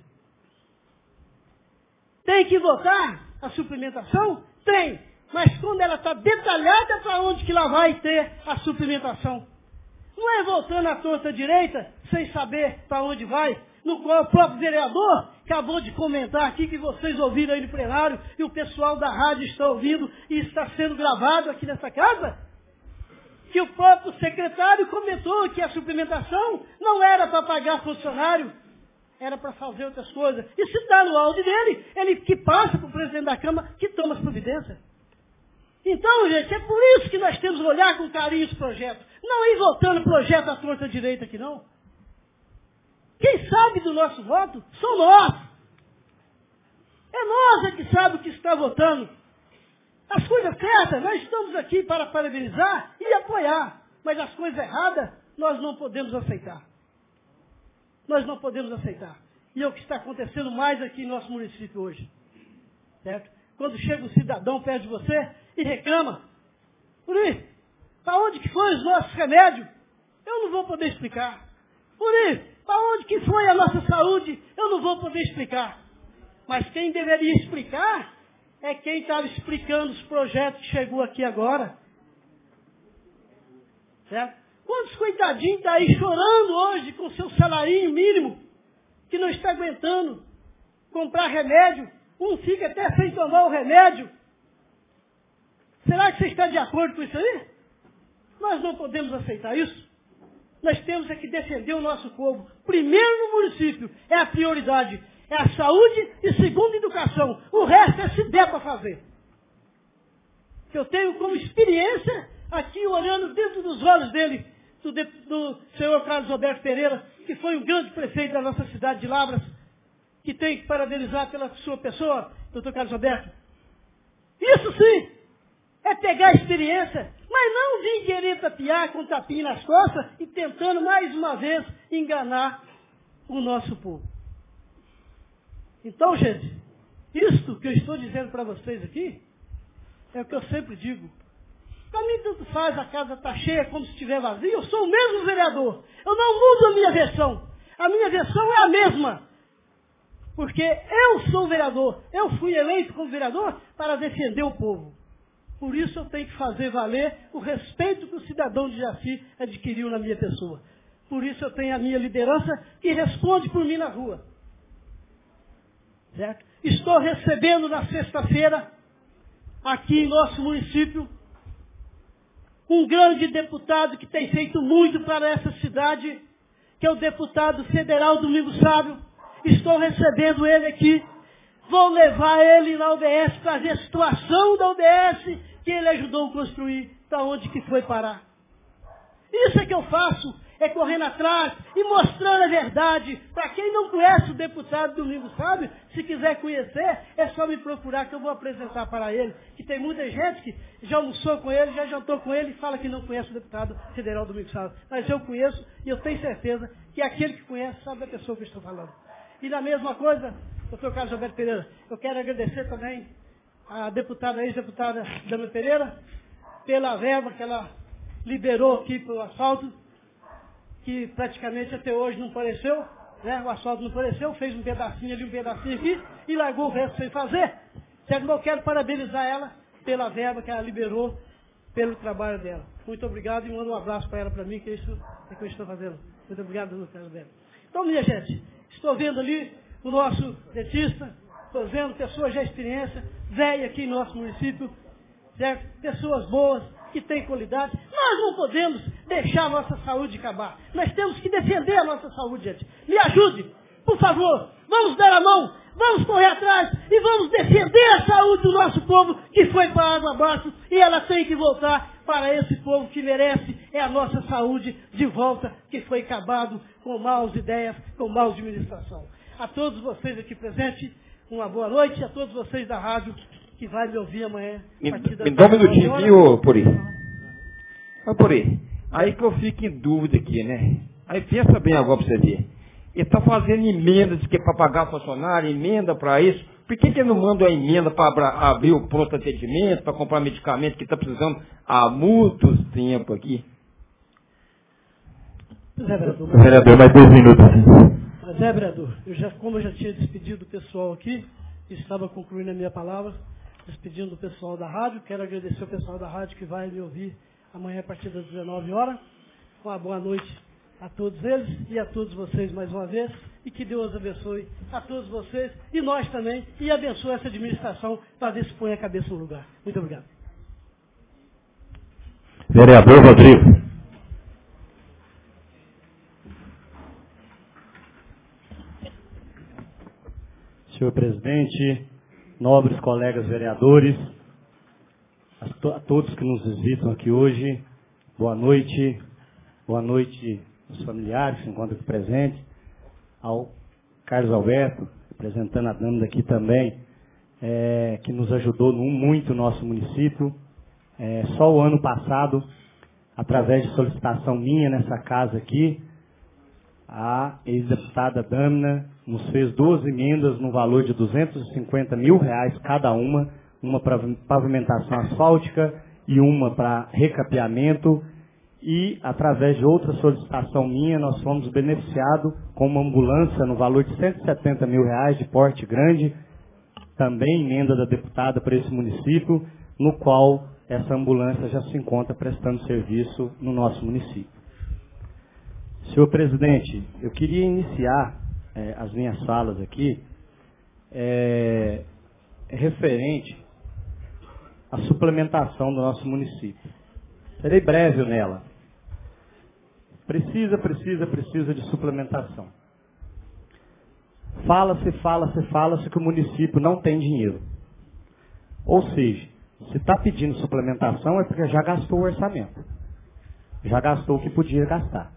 Tem que votar a suplementação? Tem. Mas quando ela está detalhada, para onde que ela vai ter a suplementação? Não é voltando à torta direita, sem saber para onde vai, no qual o próprio vereador acabou de comentar aqui, que vocês ouviram aí no plenário, e o pessoal da rádio está ouvindo, e está sendo gravado aqui nessa casa, que o próprio secretário comentou que a suplementação não era para pagar funcionário, era para fazer outras coisas. E se está no áudio dele, ele que passa para o presidente da Câmara, que toma as providências. Então, gente, é por isso que nós temos que olhar com carinho os projetos. Não ir votando projeto à torta direita aqui, não. Quem sabe do nosso voto são nós. É nós é que sabe o que está votando. As coisas certas, nós estamos aqui para parabenizar e apoiar. Mas as coisas erradas, nós não podemos aceitar. Nós não podemos aceitar. E é o que está acontecendo mais aqui em nosso município hoje. Certo? Quando chega um cidadão perto de você e reclama, Uri, para onde que foi os nossos remédios? Eu não vou poder explicar. Uri, para onde que foi a nossa saúde? Eu não vou poder explicar. Mas quem deveria explicar é quem estava explicando os projetos que chegou aqui agora. Certo? Quantos coitadinhos estão aí chorando hoje com seu salarinho mínimo, que não está aguentando comprar remédio? Um fica até sem tomar o remédio. Será que você está de acordo com isso aí? Nós não podemos aceitar isso. Nós temos é que defender o nosso povo. Primeiro no município, é a prioridade. É a saúde e segundo a educação. O resto é se der para fazer. Eu tenho como experiência, aqui olhando dentro dos olhos dele, do, do senhor Carlos Roberto Pereira, que foi um grande prefeito da nossa cidade de Lavras, que tem que parabenizar pela sua pessoa, doutor Carlos Roberto. Isso sim, é pegar a experiência, mas não vir querer tapear com tapinha nas costas e tentando mais uma vez enganar o nosso povo. Então, gente, isto que eu estou dizendo para vocês aqui, é o que eu sempre digo. Para mim, tanto faz, a casa está cheia como se estiver vazia, eu sou o mesmo vereador. Eu não mudo a minha versão. A minha versão é a mesma. Porque eu sou vereador. Eu fui eleito como vereador para defender o povo. Por isso eu tenho que fazer valer o respeito que o cidadão de Jaci adquiriu na minha pessoa. Por isso eu tenho a minha liderança que responde por mim na rua. Certo? Estou recebendo na sexta-feira, aqui em nosso município, um grande deputado que tem feito muito para essa cidade, que é o deputado federal Domingos Sábio. Estou recebendo ele aqui. Vou levar ele na U B S para ver a situação da U B S que ele ajudou a construir, para onde que foi parar. Isso é que eu faço, é correndo atrás e mostrando a verdade. Para quem não conhece o deputado Domingos Sábio, se quiser conhecer, é só me procurar que eu vou apresentar para ele. Que tem muita gente que já almoçou com ele, já jantou com ele e fala que não conhece o deputado federal Domingos Sábio. Mas eu conheço e eu tenho certeza que aquele que conhece sabe da pessoa que eu estou falando. E na mesma coisa, doutor Carlos Alberto Pereira, eu quero agradecer também a deputada, ex-deputada Dama Pereira, pela verba que ela liberou aqui para o asfalto, que praticamente até hoje não apareceu, né? O asfalto não apareceu, fez um pedacinho ali, um pedacinho aqui, e largou o resto sem fazer. Certo? Eu quero parabenizar ela pela verba que ela liberou, pelo trabalho dela. Muito obrigado e mando um abraço para ela, para mim, que é isso que eu estou fazendo. Muito obrigado, doutor Carlos Alberto. Então, minha gente, estou vendo ali o nosso dentista, estou vendo pessoas de experiência, velha aqui em nosso município, certo? Pessoas boas, que têm qualidade. Nós não podemos deixar a nossa saúde acabar. Nós temos que defender a nossa saúde, gente. Me ajude, por favor. Vamos dar a mão, vamos correr atrás e vamos defender a saúde do nosso povo que foi para a água abaixo e ela tem que voltar para esse povo que merece é a nossa saúde de volta, que foi acabado com maus ideias, com má administração. A todos vocês aqui presentes, uma boa noite. A todos vocês da rádio que vai me ouvir amanhã. Me, me dá um minutinho, viu, Puri? Ô, Puri, aí que eu fico em dúvida aqui, né? Aí pensa bem agora para você ver. Ele está fazendo emendas que é para pagar funcionário, emenda para isso. Por que, que ele não manda uma emenda para abrir o pronto atendimento, para comprar medicamento que está precisando há muito tempo aqui? Zé, vereador, vereador, mais dois minutos. Zé, vereador, eu já, como eu já tinha despedido o pessoal aqui, estava concluindo a minha palavra, despedindo o pessoal da rádio, quero agradecer o pessoal da rádio que vai me ouvir amanhã a partir das dezenove horas. Uma boa noite a todos eles e a todos vocês mais uma vez, e que Deus abençoe a todos vocês e nós também, e abençoe essa administração para ver se põe a cabeça no lugar. Muito obrigado. Vereador Rodrigo. Senhor presidente, nobres colegas vereadores, a, to a todos que nos visitam aqui hoje, boa noite, boa noite aos familiares que se encontram aqui presentes, ao Carlos Alberto, representando a dama daqui também, é, que nos ajudou muito o nosso município. É, só o ano passado, através de solicitação minha nessa casa aqui, a ex-deputada Dâmina nos fez duas emendas no valor de duzentos e cinquenta mil reais cada uma, uma para pavimentação asfáltica e uma para recapeamento, e através de outra solicitação minha nós fomos beneficiados com uma ambulância no valor de cento e setenta mil reais de porte grande, também emenda da deputada para esse município, no qual essa ambulância já se encontra prestando serviço no nosso município. Senhor presidente, eu queria iniciar é, as minhas falas aqui é, referente à suplementação do nosso município. Serei breve nela. Precisa, precisa, precisa de suplementação. Fala-se, fala-se, fala-se que o município não tem dinheiro. Ou seja, se está pedindo suplementação é porque já gastou o orçamento. Já gastou o que podia gastar.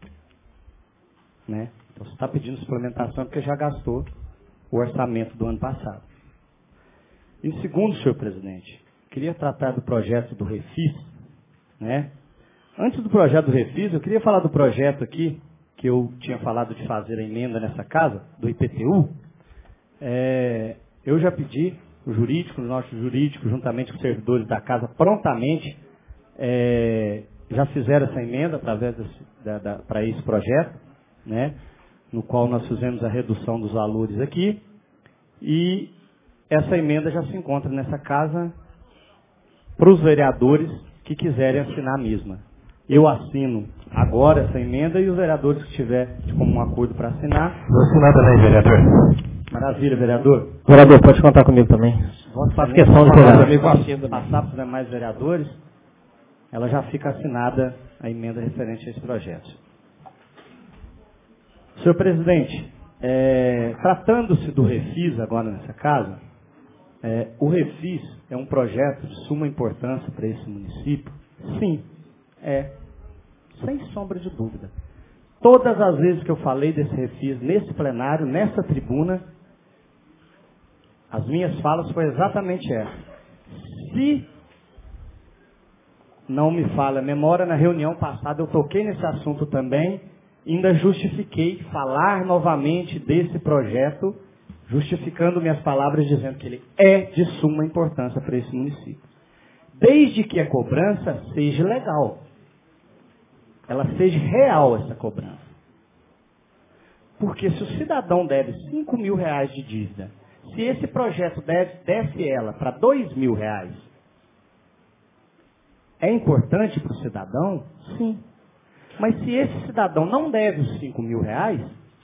Né? Então, se está pedindo suplementação é porque já gastou o orçamento do ano passado. Em segundo, senhor presidente, queria tratar do projeto do Refis. Né? Antes do projeto do Refis, eu queria falar do projeto aqui, que eu tinha falado de fazer a emenda nessa casa, do I P T U. É, eu já pedi, o jurídico, o nosso jurídico, juntamente com os servidores da casa, prontamente, é, já fizeram essa emenda através para esse projeto. Né? no qual nós fizemos a redução dos valores aqui, e essa emenda já se encontra nessa casa para os vereadores que quiserem assinar a mesma. Eu assino agora essa emenda e os vereadores que tiver de comum acordo para assinar. Vou assinar também, vereador. Maravilha, vereador. Vereador, pode contar comigo também. Faço questão de pegar. Passar para os demais vereadores, ela já fica assinada a emenda referente a esse projeto. Senhor presidente, é, tratando-se do Refis agora nessa casa, é, o Refis é um projeto de suma importância para esse município? Sim, é. Sem sombra de dúvida. Todas as vezes que eu falei desse Refis nesse plenário, nessa tribuna, as minhas falas foi exatamente essa. Se não me falha a memória, na reunião passada eu toquei nesse assunto também, ainda justifiquei falar novamente desse projeto, justificando minhas palavras, dizendo que ele é de suma importância para esse município. Desde que a cobrança seja legal. Ela seja real, essa cobrança. Porque se o cidadão deve cinco mil reais de dívida, se esse projeto deve, desce ela para dois mil reais, é importante para o cidadão? Sim. Mas se esse cidadão não deve os cinco mil reais,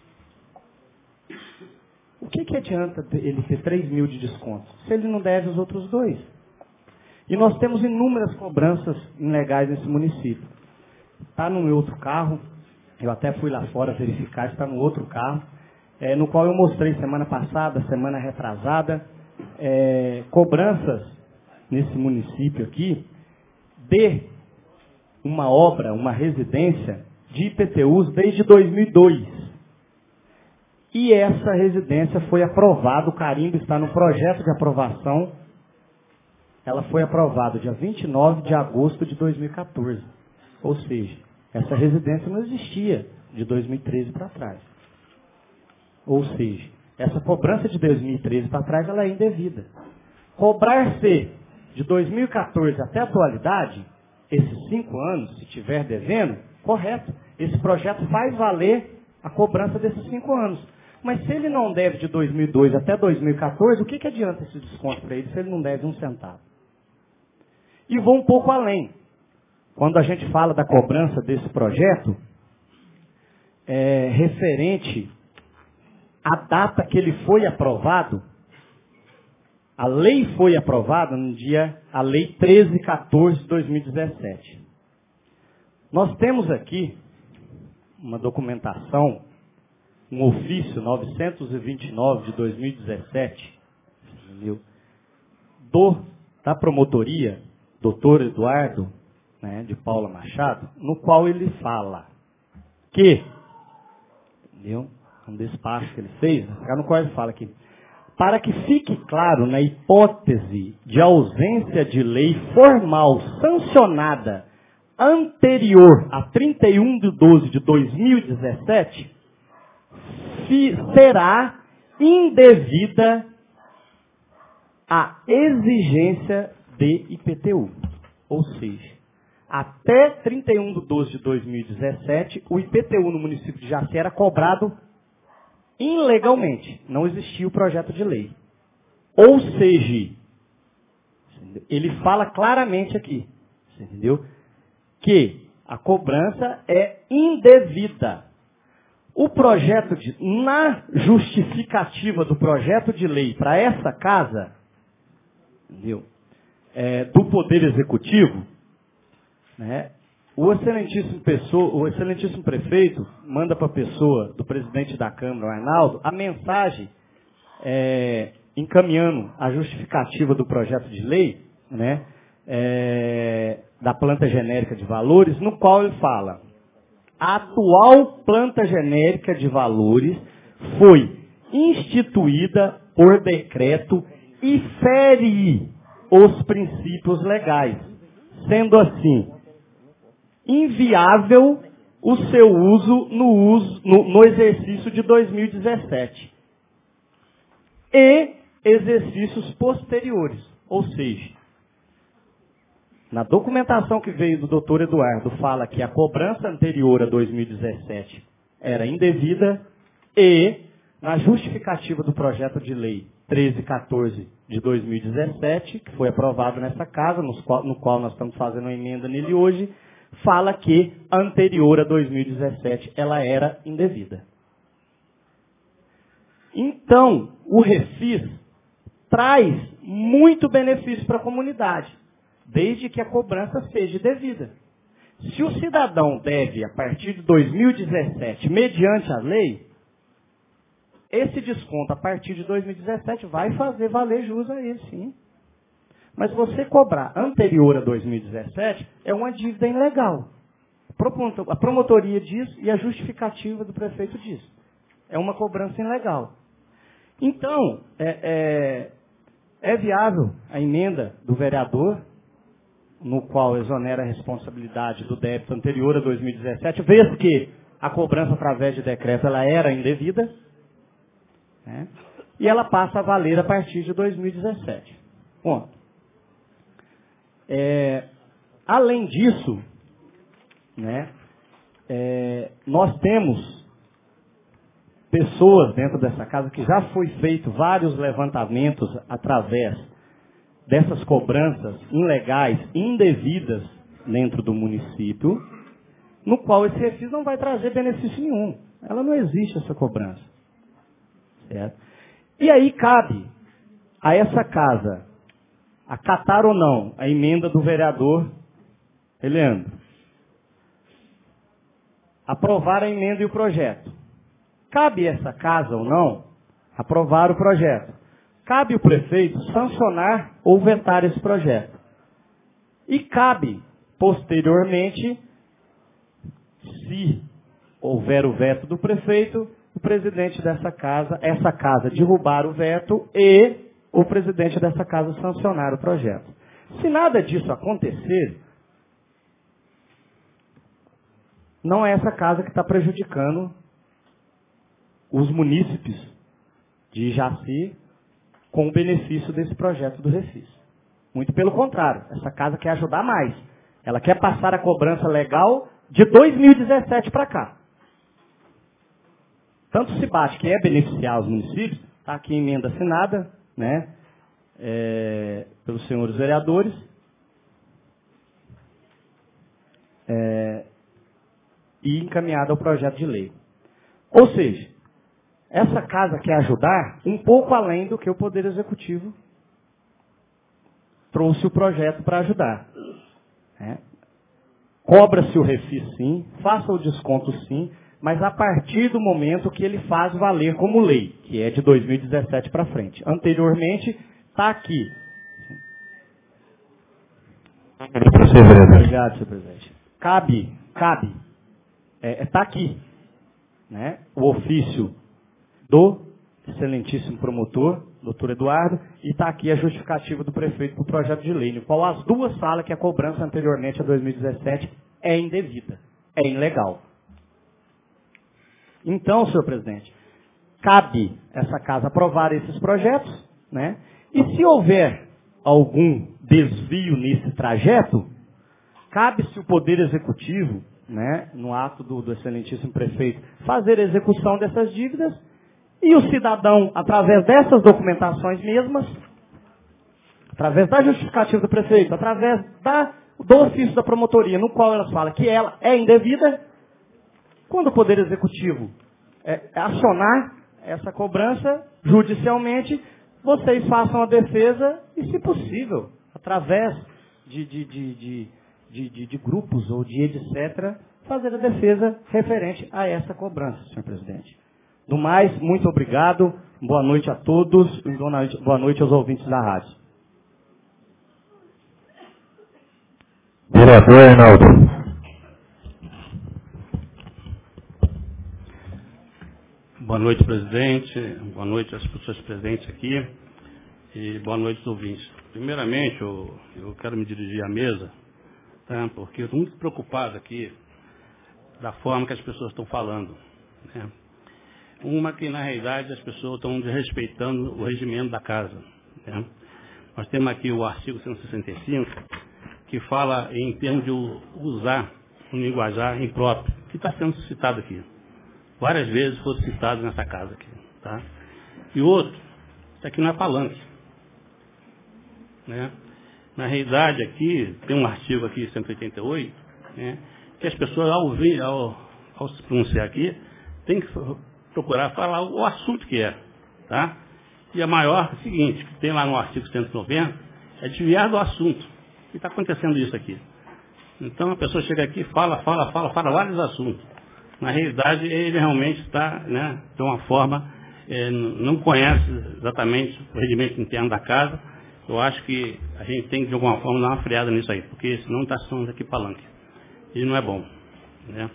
o que, que adianta ele ter três mil de desconto, se ele não deve os outros dois? E nós temos inúmeras cobranças ilegais nesse município. Está no meu outro carro, eu até fui lá fora verificar, está no outro carro, é, no qual eu mostrei semana passada, semana retrasada, é, cobranças nesse município aqui, de uma obra, uma residência de I P T Us desde dois mil e dois. E essa residência foi aprovada, o carimbo está no projeto de aprovação, ela foi aprovada dia vinte e nove de agosto de dois mil e quatorze. Ou seja, essa residência não existia de dois mil e treze para trás. Ou seja, essa cobrança de dois mil e treze para trás ela é indevida. Cobrar-se de dois mil e quatorze até a atualidade, esses cinco anos, se estiver devendo, correto. Esse projeto faz valer a cobrança desses cinco anos. Mas se ele não deve de dois mil e dois até dois mil e quatorze, o que, que adianta esse desconto para ele se ele não deve um centavo? E vou um pouco além. Quando a gente fala da cobrança desse projeto, é, referente à data que ele foi aprovado, a lei foi aprovada no dia, a lei treze de quatorze de dois mil e dezessete. Nós temos aqui uma documentação, um ofício novecentos e vinte e nove de dois mil e dezessete, entendeu? Do, da promotoria, doutor Eduardo, né, de Paula Machado, no qual ele fala que, entendeu? Um despacho que ele fez, no qual ele fala que, para que fique claro na hipótese de ausência de lei formal sancionada anterior a trinta e um de doze de dois mil e dezessete, será indevida a exigência de I P T U. Ou seja, até trinta e um de doze de dois mil e dezessete, o I P T U no município de Jaci era cobrado ilegalmente. Não existia o projeto de lei. Ou seja, ele fala claramente aqui, entendeu? Que a cobrança é indevida. O projeto de, na justificativa do projeto de lei para essa casa, entendeu? É, do Poder Executivo, né, o excelentíssimo, pessoa, o excelentíssimo prefeito manda para a pessoa do presidente da Câmara, o Arnaldo, a mensagem é, encaminhando a justificativa do projeto de lei, né, é, da planta genérica de valores, no qual ele fala: a atual planta genérica de valores foi instituída por decreto e fere os princípios legais, sendo assim inviável o seu uso no, uso, no, no exercício de dois mil e dezessete e exercícios posteriores. Ou seja, na documentação que veio do doutor Eduardo, fala que a cobrança anterior a dois mil e dezessete era indevida, E, na justificativa do projeto de lei treze quatorze de dois mil e dezessete, que foi aprovado nessa casa, no qual, no qual nós estamos fazendo uma emenda nele hoje, fala que anterior a dois mil e dezessete ela era indevida. Então, o Refis traz muito benefício para a comunidade, desde que a cobrança seja devida. Se o cidadão deve, a partir de dois mil e dezessete, mediante a lei, esse desconto a partir de dois mil e dezessete vai fazer valer jus a ele, sim. Mas você cobrar anterior a dois mil e dezessete é uma dívida ilegal. A promotoria diz e a justificativa do prefeito diz. É uma cobrança ilegal. Então, é, é, é viável a emenda do vereador, no qual exonera a responsabilidade do débito anterior a dois mil e dezessete, vez que a cobrança através de decreto ela era indevida, né? E ela passa a valer a partir de dois mil e dezessete. Bom, é, além disso, né, é, nós temos pessoas dentro dessa casa que já foi feito vários levantamentos através dessas cobranças ilegais, indevidas dentro do município, no qual esse refis não vai trazer benefício nenhum. Ela não existe, essa cobrança. Certo? E aí cabe a essa casa acatar ou não a emenda do vereador Eleandro. Aprovar a emenda e o projeto. Cabe a essa casa ou não aprovar o projeto. Cabe o prefeito sancionar ou vetar esse projeto. E cabe, posteriormente, se houver o veto do prefeito, o presidente dessa casa, essa casa derrubar o veto e o presidente dessa casa sancionar o projeto. Se nada disso acontecer, não é essa casa que está prejudicando os munícipes de Jaci com o benefício desse projeto do Refis. Muito pelo contrário, essa casa quer ajudar mais. Ela quer passar a cobrança legal de dois mil e dezessete para cá. Tanto se bate que é beneficiar os municípios, está aqui a emenda assinada, né, é, pelos senhores vereadores, é, e encaminhada ao projeto de lei. Ou seja, essa casa quer ajudar um pouco além do que o Poder Executivo trouxe o projeto para ajudar. É. Cobra-se o refis sim, faça o desconto sim, mas a partir do momento que ele faz valer como lei, que é de dois mil e dezessete para frente. Anteriormente, está aqui. Obrigado, senhor presidente. Cabe, cabe, está é, tá aqui, né, o ofício do excelentíssimo promotor, doutor Eduardo, e está aqui a justificativa do prefeito para o projeto de lei, no qual as duas falam que a cobrança anteriormente a dois mil e dezessete é indevida, é ilegal. Então, senhor presidente, cabe essa casa aprovar esses projetos, né? E se houver algum desvio nesse trajeto, cabe-se o Poder Executivo, né, no ato do, do excelentíssimo prefeito, fazer a execução dessas dívidas e o cidadão, através dessas documentações mesmas, através da justificativa do prefeito, através da, do ofício da promotoria, no qual elas falam que ela é indevida, quando o Poder Executivo é, acionar essa cobrança judicialmente, vocês façam a defesa e, se possível, através de, de, de, de, de, de, de grupos ou de etcétera, fazer a defesa referente a essa cobrança, senhor presidente. Do mais, muito obrigado, boa noite a todos e boa noite, boa noite aos ouvintes da rádio. Vereador Arnaldo. Boa noite, presidente. Boa noite às pessoas presentes aqui. E boa noite aos ouvintes. Primeiramente, eu, eu quero me dirigir à mesa, tá? Porque eu estou muito preocupado aqui da forma que as pessoas estão falando, né? Uma que, na realidade, as pessoas estão desrespeitando o regimento da casa, né? Nós temos aqui o artigo cento e sessenta e cinco, que fala em termos de usar um linguajar impróprio, que está sendo citado aqui. várias vezes foram citados nessa casa aqui. Tá? E outro, isso aqui não é palanque. Né? Na realidade, aqui, tem um artigo aqui, cento e oitenta e oito, né, que as pessoas, ao, vir, ao, ao se pronunciar aqui, tem que procurar falar o assunto que é. Tá? E a maior é o seguinte, que tem lá no artigo cento e noventa, é desviar do assunto. E está acontecendo isso aqui. Então a pessoa chega aqui, fala, fala, fala, fala vários assuntos. Na realidade, ele realmente está, né, de uma forma, é, não conhece exatamente o regimento interno da casa. Eu acho que a gente tem que, de alguma forma, dar uma freada nisso aí, porque senão está sendo aqui palanque. E não é bom. Né?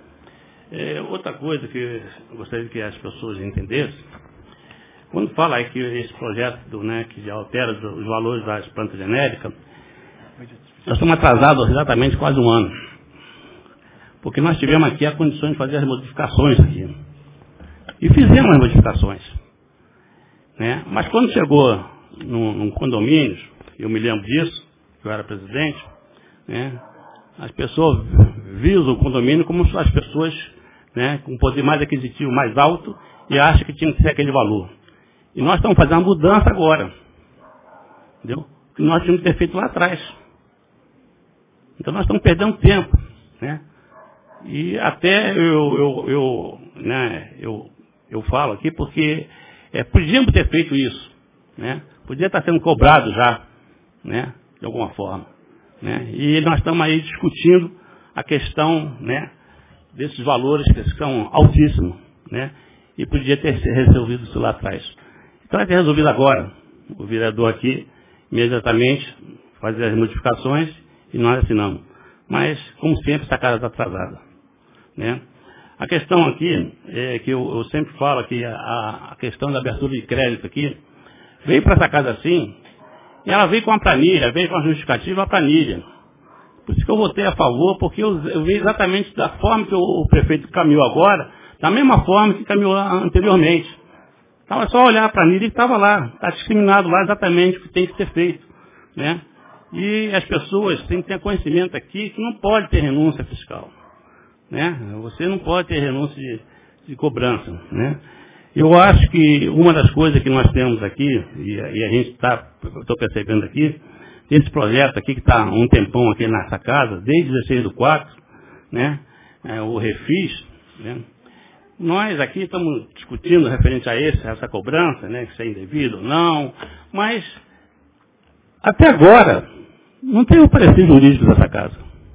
É, outra coisa que eu gostaria que as pessoas entendessem, quando fala aí que esse projeto do, né, que altera os valores das plantas genéricas, nós estamos atrasados exatamente quase um ano. Porque nós tivemos aqui a condição de fazer as modificações aqui. E fizemos as modificações. Né? Mas quando chegou num, num condomínio, eu me lembro disso, eu era presidente, né, as pessoas viam o condomínio como as pessoas, né, com poder mais aquisitivo mais alto e acham que tinha que ser aquele valor. E nós estamos fazendo uma mudança agora. Entendeu? Que nós tínhamos que ter feito lá atrás. Então nós estamos perdendo tempo. Né? E até eu, eu, eu, né, eu, eu falo aqui porque é, podíamos ter feito isso. Né? Podia estar sendo cobrado já, né, de alguma forma. Né? E nós estamos aí discutindo a questão, né, desses valores que são altíssimos. Né? E podia ter resolvido isso lá atrás. Então vai ter resolvido agora. O vereador aqui, imediatamente, fazer as modificações e nós assinamos. Mas, como sempre, essa casa está atrasada. Né? A questão aqui, é que eu, eu sempre falo que a, a questão da abertura de crédito aqui, veio para essa casa assim, e ela veio com a planilha, veio com a justificativa a planilha. Por isso que eu votei a favor, porque eu, eu vi exatamente da forma que o, o prefeito caminhou agora, da mesma forma que caminhou anteriormente. Estava só olhar a planilha e estava lá, está discriminado lá exatamente o que tem que ser feito. Né? E as pessoas têm que ter conhecimento aqui que não pode ter renúncia fiscal. Né? Você não pode ter renúncia de, de cobrança. Né? Eu acho que uma das coisas que nós temos aqui, e, e a gente está, estou percebendo aqui, esse projeto aqui que está há um tempão aqui nessa casa, desde dezesseis do quatro, né? É, o Refis, né? Nós aqui estamos discutindo referente a esse, a essa cobrança, né? Que isso é indevido ou não, mas até agora não tem o parecer jurídico dessa casa.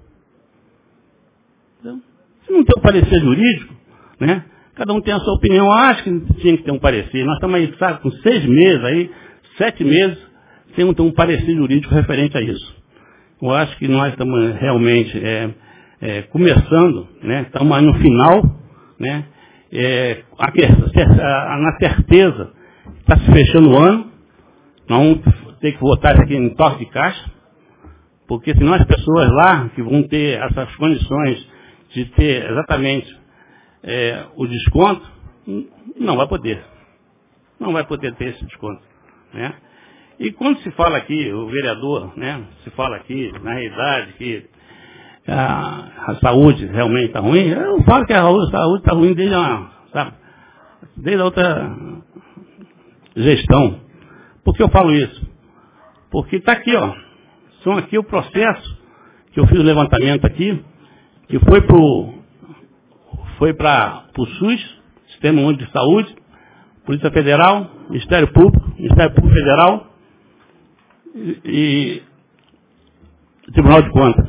Então, se não tem o parecer jurídico, né? Cada um tem a sua opinião. Eu acho que tinha que ter um parecer. Nós estamos aí, sabe, com seis meses aí, sete meses, sem ter um parecer jurídico referente a isso. Eu acho que nós estamos realmente é, é, começando, né? Estamos aí no final, né? É, a, a, na certeza, está se fechando o ano, nós vamos ter que votar isso aqui em toque de caixa, porque senão as pessoas lá que vão ter essas condições de ter exatamente é, o desconto, não vai poder. Não vai poder ter esse desconto. Né? E quando se fala aqui, o vereador, né, se fala aqui, na realidade, que a, a saúde realmente está ruim, eu falo que a saúde está ruim desde a, sabe, desde a outra gestão. Por que eu falo isso? Porque está aqui, ó, são aqui o processo que eu fiz o levantamento aqui, que foi para o foi para o SUS, Sistema Único de Saúde, Polícia Federal, Ministério Público, Ministério Público Federal e, e Tribunal de Contas.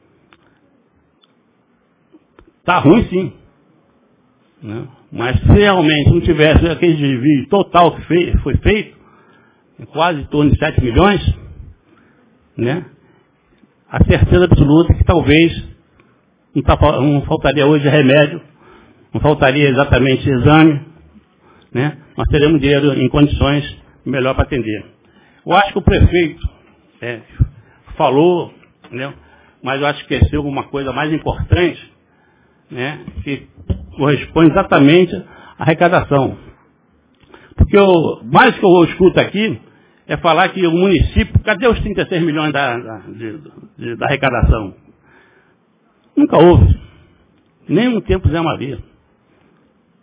Está ruim sim. Né? Mas se realmente não tivesse aquele desvio total que fei, foi feito, quase em torno de sete milhões, né? A certeza absoluta que talvez não, tá, não faltaria hoje remédio, não faltaria exatamente exame, né? Nós teremos dinheiro em condições melhor para atender. Eu acho que o prefeito é, falou, né? Mas eu acho que esqueceu alguma coisa mais importante, né? Que corresponde exatamente à arrecadação. Porque o mais que eu escuto aqui é falar que o município, cadê os trinta e seis milhões da, da, de, de, da arrecadação? Nunca houve. Nem no tempo Zé Maria.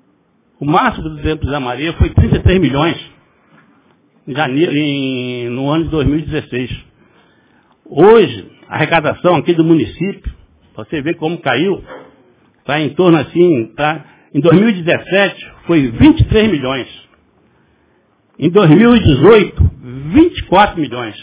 O máximo do exemplo da Maria foi trinta e três milhões em janeiro, em, no ano de dois mil e dezesseis. Hoje, a arrecadação aqui do município, você vê como caiu, está em torno assim, tá? Em dois mil e dezessete foi vinte e três milhões. Em dois mil e dezoito, vinte e quatro milhões.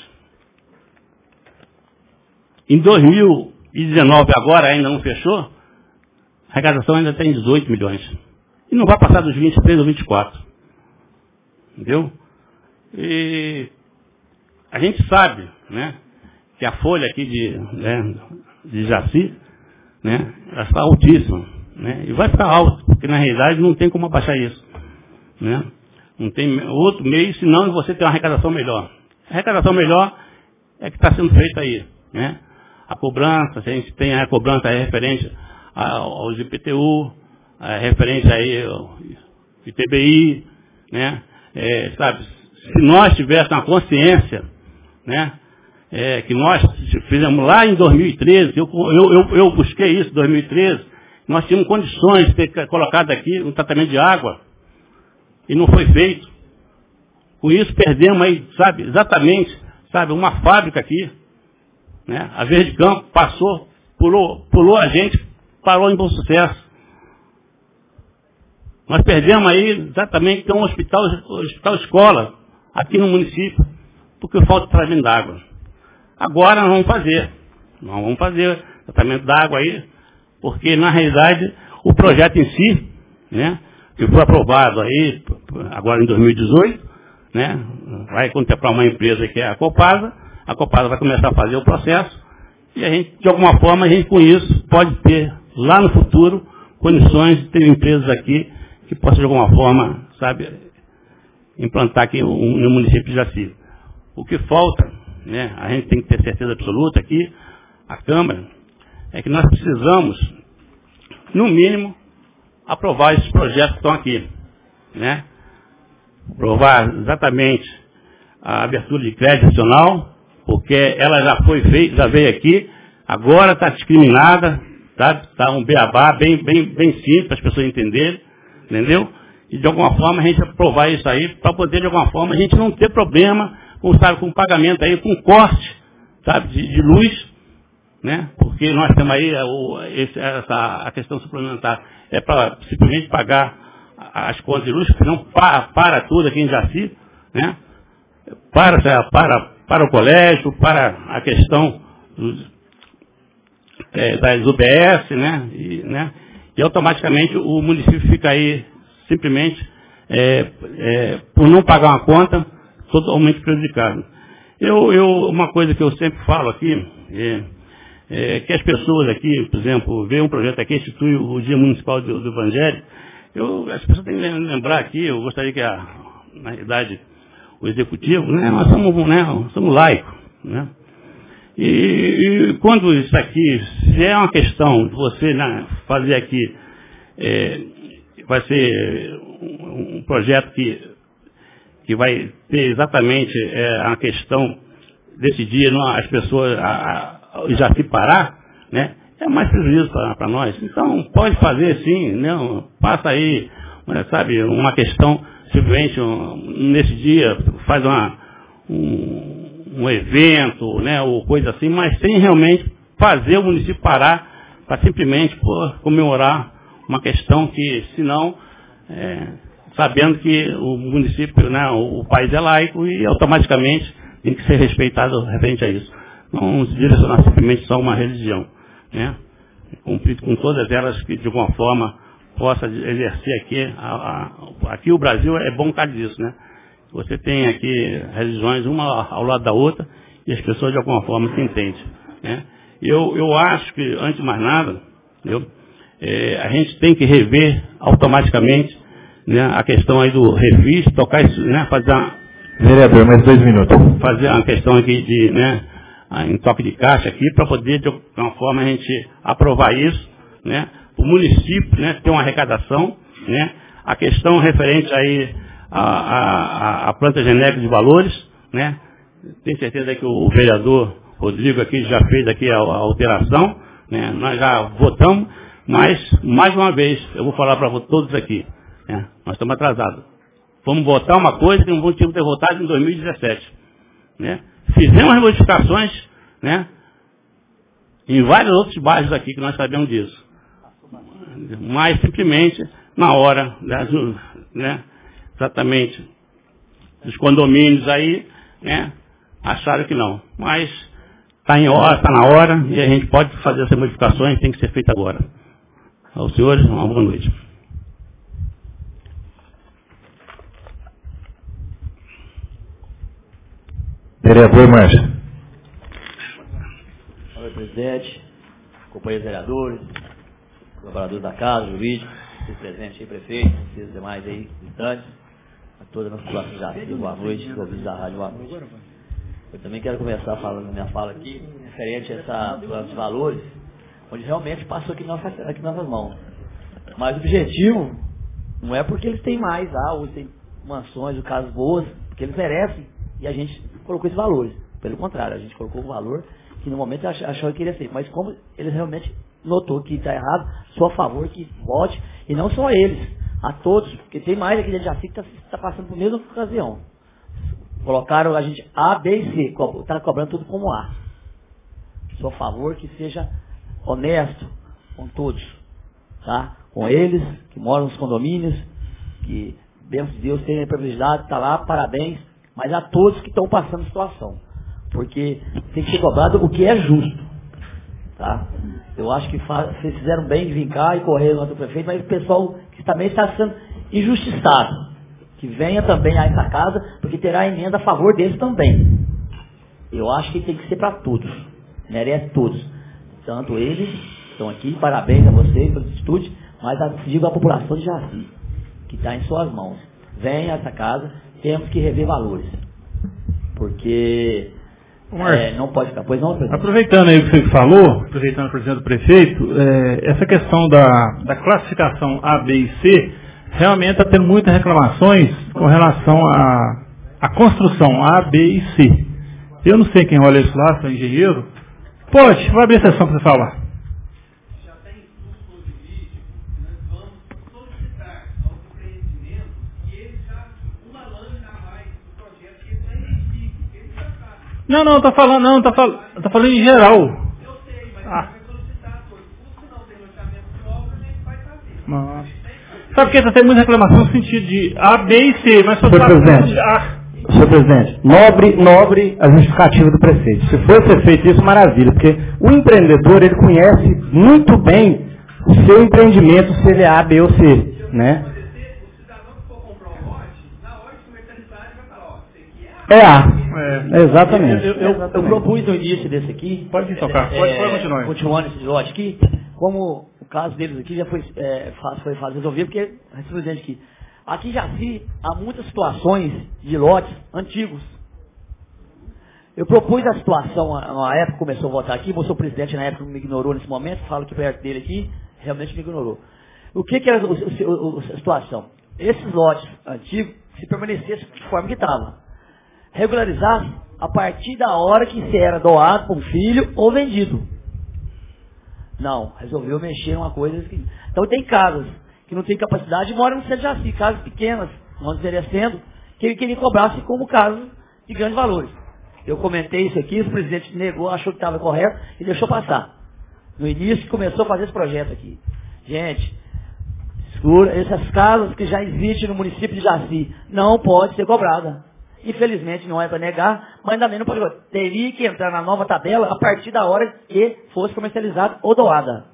Em dois mil e dezenove, agora ainda não fechou, a arrecadação ainda está em dezoito milhões. E não vai passar dos vinte e três ou vinte e quatro. Entendeu? E a gente sabe, né, que a folha aqui de, né, de Jaci, né, ela está altíssima. Né, e vai ficar alta, porque na realidade não tem como abaixar isso. Né? Não tem outro meio, senão você ter uma arrecadação melhor. A arrecadação melhor é que está sendo feita aí. Né? A cobrança, a gente tem a cobrança aí referente aos I P T U, a referente aí ao I T B I, né? É, sabe, se nós tivéssemos uma consciência, né, é, que nós fizemos lá em dois mil e treze, eu, eu, eu, eu busquei isso em dois mil e treze, nós tínhamos condições de ter colocado aqui um tratamento de água, e não foi feito. Com isso perdemos aí, sabe, exatamente, sabe, uma fábrica aqui, né? A Verde Campo passou, pulou, pulou a gente, parou em Bom Sucesso. Nós perdemos aí exatamente um hospital, hospital escola aqui no município, porque falta tratamento d'água. Agora nós vamos fazer, nós vamos fazer tratamento d'água aí, porque na realidade o projeto em si, né, que foi aprovado aí agora em dois mil e dezoito, né, vai contemplar uma empresa que é a Copasa, a Copasa vai começar a fazer o processo e a gente, de alguma forma, a gente com isso pode ter lá no futuro condições de ter empresas aqui que possam de alguma forma, sabe, implantar aqui no município de Jaci. O que falta, né, a gente tem que ter certeza absoluta aqui, a Câmara, é que nós precisamos, no mínimo, aprovar esses projetos que estão aqui. Né? Aprovar exatamente a abertura de crédito adicional, porque ela já foi feita, já veio aqui, agora está discriminada, está tá um beabá bem, bem, bem simples para as pessoas entenderem, entendeu? E de alguma forma a gente aprovar isso aí, para poder de alguma forma a gente não ter problema com, sabe, com pagamento aí, com corte, sabe, de, de luz, né? Porque nós temos aí o, esse, essa, a questão suplementar, é para simplesmente pagar as contas de luz, que não para, para tudo aqui em Jaci, né? Para, para, para o colégio, para a questão dos, é, das U B S, né? E, né? E automaticamente o município fica aí simplesmente é, é, por não pagar uma conta, totalmente prejudicado. Eu, eu, uma coisa que eu sempre falo aqui é, é que as pessoas aqui, por exemplo, vê um projeto aqui, institui o Dia Municipal do, do Evangelho, eu, as pessoas têm que lembrar aqui, eu gostaria que, a, na realidade, o executivo, né, nós somos, né, somos laicos, né? E, e quando isso aqui, se é uma questão de você, né, fazer aqui, é, vai ser um, um projeto que, que vai ter exatamente é, a questão desse dia, não, as pessoas a, a, já se parar, né, é mais prejuízo para nós. Então, pode fazer sim, não, passa aí, sabe, uma questão, simplesmente um, nesse dia, faz uma, um, um evento, né, ou coisa assim, mas sem realmente fazer o município parar para simplesmente por comemorar uma questão que, senão, é, sabendo que o município, né, o, o país é laico e automaticamente tem que ser respeitado referente a isso. Não se direcionar simplesmente só a uma religião, né, cumprir com todas elas que de alguma forma possa exercer aqui, a, a, aqui o Brasil é bom por causa disso, né? Você tem aqui religiões uma ao lado da outra e as pessoas de alguma forma se entendem, né? Eu, eu acho que, antes de mais nada, eu, é, a gente tem que rever automaticamente, né, a questão aí do refis, tocar isso, né, fazer uma... Vereador, mais dois minutos. Fazer uma questão aqui de, né, em toque de caixa aqui, para poder, de alguma forma, a gente aprovar isso, né? O município, né, ter uma arrecadação, né? A questão referente aí a, a, a planta genérica de valores, né? Tenho certeza que o vereador Rodrigo aqui já fez aqui a, a alteração, né? Nós já votamos, mas, mais uma vez, eu vou falar para todos aqui, Né? Nós estamos atrasados. Vamos votar uma coisa que não vamos ter votado em dois mil e dezessete. Né? Fizemos modificações, né, em vários outros bairros aqui que nós sabemos disso. Mas simplesmente, na hora, das, né, exatamente, dos condomínios aí, né, acharam que não. Mas está em hora, está na hora, e a gente pode fazer essas modificações, tem que ser feito agora. Aos senhores, uma boa noite. Vereador Márcio. Oi, presidente, companheiros vereadores, colaboradores da casa, jurídico, vocês presentes aí, prefeito, vocês demais aí, visitantes, a toda a nossa população já aqui, boa noite, ouvintes da rádio, boa noite. Eu também quero começar falando minha fala aqui, referente a essa plano de valores, onde realmente passou aqui em nossa, aqui em nossas mãos. Mas o objetivo não é porque eles têm mais, ah, ou têm mansões, ou casas boas, porque eles merecem, e a gente colocou esses valores. Pelo contrário, a gente colocou um valor que no momento achou que queria ser. Mas como eles realmente notou que está errado, sou a favor que vote, e não só eles, a todos, porque tem mais aqui de Jaci que está tá passando por mesma ocasião. Colocaram a gente A, B e C, está cobrando tudo como A. Sou a favor que seja honesto com todos, tá? Com eles, que moram nos condomínios, que, bênção de Deus, tenham privilegiado, está lá, parabéns, mas a todos que estão passando a situação. Porque tem que ser cobrado o que é justo. Tá? Eu acho que vocês fizeram bem de vir cá e correr lá do prefeito, mas o pessoal que também está sendo injustiçado, que venha também a essa casa, porque terá emenda a favor deles também. Eu acho que tem que ser para todos. Merece todos. Tanto eles que estão aqui, parabéns a vocês pela atitude, mas a, digo a população de Jaci, que está em suas mãos. Venha a essa casa, temos que rever valores. Porque é, não pode ficar. Pois não, presidente. Aproveitando aí o que você falou, aproveitando a presença do prefeito, é, essa questão da, da classificação A, B e C, realmente está tendo muitas reclamações com relação à a, a construção A, B e C. Eu não sei quem olha isso lá, sou engenheiro. Pode, vai abrir a sessão para você falar. Não, não, tá falando, não, tá, fal tá falando em geral. Eu sei, mas ah. vai solicitar por se não tem loteamento de obra, a gente vai fazer. Nossa. Sabe porque está tendo muita reclamação no sentido de A, B e C, mas só Senhor presidente, A. Senhor presidente, nobre, nobre a justificativa do prefeito. Se for ser feito isso, maravilha, porque o empreendedor, ele conhece muito bem o seu empreendimento, se ele é A, B ou C, né? É A. É. Exatamente. Eu, eu, eu, eu propus no início desse aqui. Pode tocar, é, pode, pode continuar. Continuando esse lote aqui, como o caso deles aqui já foi, é, foi fácil resolver, porque, presidente, aqui, aqui em Jaci há muitas situações de lotes antigos. Eu propus a situação, na época que começou a votar aqui, o seu presidente na época me ignorou nesse momento, falo que perto dele aqui, realmente me ignorou. O que, que era a situação? Esses lotes antigos, se permanecessem de forma que estava. Regularizar a partir da hora que se era doado para um filho ou vendido. Não, resolveu mexer em uma coisa que... Então tem casas que não tem capacidade e moram no centro de Jaci, casas pequenas, não desmerecendo, que ele queria cobrasse como casas de grandes valores. Eu comentei isso aqui, o presidente negou, achou que estava correto e deixou passar. No início começou a fazer esse projeto aqui. Gente, escura, essas casas que já existem no município de Jaci não pode ser cobrada. Infelizmente não é para negar, mas também não pode. Teria que entrar na nova tabela a partir da hora que fosse comercializada ou doada.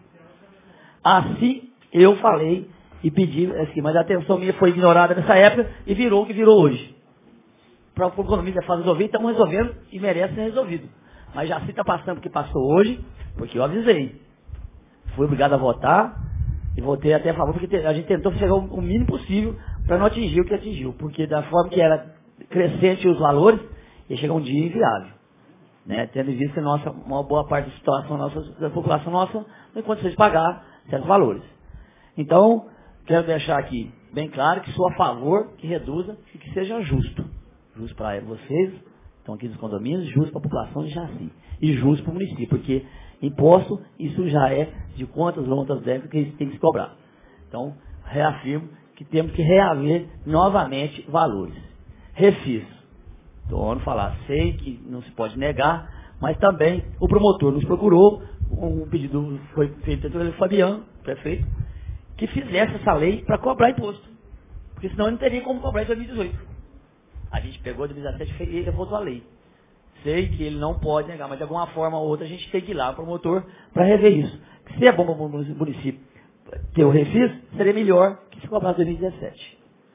Assim eu falei e pedi, assim, mas a atenção minha foi ignorada nessa época e virou o que virou hoje. Para o economista fazer resolver, estamos resolvendo e merece ser resolvido. Mas já se está passando o que passou hoje, porque eu avisei. Fui obrigado a votar e votei até a favor, porque a gente tentou chegar o mínimo possível para não atingir o que atingiu, porque da forma que era crescente os valores, ia chegar um dia inviável. Né? Tendo visto que nossa, uma boa parte da situação nossa, da população nossa não tem condições de pagar certos valores. Então, quero deixar aqui bem claro que sou a favor que reduza e que seja justo. Justo para vocês, estão aqui nos condomínios, justo para a população de Jaci. E justo para o município, porque imposto, isso já é de quantas longas décadas que eles têm que se cobrar. Então, reafirmo que temos que reaver novamente valores. Refis. Dono falar, sei que não se pode negar, mas também o promotor nos procurou, um pedido foi feito pelo Fabiano, prefeito, que fizesse essa lei para cobrar imposto. Porque senão ele não teria como cobrar em dois mil e dezoito. A gente pegou em dois mil e dezessete e ele votou a lei. Sei que ele não pode negar, mas de alguma forma ou outra a gente tem que ir lá para o promotor para rever isso. Se é bom para o município ter o refis, seria melhor que se cobrasse em dois mil e dezessete.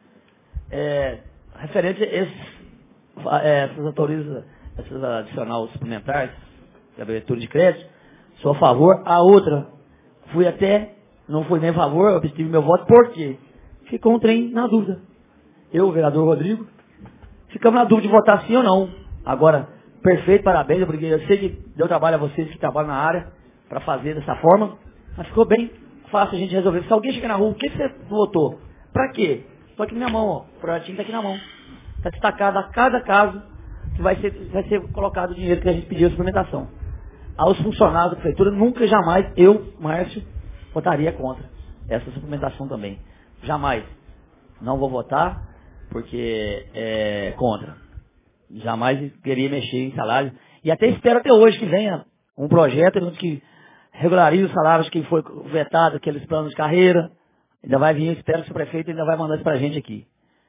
É, referente a esses, é, essas autorizações, essas adicionais suplementares, de abertura de crédito, sou a favor. A outra, fui até, não fui nem a favor, eu abstive meu voto, por quê? Ficou um trem na dúvida. Eu, o vereador Rodrigo, ficamos na dúvida de votar sim ou não. Agora, perfeito, parabéns, porque eu sei que deu trabalho a vocês que trabalham na área para fazer dessa forma, mas ficou bem fácil a gente resolver. Se alguém chega na rua, o que você votou? Para quê? Estou aqui na minha mão, ó. O projetinho está aqui na mão. Está destacado a cada caso que vai ser, vai ser colocado o dinheiro que a gente pediu a suplementação. Aos funcionários da prefeitura, nunca, jamais, eu, Márcio, votaria contra essa suplementação também. Jamais. Não vou votar, porque é contra. Jamais queria mexer em salário. E até espero até hoje que venha um projeto que regularize os salários que foi vetado, aqueles planos de carreira. Ainda vai vir, espero que o prefeito ainda vai mandar isso pra gente aqui.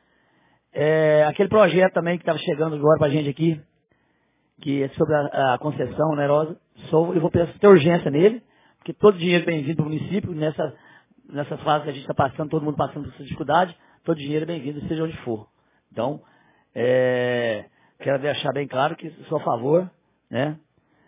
É, aquele projeto também que estava chegando agora pra gente aqui, que é sobre a, a concessão onerosa, sou, eu vou ter urgência nele, porque todo dinheiro bem-vindo do município, nessa, nessa fase que a gente está passando, todo mundo passando por essa dificuldade, todo dinheiro é bem-vindo, seja onde for. Então, é, quero deixar bem claro que sou a favor, né?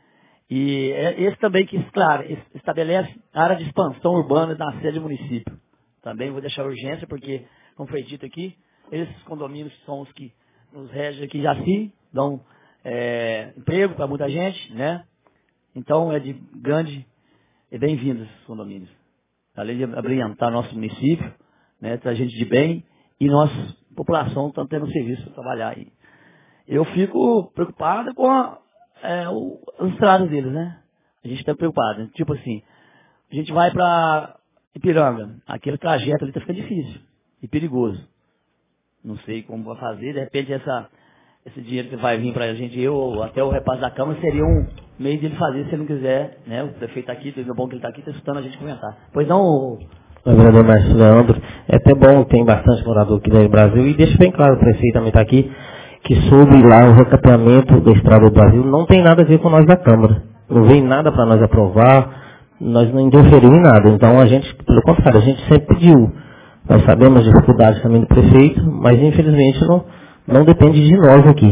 E é esse também que, claro, estabelece área de expansão urbana na sede do município. Também vou deixar urgência, porque, como foi dito aqui, esses condomínios são os que nos regem aqui já assim, dão é, emprego para muita gente, né? Então é de grande e bem-vindos esses condomínios. Além de abrilhantar nosso município, né, trazer gente de bem, e nossa população está tendo serviço para trabalhar aí. Eu fico preocupado com a, é, o, as estradas deles, né? A gente está preocupado. Né? Tipo assim, a gente vai para Ipiranga, aquele trajeto ali está ficando difícil e perigoso. Não sei como vai fazer, de repente essa, esse dinheiro que vai vir para a gente, eu, até o repasse da Câmara, seria um meio de ele fazer, se ele não quiser, né? O prefeito está aqui, é bom que ele está aqui, está escutando a gente comentar. Pois não, o vereador Márcio Leandro, é até bom, tem bastante morador aqui do Brasil, e deixa bem claro, o prefeito também está aqui, que sobre lá o recapeamento da Estrada do Brasil não tem nada a ver com nós da Câmara. Não vem nada para nós aprovar, nós não interferimos em nada. Então a gente, pelo contrário, a gente sempre pediu. Nós sabemos as dificuldades também do prefeito, mas infelizmente não, não depende de nós aqui.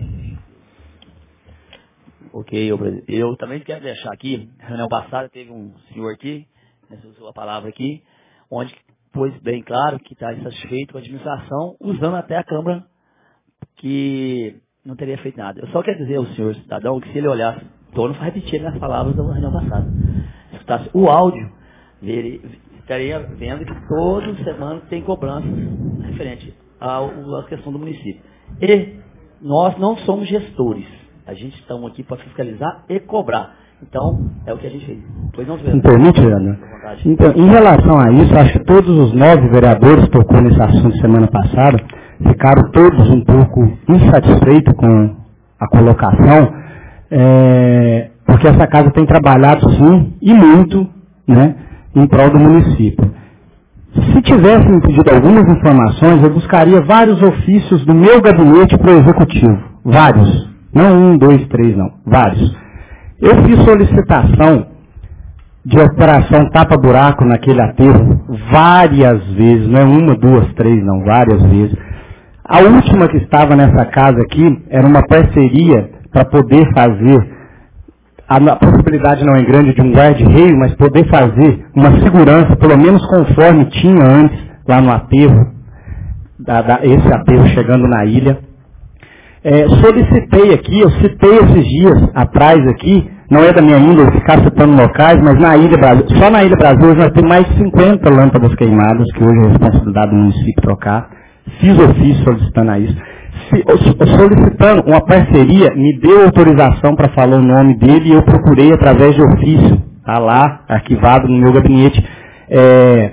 Ok, eu, eu também quero deixar aqui, na reunião passada teve um senhor aqui, nessa sua palavra aqui, onde pôs bem claro que está insatisfeito com a administração, usando até a Câmara, que não teria feito nada. Eu só quero dizer ao senhor cidadão que se ele olhasse, estou não repetindo as palavras da reunião passada, escutasse o áudio, ver, estaria vendo que toda semana tem cobranças referente à, à questão do município. E nós não somos gestores. A gente está aqui para fiscalizar e cobrar. Então, é o que a gente fez. Pois não, me permite, vereador? Então, em relação a isso, acho que todos os nove vereadores que tocou nesse assunto semana passada ficaram todos um pouco insatisfeitos com a colocação, é, porque essa casa tem trabalhado sim, e muito, né, em prol do município. Se tivesse me pedido algumas informações, eu buscaria vários ofícios do meu gabinete para o executivo. Vários. Não um, dois, três, não. Vários. Eu fiz solicitação de operação tapa-buraco naquele aterro várias vezes. Não é uma, duas, três, não. Várias vezes. A última que estava nessa casa aqui era uma parceria para poder fazer, a, a possibilidade não é grande de um guarda-reio, mas poder fazer uma segurança, pelo menos conforme tinha antes, lá no aterro, da, da, esse aterro chegando na ilha. É, solicitei aqui, eu citei esses dias atrás aqui, não é da minha índole ficar citando locais, mas na Ilha Brasil, só na Ilha Brasil hoje nós temos mais de cinquenta lâmpadas queimadas, que hoje é responsabilidade do município trocar. Fiz ofício solicitando a isso. Se, solicitando uma parceria, me deu autorização para falar o nome dele e eu procurei através de ofício, está lá, arquivado no meu gabinete, é,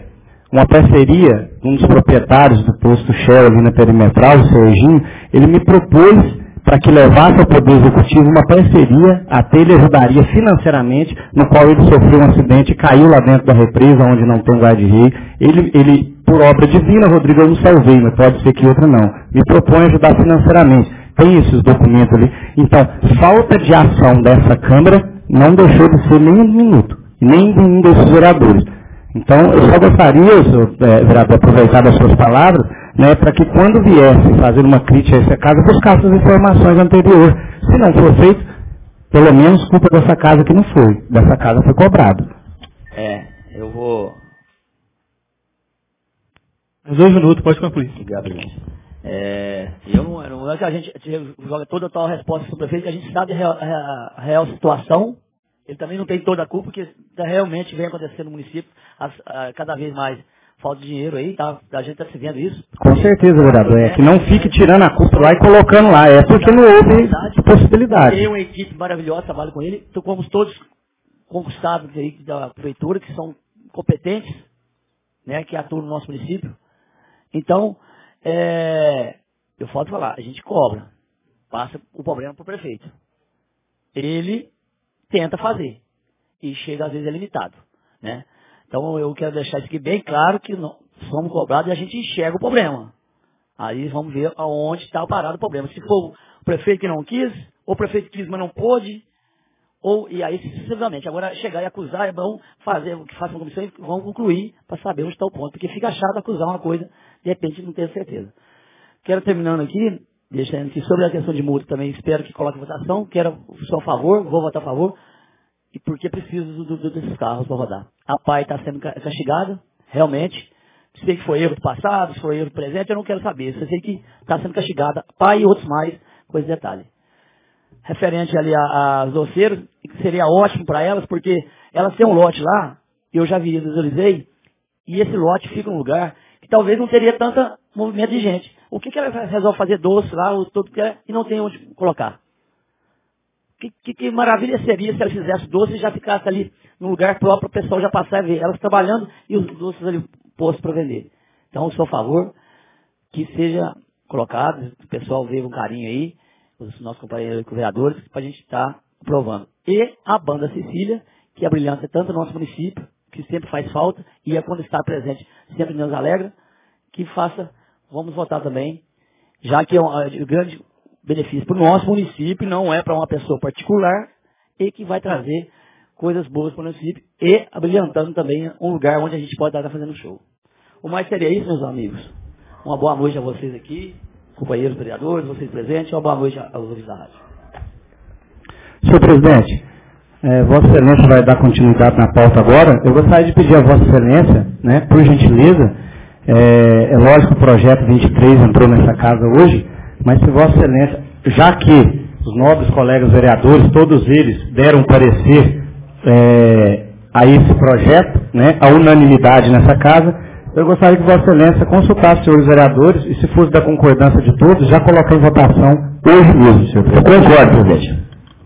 uma parceria, um dos proprietários do posto Shell ali na Perimetral, o Serginho, ele me propôs para que levasse ao Poder Executivo uma parceria, até ele ajudaria financeiramente, no qual ele sofreu um acidente e caiu lá dentro da represa, onde não tem guarda-rei. Ele, ele, por obra divina, Rodrigo, eu não salvei, mas pode ser que outra não. Me propõe ajudar financeiramente. Tem esses documentos ali. Então, falta de ação dessa Câmara não deixou de ser nem um minuto, nem de um desses vereadores. Então, eu só gostaria, senhor é, vereador, aproveitar das suas palavras, né, para que quando viesse fazer uma crítica a essa casa, buscasse as informações anteriores. Se não for feito, pelo menos culpa dessa casa que não foi. Dessa casa foi cobrado. É, eu vou... Dois minutos, pode concluir. Obrigado, gente. É, eu não, não é que a gente joga toda a tal resposta para o prefeito, que a gente sabe a real, a real situação. Ele também não tem toda a culpa, porque realmente vem acontecendo no município, as, a, cada vez mais falta de dinheiro aí, tá? A gente está se vendo isso. Com certeza, vereador. É que não fique tirando a culpa lá e colocando lá. É porque não houve possibilidade. Tem uma equipe maravilhosa, trabalho com ele. Então, como todos concursados aí da prefeitura, que são competentes, né, que atuam no nosso município. Então, é, eu falto falar, a gente cobra, passa o problema para o prefeito. Ele tenta fazer e chega às vezes é limitado, né? Então eu quero deixar isso aqui bem claro, que nós somos cobrados e a gente enxerga o problema. Aí vamos ver aonde está parado o problema. Se for o prefeito que não quis, ou o prefeito que quis, mas não pôde, ou, e aí sucessivamente. Agora chegar e acusar é bom fazer o que faça uma comissão e vamos concluir para saber onde está o ponto, porque fica chato acusar uma coisa, de repente não ter certeza. Quero terminando aqui, deixando aqui sobre a questão de multa também, espero que coloque votação, quero o seu favor, vou votar a favor, e porque preciso do, do, desses carros para rodar. A P A I está sendo castigada, realmente, sei que foi erro do passado, se foi erro do presente, eu não quero saber, eu sei que está sendo castigada, a P A I e outros mais, coisa de detalhe. Referente ali às doceiras, seria ótimo para elas, porque elas têm um lote lá, eu já vi, visualizei, e esse lote fica num lugar que talvez não teria tanto movimento de gente. O que, que ela resolve fazer doce lá, o todo que é, e não tem onde colocar? Que, que, que maravilha seria se ela fizesse doce e já ficasse ali no lugar próprio, o pessoal já passar e ver elas trabalhando e os doces ali postos para vender. Então, eu sou a favor que seja colocado, o pessoal veja um carinho aí, os nossos companheiros vereadores, para a gente estar aprovando. E a Banda Cecília, que abrilhanta tanto o nosso município, que sempre faz falta, e é quando está presente, sempre nos alegra, que faça, vamos votar também, já que é um, é um grande benefício para o nosso município, não é para uma pessoa particular, e que vai trazer coisas boas para o município, e abrilhantando também um lugar onde a gente pode estar fazendo show. O mais seria isso, meus amigos. Uma boa noite a vocês aqui, companheiros vereadores, vocês presentes, uma boa noite aos ouvintes da rádio. Senhor presidente, é, Vossa Excelência vai dar continuidade na pauta agora. Eu gostaria de pedir a Vossa Excelência, né, por gentileza, é, é lógico que o projeto vinte e três entrou nessa casa hoje, mas se Vossa Excelência, já que os nobres colegas vereadores, todos eles deram parecer é, a esse projeto, né, a unanimidade nessa casa, eu gostaria que Vossa Excelência consultasse os senhores vereadores e, se fosse da concordância de todos, já colocar em votação hoje mesmo, senhor presidente. Eu concordo, presidente.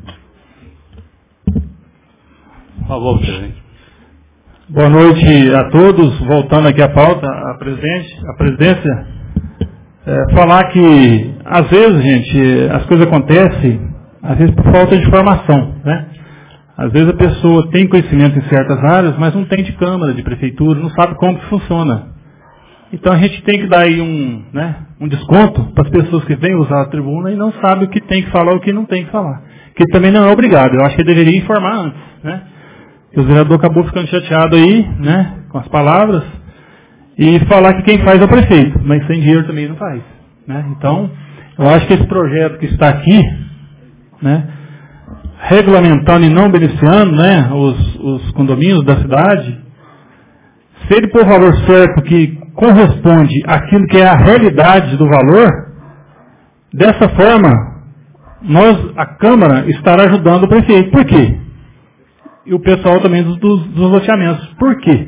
Por favor, presidente. Boa noite a todos. Voltando aqui à pauta, a, presidente, a presidência, é, falar que, às vezes, gente, as coisas acontecem, às vezes, por falta de informação, né? Às vezes a pessoa tem conhecimento em certas áreas, mas não tem de Câmara, de Prefeitura, não sabe como que funciona. Então a gente tem que dar aí um, né, um desconto para as pessoas que vêm usar a tribuna e não sabem o que tem que falar e o que não tem que falar. Que também não é obrigado, eu acho que deveria informar antes, né? O vereador acabou ficando chateado aí, né, com as palavras, e falar que quem faz é o prefeito, mas sem dinheiro também não faz, né? Então, eu acho que esse projeto que está aqui, né, regulamentando e não beneficiando, né, os, os condomínios da cidade, se ele pôr o valor certo que corresponde àquilo que é a realidade do valor, dessa forma, nós, a Câmara, estará ajudando o prefeito. Por quê? E o pessoal também dos, dos, dos loteamentos. Por quê?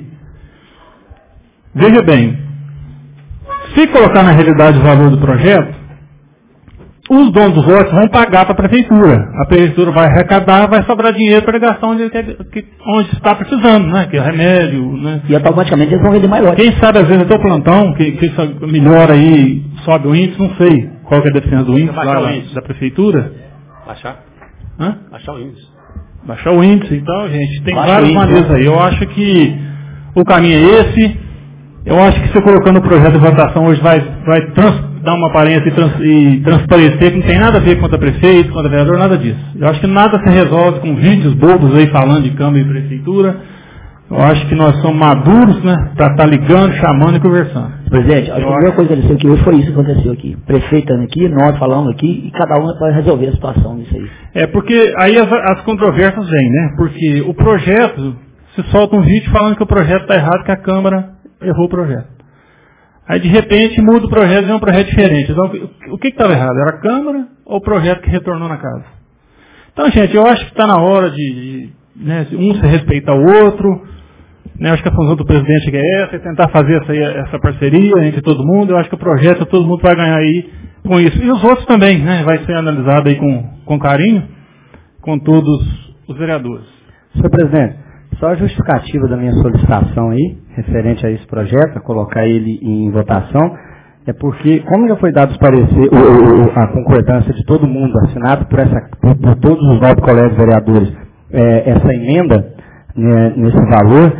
Veja bem, se colocar na realidade o valor do projeto, os donos dos lotes vão pagar para a prefeitura. A prefeitura vai arrecadar, vai sobrar dinheiro para gastar onde, onde está precisando, né? Que é remédio, né? E automaticamente eles vão vender mais lotes. Quem sabe, às vezes, até o plantão, que, que melhora aí, sobe o índice, não sei qual que é a definição do índice, lá, o índice da prefeitura. Baixar. Hã? Baixar o índice. Baixar o índice, então, gente, tem Baixa várias índice, maneiras aí. Eu acho que o caminho é esse. Eu acho que se eu colocando o projeto de votação hoje vai, vai trans, dar uma aparência e, trans, e transparecer que não tem nada a ver contra prefeito, contra vereador, nada disso. Eu acho que nada se resolve com vídeos bobos aí falando de Câmara e Prefeitura. Eu acho que nós somos maduros, né, para estar tá ligando, chamando e conversando. Presidente, acho que a primeira coisa que aconteceu aqui hoje foi isso que aconteceu aqui. Prefeito aqui, nós falamos aqui e cada um vai resolver a situação disso aí. É porque aí as, as controvérsias vêm, né? Porque o projeto, se solta um vídeo falando que o projeto está errado, que a Câmara errou o projeto. Aí de repente muda o projeto e é um projeto diferente. Então, o que estava errado? Era a Câmara ou o projeto que retornou na casa? Então, gente, eu acho que está na hora de, de né, um se respeitar o outro. Né, acho que a função do presidente é essa, é tentar fazer essa, essa parceria entre todo mundo. Eu acho que o projeto todo mundo vai ganhar aí com isso. E os outros também, né? Vai ser analisado aí com, com carinho, com todos os vereadores. Senhor presidente, só a justificativa da minha solicitação aí, referente a esse projeto, a colocar ele em votação, é porque, como já foi dado os parecer, o, o, a concordância de todo mundo, assinado por, essa, por, por todos os nove colegas vereadores, é, essa emenda né, nesse valor,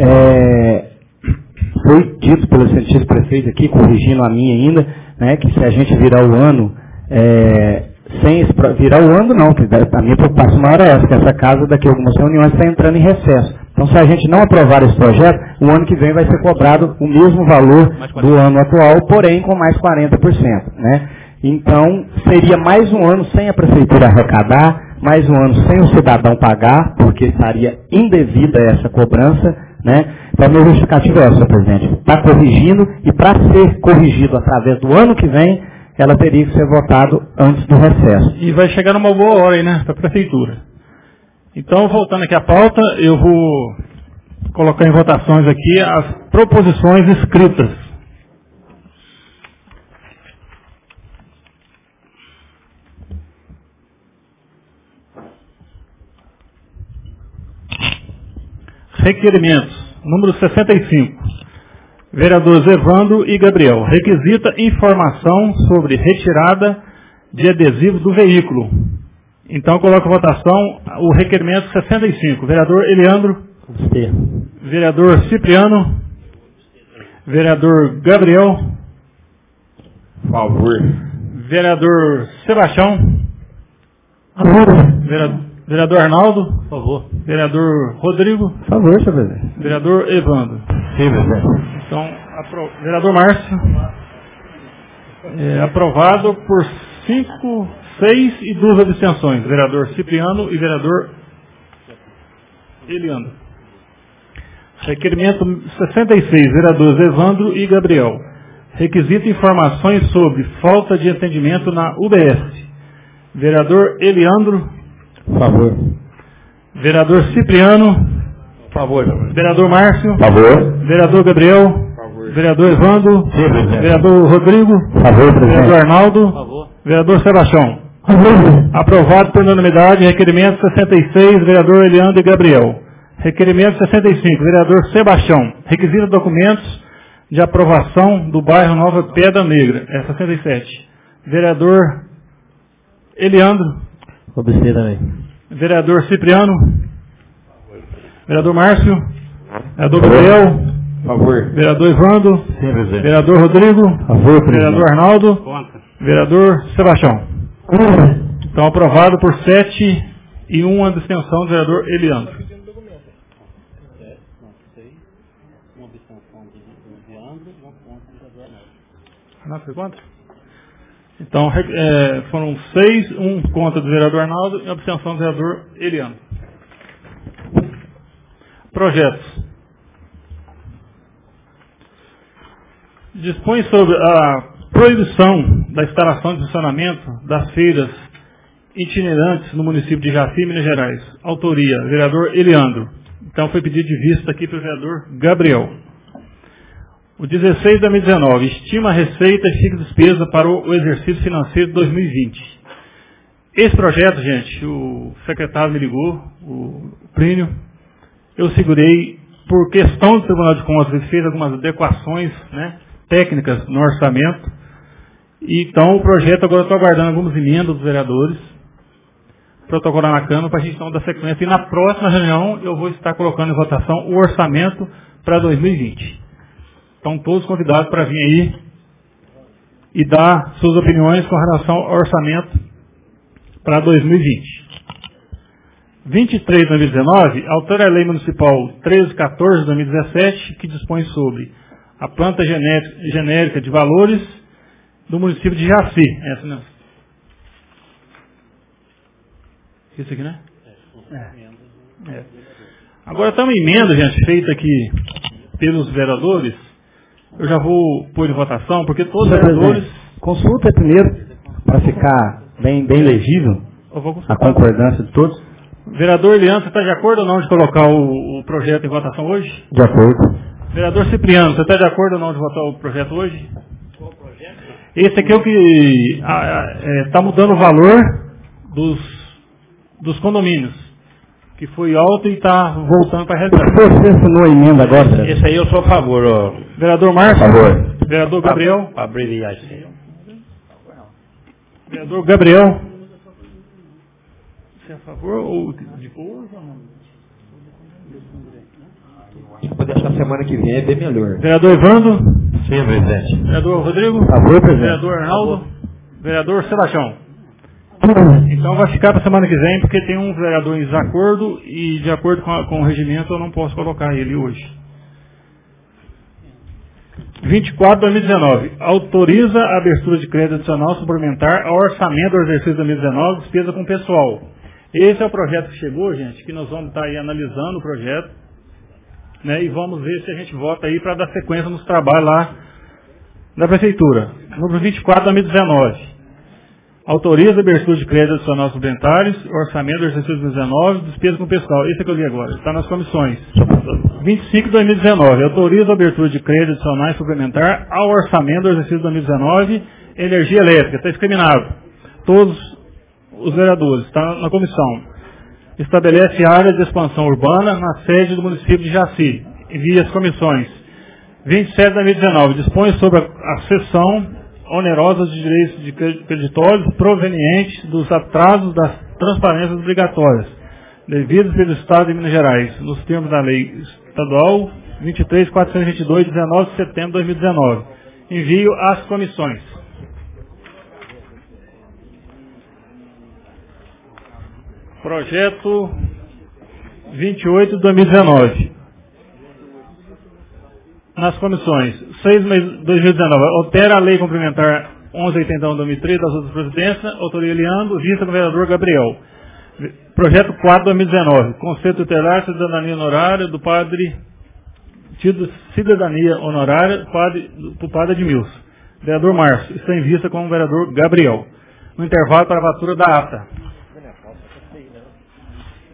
é, foi dito pelo excelentíssimo prefeito aqui, corrigindo a minha ainda, né, que se a gente virar o ano, é, sem esse, virar o ano não, que a minha preocupação maior é essa, que essa casa daqui a algumas reuniões está entrando em recesso. Então, se a gente não aprovar esse projeto, o ano que vem vai ser cobrado o mesmo valor do ano atual, porém com mais quarenta por cento. Né? Então, seria mais um ano sem a prefeitura arrecadar, mais um ano sem o cidadão pagar, porque estaria indevida essa cobrança. Né? Então, a minha justificativa é essa, senhor presidente. Está corrigindo, e para ser corrigido através do ano que vem, ela teria que ser votado antes do recesso. E vai chegar numa boa hora aí, né, para a prefeitura. Então, voltando aqui à pauta, eu vou colocar em votações aqui as proposições escritas. Requerimentos. Número sessenta e cinco. Vereadores Evandro e Gabriel. Requisita informação sobre retirada de adesivo do veículo. Então, eu coloco a votação o requerimento sessenta e cinco. Vereador Eliandro. Abster. Vereador Cipriano. Vereador Gabriel. Favor. Vereador Sebastião. Favor. Vereador, vereador Arnaldo. Por favor. Vereador Rodrigo. Por favor, senhor presidente. Vereador Evandro. Sim, presidente. Então, apro... vereador Márcio. É, aprovado por cinco, seis e duas abstenções. Vereador Cipriano e vereador Eliandro. Requerimento sessenta e seis. Vereadores Evandro e Gabriel. Requisita informações sobre falta de atendimento na U B S. Vereador Eliandro. Por favor. Vereador Cipriano. Favor. Vereador Márcio. Favor. Vereador Gabriel. Favor. Vereador Evandro. Sim, presidente. Vereador Rodrigo. Favor, presidente. Vereador Arnaldo. Favor. Vereador Sebastião. Favor. Aprovado por unanimidade. Requerimento sessenta e seis. Vereador Eliandro e Gabriel. Requerimento sessenta e cinco. Vereador Sebastião. Requisita documentos de aprovação do bairro Nova Pedra Negra. É sessenta e sete. Vereador Eliandro. Obster também. Vereador Cipriano. Vereador Márcio. Vereador Gabriel. Favor. Vereador Evandro. Sim, presidente. Vereador Rodrigo. Favor, presidente. Vereador Arnaldo. Contra. Vereador Sebastião. Então, aprovado por sete e uma abstenção do vereador Eliandro. Não, foi contra? Então, é, foram seis, um contra do vereador Arnaldo e uma abstenção do vereador Eliandro. Projetos. Dispõe sobre a proibição da instalação de funcionamento das feiras itinerantes no município de Jaci, Minas Gerais. Autoria, vereador Eliandro. Então, foi pedido de vista aqui pelo vereador Gabriel. O dezesseis de dois mil e dezenove, estima receita e fixa despesa para o exercício financeiro de dois mil e vinte. Esse projeto, gente, o secretário me ligou, o Plínio, eu segurei por questão do Tribunal de Contas, ele fez algumas adequações, né, técnicas no orçamento. E, então o projeto agora eu estou aguardando algumas emendas dos vereadores, protocolar na Câmara para a gente não dar sequência. E na próxima reunião eu vou estar colocando em votação o orçamento para dois mil e vinte. Estão todos convidados para vir aí e dar suas opiniões com relação ao orçamento para dois mil e vinte. vinte e três de dois mil e dezenove, altera a Lei Municipal treze quatorze de dois mil e dezessete, que dispõe sobre a planta genérica, genérica de valores do município de Jaci. Essa, né? Isso aqui, né? É. É. Agora tem uma emenda, gente, feita aqui pelos vereadores. Eu já vou pôr em votação, porque todos os vereadores... Consulta primeiro, para ficar bem, bem legível a concordância de todos. Vereador Leandro, você está de acordo ou não de colocar o, o projeto em votação hoje? De acordo. Vereador Cipriano, você está de acordo ou não de votar o projeto hoje? Qual projeto? Esse aqui é o que está mudando o valor dos, dos condomínios, que foi alto e está voltando para a realidade. Você assinou a emenda agora, vereador? Esse aí eu sou a favor. Ó. Vereador Márcio? A favor. Vereador Gabriel? Para abreviar isso aí. Vereador Gabriel? Você é a favor ou de hoje ou não? Acho que pode deixar semana que vem, é bem melhor. Vereador Evandro? Sim, presidente. Vereador Rodrigo? A favor, presidente. Vereador Arnaldo? Vereador Sebastião? Então vai ficar para semana que vem, porque tem um vereador em desacordo e de acordo com, a, com o regimento eu não posso colocar ele hoje. vinte e quatro de dois mil e dezenove. Autoriza a abertura de crédito adicional suplementar ao orçamento do exercício de dois mil e dezenove, despesa com pessoal. Esse é o projeto que chegou, gente, que nós vamos estar aí analisando o projeto, né, e vamos ver se a gente vota aí para dar sequência nos trabalhos lá da Prefeitura. Número vinte e quatro de dois mil e dezenove. Autoriza a abertura de crédito adicional suplementares, orçamento do exercício de dois mil e dezenove, despesa com pessoal. Esse é que eu li agora, está nas comissões. vinte e cinco de dois mil e dezenove. Autoriza a abertura de crédito adicional suplementar ao orçamento do exercício de dois mil e dezenove, energia elétrica. Está discriminado. Todos os vereadores, está na comissão. Estabelece área de expansão urbana na sede do município de Jaci. Envia as comissões. vinte e sete de dois mil e dezenove. Dispõe sobre a cessão onerosa de direitos de creditórios provenientes dos atrasos das transparências obrigatórias, devidos pelo Estado de Minas Gerais, nos termos da Lei Estadual vinte e três mil quatrocentos e vinte e dois, de dezenove de setembro de dois mil e dezenove. Envio às comissões. Projeto vinte e oito de dois mil e dezenove. Nas comissões. seis de dois mil e dezenove. Altera a Lei Complementar onze oitenta e um de dois mil e três das outras presidências. Autoria Leandro. Vista do vereador Gabriel. Projeto quatro de dois mil e dezenove. Conceito tutelar, cidadania honorária do padre. Tido cidadania honorária do padre, do padre Edmilson. Vereador Márcio. Está em vista com o vereador Gabriel. No intervalo para a fatura da ata.